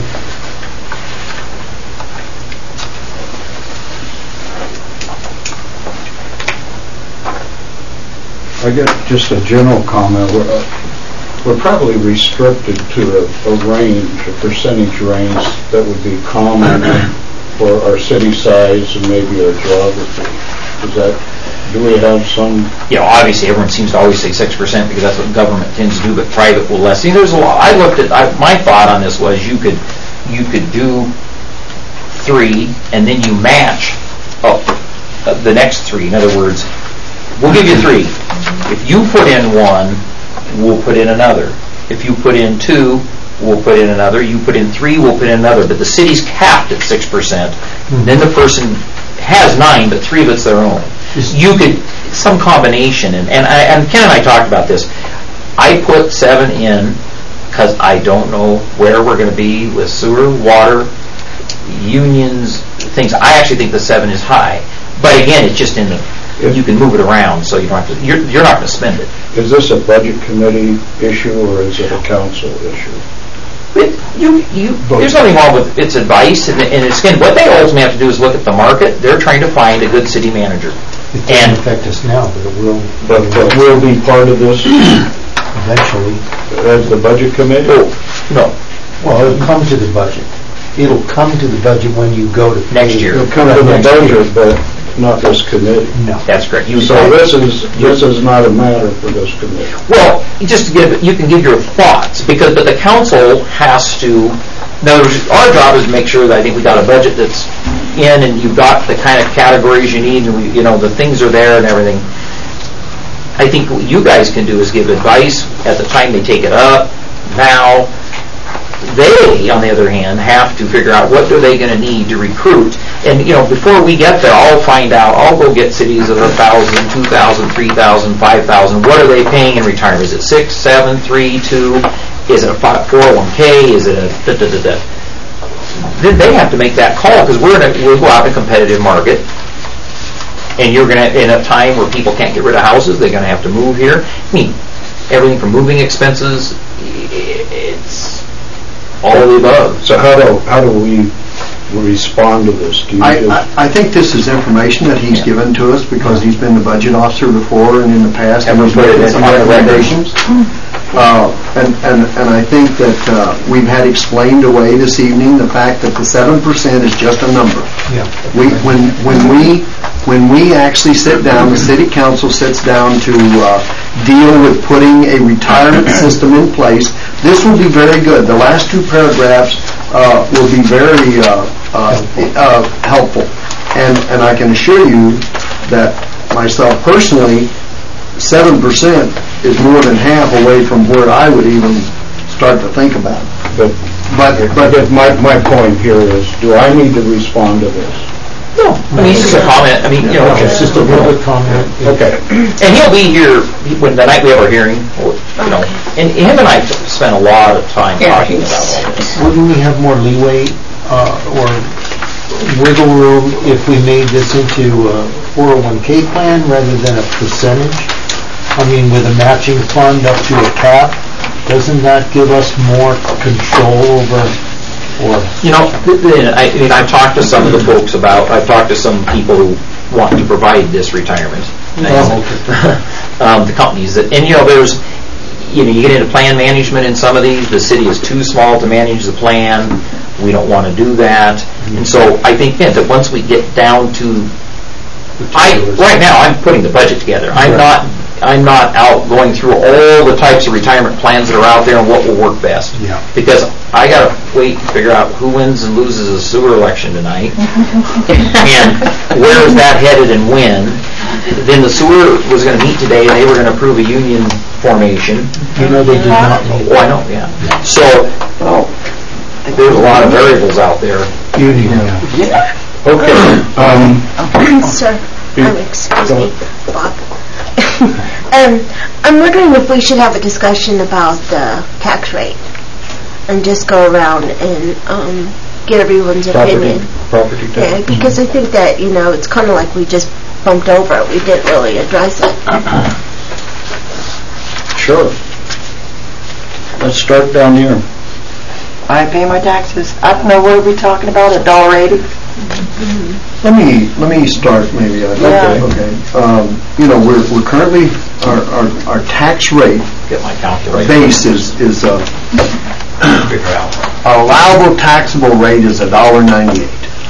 I got just a general comment. We're, uh, we're probably restricted to a, a range, a percentage range that would be common for our city size and maybe our geography. Is that, do we have some? You know, obviously everyone seems to always say six percent because that's what government tends to do, but private will less. See, there's a lot. I looked at, I, my thought on this was you could, you could do three and then you match up uh, the next three. In other words, we'll give you three. If you put in one, we'll put in another. If you put in two, we'll put in another. You put in three, we'll put in another. But the city's capped at six percent. Then the person has nine, but three of it's their own. You could, some combination, and, and, I, and Ken and I talked about this. I put seven in because I don't know where we're going to be with sewer, water, unions, things. I actually think the seven is high. But again, it's just in the, you can move it around, so you don't have to, you're, you're not going to spend it. Is this a budget committee issue or is it a council issue? It, you, you, there's nothing wrong with its advice, and, and it's, again, what they ultimately have to do is look at the market. They're trying to find a good city manager. It And doesn't affect us now, but it will But, but will be part of this eventually. as the budget committee? Oh, no, Well, it'll come to the budget. It'll come to the budget when you go to. next year. It'll come to the budget, but not this committee. No. That's correct. You So this is, this is not a matter for this committee. Well, you just give, you can give your thoughts, because, but the council has to, in other words, our job is to make sure that I think we got a budget that's in, and you've got the kind of categories you need, and we, you know, the things are there and everything. I think what you guys can do is give advice at the time they take it up. Now, they, on the other hand, have to figure out what are they going to need to recruit. And, you know, before we get there, I'll find out, I'll go get cities of one thousand, two thousand, three thousand, five thousand. What are they paying in retirement? Is it six, seven, three, two? Is it a four oh one k? Is it a da-da-da-da? Then they have to make that call, because we're in a, we'll go out in a competitive market. And you're going to, in a time where people can't get rid of houses, they're going to have to move here. I mean, everything from moving expenses, it's all of the above. So how do, how do we respond to this? Do you I, just- I I think this is information that he's given to us because he's been the budget officer before and in the past. And we he's put it making in some on the record. recommendations. Uh, And, and, and I think that uh, we've had explained away this evening the fact that the seven percent is just a number. Yeah. We, when, when we, when we actually sit down, the city council sits down to uh, deal with putting a retirement system in place, this will be very good. The last two paragraphs uh, will be very uh, uh, uh, helpful. And, and I can assure you that myself personally, seven percent is more than half away from where I would even start to think about it. But, But, but but my, my point here is, do I need to respond to this? No, I mean, it's just a comment. I mean, you know, It's just a public comment. Okay. and he'll be here when the night we have our hearing, or, you know, and him and I spent a lot of time talking about all this. Wouldn't we have more leeway uh, or wiggle room if we made this into a four oh one k plan rather than a percentage? I mean, with a matching fund up to a cap, doesn't that give us more control over, or? You know, th- th- I I mean, I've talked to some of the folks about, I've talked to some people who want to provide this retirement. um, the companies that, and you know, there's, you know, you get into plan management in some of these, the city is too small to manage the plan, we don't want to do that. And so I think, yeah, that once we get down to, I, right now, I'm putting the budget together. I'm not, I'm not out going through all the types of retirement plans that are out there and what will work best. Yeah. Because I gotta wait and figure out who wins and loses the sewer election tonight, and where is that headed and when. Then the sewer was gonna meet today, and they were gonna approve a union formation. You know, they did not meet. Oh, I know, yeah. So, well, there's a lot of variables out there. Union. Okay. Um, Sir, um, excuse me, Bob. um, I'm wondering if we should have a discussion about the tax rate and just go around and um, get everyone's property, opinion. property Yeah, tax. because I think that, you know, it's kind of like we just bumped over it. We didn't really address it. Sure. Let's start down here. I pay my taxes. I don't know, what are we talking about, a dollar eighty? let me, let me start maybe. I think. Yeah. Okay. Um, You know, we're, we're currently, our, our, our tax rate Get my calculator. base is, is, uh, Figure out. our allowable taxable rate is a dollar ninety-eight.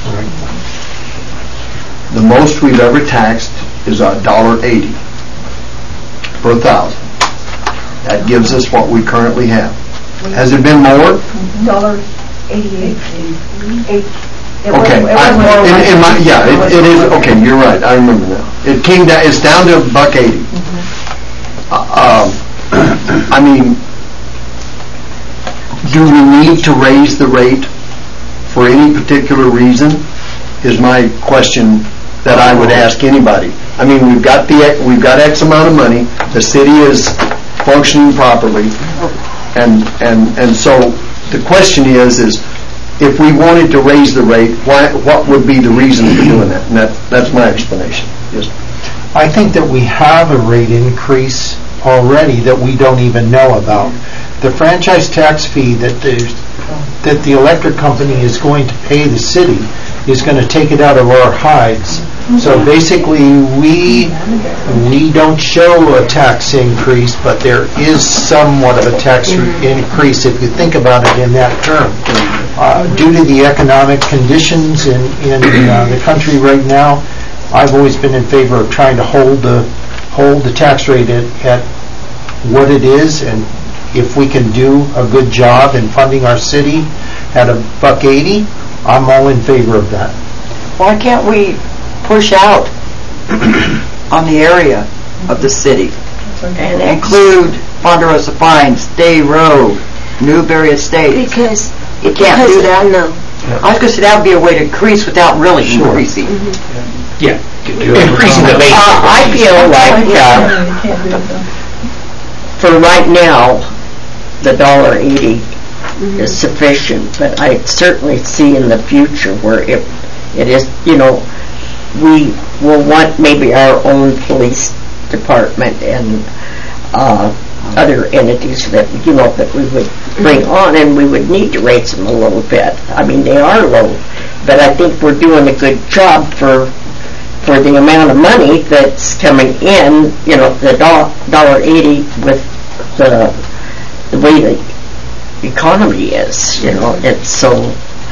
The most we've ever taxed is a dollar eighty per thousand. That gives us what we currently have. Has it been more? Dollar eighty-eight, eight. It was- Okay, it was I- more in- like- in my- yeah, it it is, okay, you're right, I remember now. It came down, it's down to a buck eighty. um, I mean, do we need to raise the rate for any particular reason, is my question that I would ask anybody. I mean, we've got the, we've got X amount of money, the city is functioning properly, and, and, and so the question is, is if we wanted to raise the rate, why, what would be the reason for doing that? And that, that's my explanation. Yes. I think that we have a rate increase already that we don't even know about. The franchise tax fee that the, that the electric company is going to pay the city is going to take it out of our hides. So basically, we we don't show a tax increase, but there is somewhat of a tax increase if you think about it in that term. Uh, due to the economic conditions in, in uh, the country right now, I've always been in favor of trying to hold the hold the tax rate at, at what it is, and if we can do a good job in funding our city at a buck eighty, I'm all in favor of that. Why can't we push out on the area of the city and include Ponderosa Pines, Day Road, Newberry Estates? Because you can't do that. No. I was going to say that would be a way to increase without really increasing. Mm-hmm. Yeah, increasing the base. Uh, I feel like uh, for right now, the dollar eighty mm-hmm. is sufficient, but I certainly see in the future where it it is, you know, we will want maybe our own police department and uh, other entities that, you know, that we would bring on, and we would need to raise them a little bit. I mean, they are low, but I think we're doing a good job for for the amount of money that's coming in, you know, the do- dollar eighty with the the way the economy is, you know, it's so.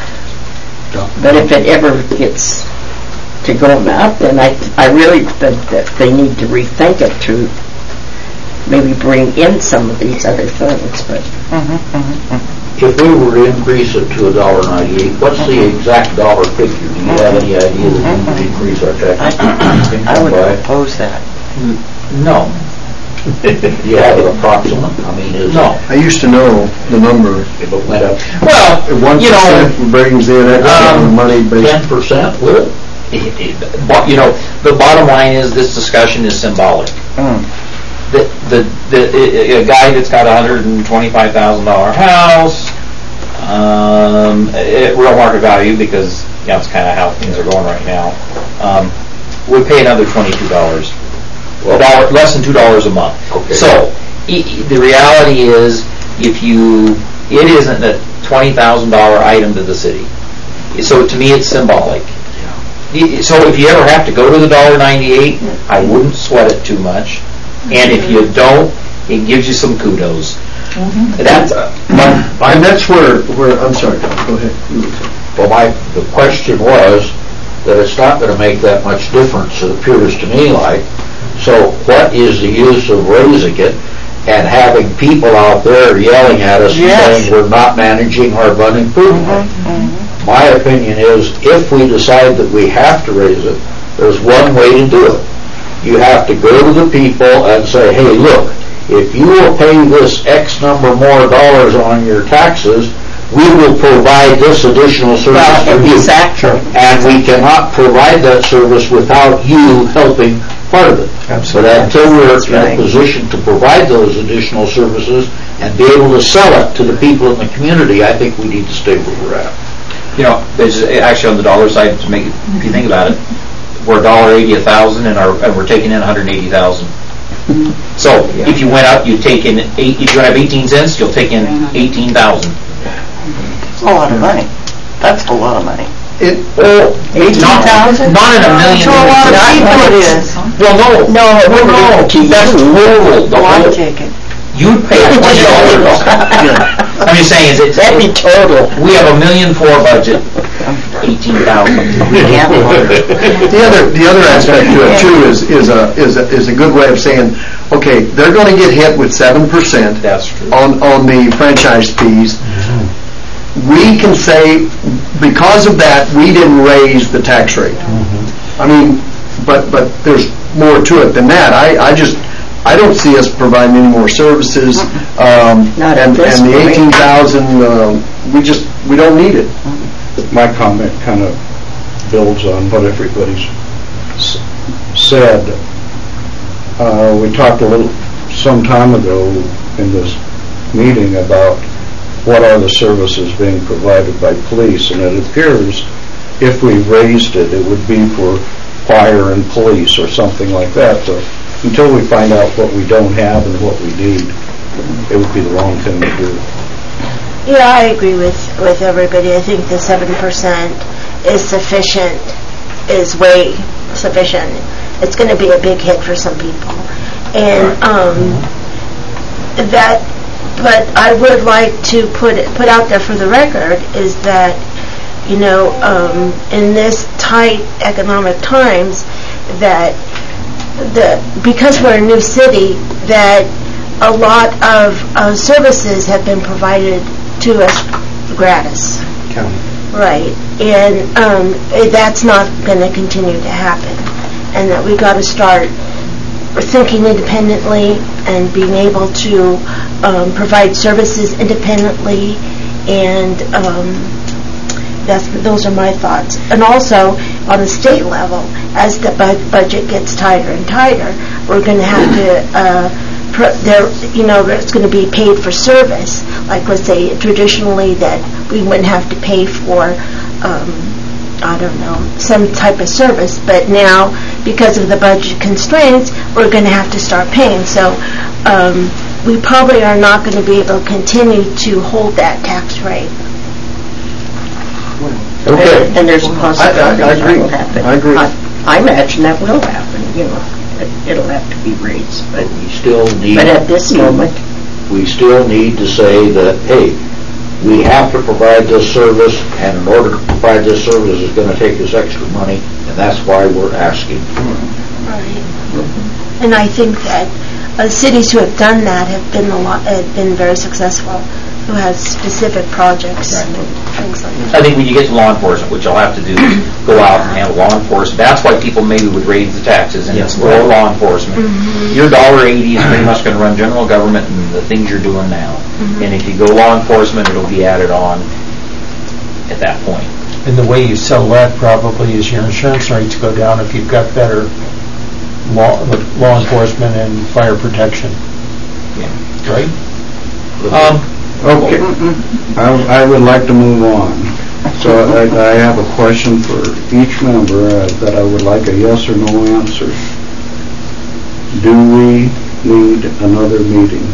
But if it ever gets to going up, then I I really think that they need to rethink it to maybe bring in some of these other things. But if we were to increase it to a dollar ninety-eight, what's the exact dollar figure? Do you have any idea that we could increase our tax? I, I would oppose that. No. Do you have an approximate? I mean, is No. I used to know the number. if it went up Well, One you know, percent brings in X amount of money based. ten percent, would it? it- it- but, you know, the bottom line is this discussion is symbolic. Mm. The, the, the, a guy that's got a one hundred twenty-five thousand dollars house, um, at real market value, because, you know, it's kind of how things are going right now, um, would pay another twenty-two dollars. A dollar, less than two dollars a month. Okay. So, i- i- the reality is, if you, it isn't a twenty thousand dollars item to the city. So to me, it's symbolic. I- So if you ever have to go to the dollar ninety-eight, I wouldn't sweat it too much. And if you don't, it gives you some kudos. That's, uh, my- And that's where, where, I'm sorry, Tom, go ahead. You were saying. Well, my, the question was that it's not going to make that much difference, it appears to me like. So what is the use of raising it and having people out there yelling at us and Yes. saying we're not managing our bud improvement? My opinion is, if we decide that we have to raise it, there's one way to do it. You have to go to the people and say, hey, look, if you will pay this X number more dollars on your taxes, we will provide this additional service Well, for you. exactly. And we cannot provide that service without you helping part of it. Absolutely. But until we're That's in a right. position to provide those additional services and be able to sell it to the people in the community, I think we need to stay where we're at. you know, there's actually on the dollar side, to make it, if you think about it, we're a dollar eighty a thousand, and our and we're taking in one hundred eighty thousand. So if you went up, you'd take in eight. If you have eighteen cents, you'll take in eighteen thousand. It's a lot of money. That's a lot of money. It, Oh, eighteen thousand? Not in a million. To a lot of people it is. Well, no, no, no, no. That's total. The Oh, I whole- take it. You'd pay twenty dollars. I'm just saying, is it? That'd be total. We have a million four budget, eighteen thousand. The other, the other aspect to it too is, is a, is a, is a good way of saying, okay, they're gonna get hit with seven percent That's true. on, on the franchise fees. We can say, because of that, we didn't raise the tax rate. I mean, but, but there's more to it than that. I, I just, I don't see us providing any more services, um, Not at and this and the point. eighteen thousand, um, we just, we don't need it. My comment kind of builds on what everybody's s- said. Uh, we talked a little, some time ago in this meeting about what are the services being provided by police, and it appears if we raised it, it would be for fire and police or something like that. So until we find out what we don't have and what we need, it would be the wrong thing to do. Yeah, I agree with, with everybody. I think the seven percent is sufficient, is way sufficient. It's going to be a big hit for some people. And um, that, but I would like to put it, put out there for the record is that, you know, um, in this tight economic times, that the because we're a new city, that a lot of uh, services have been provided to us gratis. County. Right, and um, eh, that's not going to continue to happen, and that we got to start thinking independently and being able to um, provide services independently, and um, that's those are my thoughts. And also on the state level, as the bu- budget gets tighter and tighter, we're going to have to. Uh, Pro- there, you know, it's going to be paid for service. Like, let's say, traditionally that we wouldn't have to pay for, um, I don't know, some type of service. But now, because of the budget constraints, we're going to have to start paying. So, um, we probably are not going to be able to continue to hold that tax rate. Okay. And there's a possibility I- I- I that agree. will happen. I agree. I imagine that will happen, you know. It- It'll have to be raised, but, We still need, but at this moment, we still need to say that, hey, we have to provide this service, and in order to provide this service, it's gonna take us extra money, and that's why we're asking. Right. And I think that uh, cities who have done that have been a lot, have been very successful, who have specific projects and things like that. I think when you get to law enforcement, which you'll have to do, go out and handle law enforcement, that's why people maybe would raise the taxes, and it's more law enforcement. Your dollar eighty is pretty much going to run general government and the things you're doing now. And if you go law enforcement, it'll be added on at that point. And the way you sell that probably is your insurance rates go down if you've got better law, law enforcement and fire protection. Yeah. Right? Um, Okay, I, I would like to move on. So I, I have a question for each member uh, that I would like a yes or no answer. Do we need another meeting?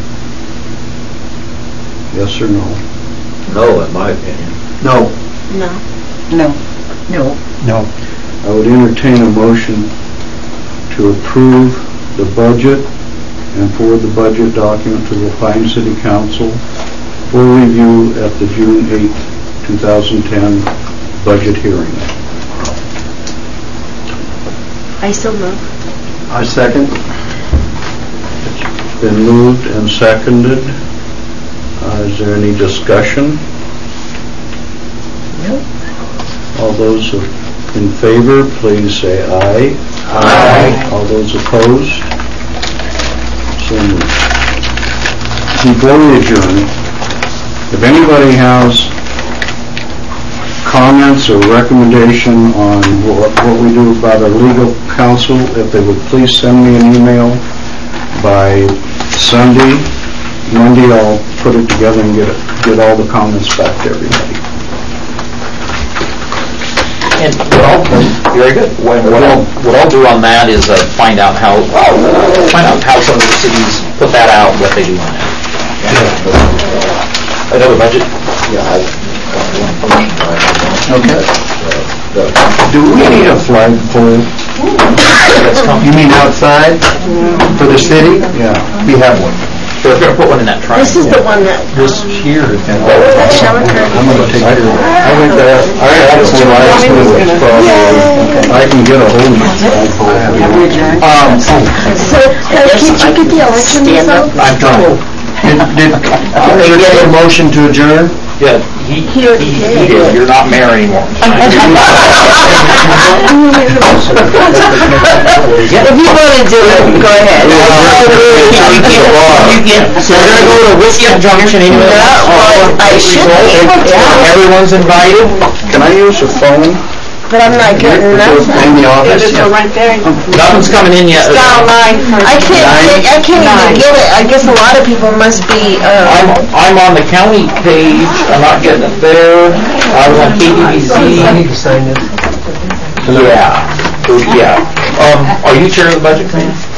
Yes or no? No, in my opinion. No. No. No. no. No. I would entertain a motion to approve the budget and forward the budget document to the Pine City Council for review at the June eighth, two thousand ten budget hearing. I still move. I second. It's been moved and seconded. Uh, is there any discussion? No. All those in favor, please say aye. Aye. All those opposed? So moved. Before we adjourn, if anybody has comments or recommendation on what, what we do about our legal counsel, if they would please send me an email by Sunday. Monday I'll put it together and get it, get all the comments back to everybody. And what I'll, very good. What what I'll, what I'll do on that is uh, find out how, find out how some of the cities put that out, what they do on it. Another budget? Yeah, I, Okay. the- Do we need a flagpole? That's coming. You mean outside for the city? Yeah. We have one. They're going to put one in that triangle. This is the one that, This here. that shower curtain. I'm gonna take it. I think that, I actually last minute, I can get a hold of it. Um, So, uh, did you get the election Stand up. results? I've done it. Did, did, uh, entertain a motion to adjourn? Yeah, He, He he, already he did. did. You're not mayor anymore. If you want to do it, go ahead. You get, so we're gonna go to Whiskey Junction anyway? I should be able to. Everyone's invited. Can I use a phone? But I'm not getting nothing. In the office? right there. Nothing's coming in yet. I can't, get- I can't even get it. I guess a lot of people must be, I'm, uh, I'm on the county page, I'm not getting it there. I was on K T V Z. I need to sign this. Yeah, yeah. Um, are you chair of the budget committee?